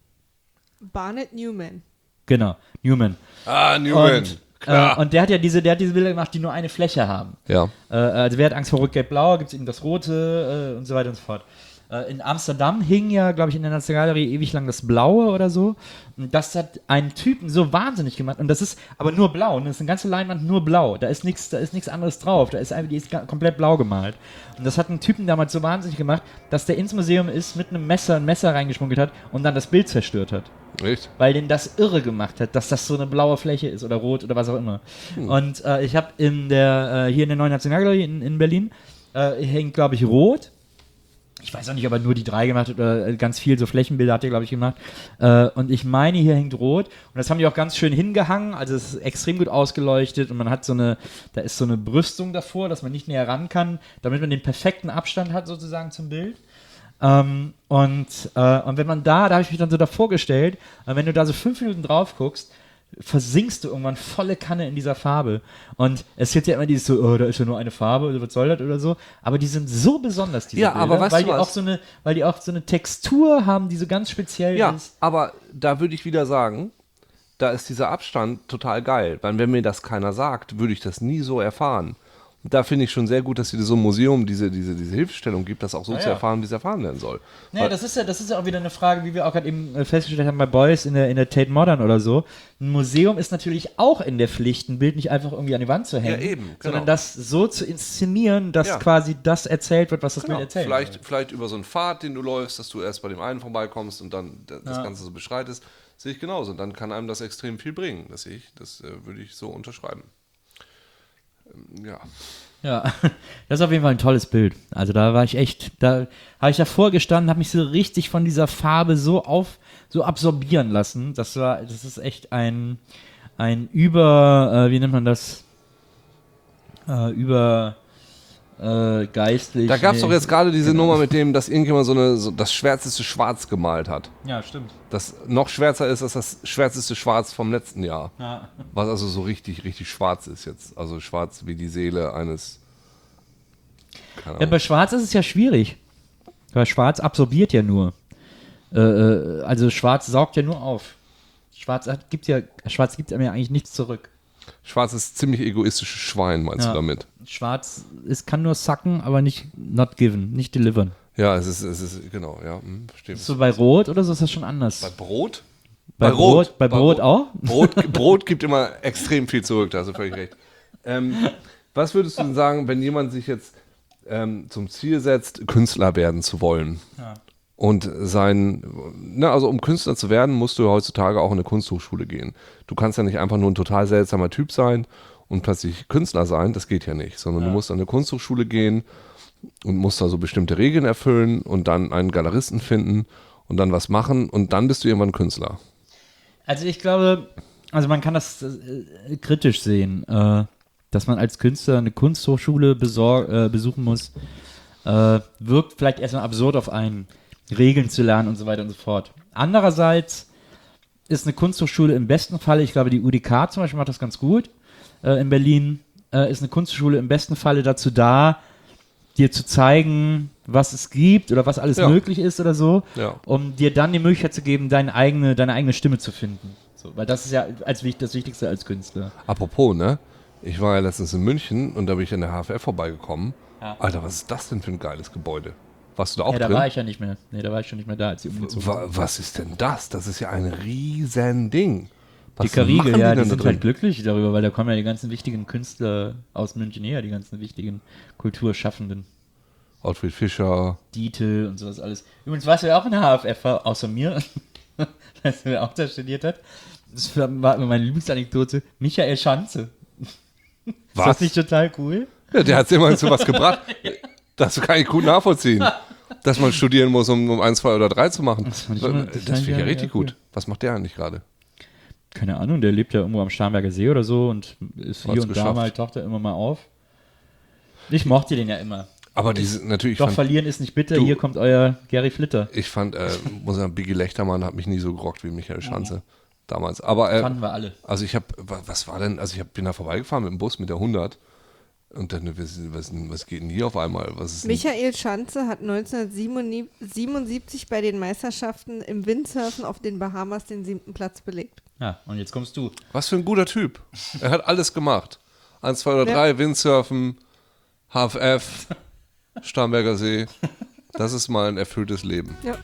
Barnett Newman. genau, Newman. Ah, Newman. Und, Klar. äh, und der hat ja diese, der hat diese Bilder gemacht, die nur eine Fläche haben. Ja. Äh, also wer hat Angst vor Rot-Gelb-Blau, gibt es eben das Rote äh, und so weiter und so fort. Äh, in Amsterdam hing ja, glaube ich, in der Nationalgalerie ewig lang das Blaue oder so. Und das hat einen Typen so wahnsinnig gemacht. Und das ist aber nur blau. Und das ist eine ganze Leinwand nur blau. Da ist nichts, da ist nichts anderes drauf. Da ist einfach, die ist ga- komplett blau gemalt. Und das hat einen Typen damals so wahnsinnig gemacht, dass der ins Museum ist, mit einem Messer ein Messer reingeschmuggelt hat und dann das Bild zerstört hat. Echt? Weil den das irre gemacht hat, dass das so eine blaue Fläche ist oder rot oder was auch immer. Und äh, ich habe in der, äh, hier in der neuen Nationalgalerie in, in Berlin, äh, hängt, glaube ich, rot. Ich weiß auch nicht, ob er nur die drei gemacht hat oder äh, ganz viel so Flächenbilder hat er, glaube ich, gemacht. Äh, und ich meine, hier hängt rot. Und das haben die auch ganz schön hingehangen. Also es ist extrem gut ausgeleuchtet und man hat so eine, da ist so eine Brüstung davor, dass man nicht näher ran kann, damit man den perfekten Abstand hat sozusagen zum Bild. Ähm, und, äh, und wenn man da, da habe ich mich dann so davor gestellt, äh, wenn du da so fünf Minuten drauf guckst, versinkst du irgendwann volle Kanne in dieser Farbe. Und es gibt ja immer dieses so, oh, da ist ja nur eine Farbe, oder was soll das oder so. Aber die sind so besonders, diese Ja, Bilder, aber weißt weil du die was? auch so eine, weil die auch so eine Textur haben, die so ganz speziell Ja, ist. aber da würde ich wieder sagen, da ist dieser Abstand total geil. Weil wenn mir das keiner sagt, würde ich das nie so erfahren. Und da finde ich schon sehr gut, dass dir so ein Museum diese, diese, diese Hilfestellung gibt, das auch so Ja, zu ja. erfahren, wie es erfahren werden soll. Nee, Weil- das ist ja, das ist ja auch wieder eine Frage, wie wir auch gerade eben äh, festgestellt haben bei Beuys in der, in der Tate Modern oder so. Ein Museum ist natürlich auch in der Pflicht, ein Bild nicht einfach irgendwie an die Wand zu hängen, Ja, eben, genau. sondern das so zu inszenieren, dass Ja. quasi das erzählt wird, was das Genau, Bild erzählt. vielleicht, vielleicht über so einen Pfad, den du läufst, dass du erst bei dem einen vorbeikommst und dann d- das Ganze so beschreitest, sehe ich genauso. Und dann kann einem das extrem viel bringen. Das sehe ich, das äh, würde ich so unterschreiben. Ähm, ja. Ja, das ist auf jeden Fall ein tolles Bild. Also da war ich echt, da habe ich davor gestanden, habe mich so richtig von dieser Farbe so auf, so absorbieren lassen. Das war, das ist echt ein, ein über, äh, wie nennt man das? Äh, über äh, geistlich. Da gab es nee. doch jetzt gerade diese Nummer mit dem, dass irgendjemand so, eine, so das schwärzeste Schwarz gemalt hat. Ja, stimmt. Das noch schwärzer ist als das schwärzeste Schwarz vom letzten Jahr. Ja. Was also so richtig, richtig schwarz ist jetzt. Also schwarz wie die Seele eines. Keine Ja, Ahnung. bei Schwarz ist es ja schwierig. Weil Schwarz absorbiert ja nur. Äh, äh, also Schwarz saugt ja nur auf. Schwarz hat, gibt ja, Schwarz gibt einem ja eigentlich nichts zurück. Schwarz ist ziemlich egoistisches Schwein, meinst Ja. du damit? Schwarz, es kann nur sacken, aber nicht not given, nicht delivern. Ja, es ist, es ist genau, ja, hm, verstehe. So bei Rot oder so ist das schon anders. Bei Brot? Bei, bei Brot, Rot. bei Bei Brot Rot. auch? Brot, Brot gibt immer extrem viel zurück, da hast du völlig recht. Ähm, was würdest du denn sagen, wenn jemand sich jetzt ähm, zum Ziel setzt, Künstler werden zu wollen? Ja. Und sein, ne, also um Künstler zu werden, musst du heutzutage auch in eine Kunsthochschule gehen. Du kannst ja nicht einfach nur ein total seltsamer Typ sein und plötzlich Künstler sein, das geht ja nicht, sondern Ja. du musst an eine Kunsthochschule gehen und musst da so bestimmte Regeln erfüllen und dann einen Galeristen finden und dann was machen und dann bist du irgendwann Künstler. Also ich glaube, also man kann das äh, kritisch sehen, äh, dass man als Künstler eine Kunsthochschule besor- äh, besuchen muss, äh, wirkt vielleicht erstmal absurd auf einen, Regeln zu lernen und so weiter und so fort. Andererseits ist eine Kunsthochschule im besten Falle, ich glaube die U D K zum Beispiel macht das ganz gut äh, in Berlin, äh, ist eine Kunsthochschule im besten Falle dazu da, dir zu zeigen, was es gibt oder was alles Ja. möglich ist oder so, Ja. um dir dann die Möglichkeit zu geben, deine eigene, deine eigene Stimme zu finden. So, weil das ist ja als, wich- das Wichtigste als Künstler. Apropos, ne? Ich war ja letztens in München und da bin ich an der H F F vorbeigekommen. Ja. Alter, was ist das denn für ein geiles Gebäude? Warst du da auch Ja, da drin? war ich ja nicht mehr. Nee, da war ich schon nicht mehr da, als sie umgezogen Wa- Was ist denn das? Das ist ja ein riesen Ding. Was Die Riegel, machen ja, die denn da sind drin? halt glücklich darüber, weil da kommen ja die ganzen wichtigen Künstler aus München her, die ganzen wichtigen Kulturschaffenden. Ottfried Fischer. Dietl und sowas alles. Übrigens warst du ja auch in der H F F, außer mir, als wer auch da studiert hat. Das war immer meine Lieblingsanekdote. Michael Schanze. Ist Was? das nicht total cool? Ja, der hat immerhin zu was gebracht. Das kann ich gut nachvollziehen. Dass man studieren muss, um, um eins, zwei oder drei zu machen. Das, fand ich immer- das das fand ich finde ich ja ja- richtig ja, cool. gut. Was macht der eigentlich gerade? Keine Ahnung, der lebt ja irgendwo am Starnberger See oder so und ist hier Hat's und da geschafft. mal, taucht er immer mal auf. Ich mochte den ja immer. Aber diese, natürlich, Doch, fand, verlieren ist nicht bitter, Du- hier kommt euer Gary Flitter. ich fand, äh, muss sagen, Biggie Lechtermann hat mich nie so gerockt wie Michael Schanze damals. Aber, äh, Fanden wir alle. also ich habe, was war denn, also ich hab, bin da vorbeigefahren mit dem Bus mit der hundert und dann, was, was, was geht denn hier auf einmal? Was ist denn, Michael Schanze hat neunzehnhundertsiebenundsiebzig bei den Meisterschaften im Windsurfen auf den Bahamas den siebten Platz belegt. Ja, und jetzt kommst du. was für ein guter Typ. Er hat alles gemacht. Eins, zwei oder Ja. drei, Windsurfen, H F F, Starnberger See. Das ist mal ein erfülltes Leben. Ja.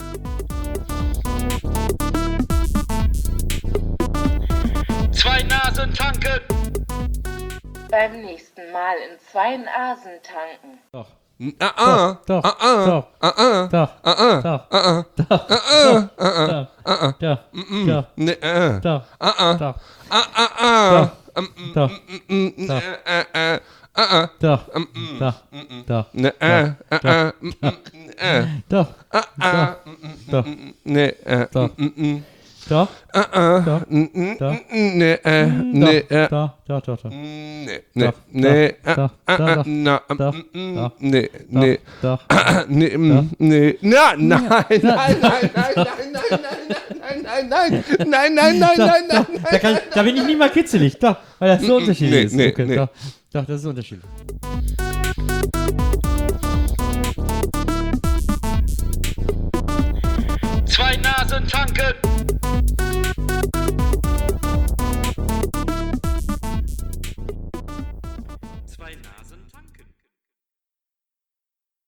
Zwei Nasen tanken. Beim nächsten Mal in zwei Nasen tanken. Doch. Ah, ah, Doch, ah, ah, doch, ah, ah, doch, ah, ah, doch, ah, ah, doch, doch, doch, doch, nee, äh, doch, ah, ah, doch, ah, ah, ah, ähm, doch, mm, doch, äh, äh, ah, ah, doch, doch, doch, nee, äh, äh, äh, mm, mm, äh, doch, ah, ah, doch, nee, äh, doch, mm, mm, doch, ah, ah, doch, mm, mm, doch, nee, äh, nee, äh, doch, doch, doch, doch, nee, nee, Doch, nee, doch, ah, doch, ah, doch, na, doch, mm, doch, nee, nee, doch, nee, mm, nee, na, nein, nein, nein, nein, nein, nein, nein, nein, nein, nein, nein, nein, nein, nein, nein, da, kann, da bin ich nie mal kitzelig, doch, weil das so unterschiedlich nee, ist. nee, Okay, nee. Doch, doch, das ist unterschiedlich. Zwei Nasen tanken.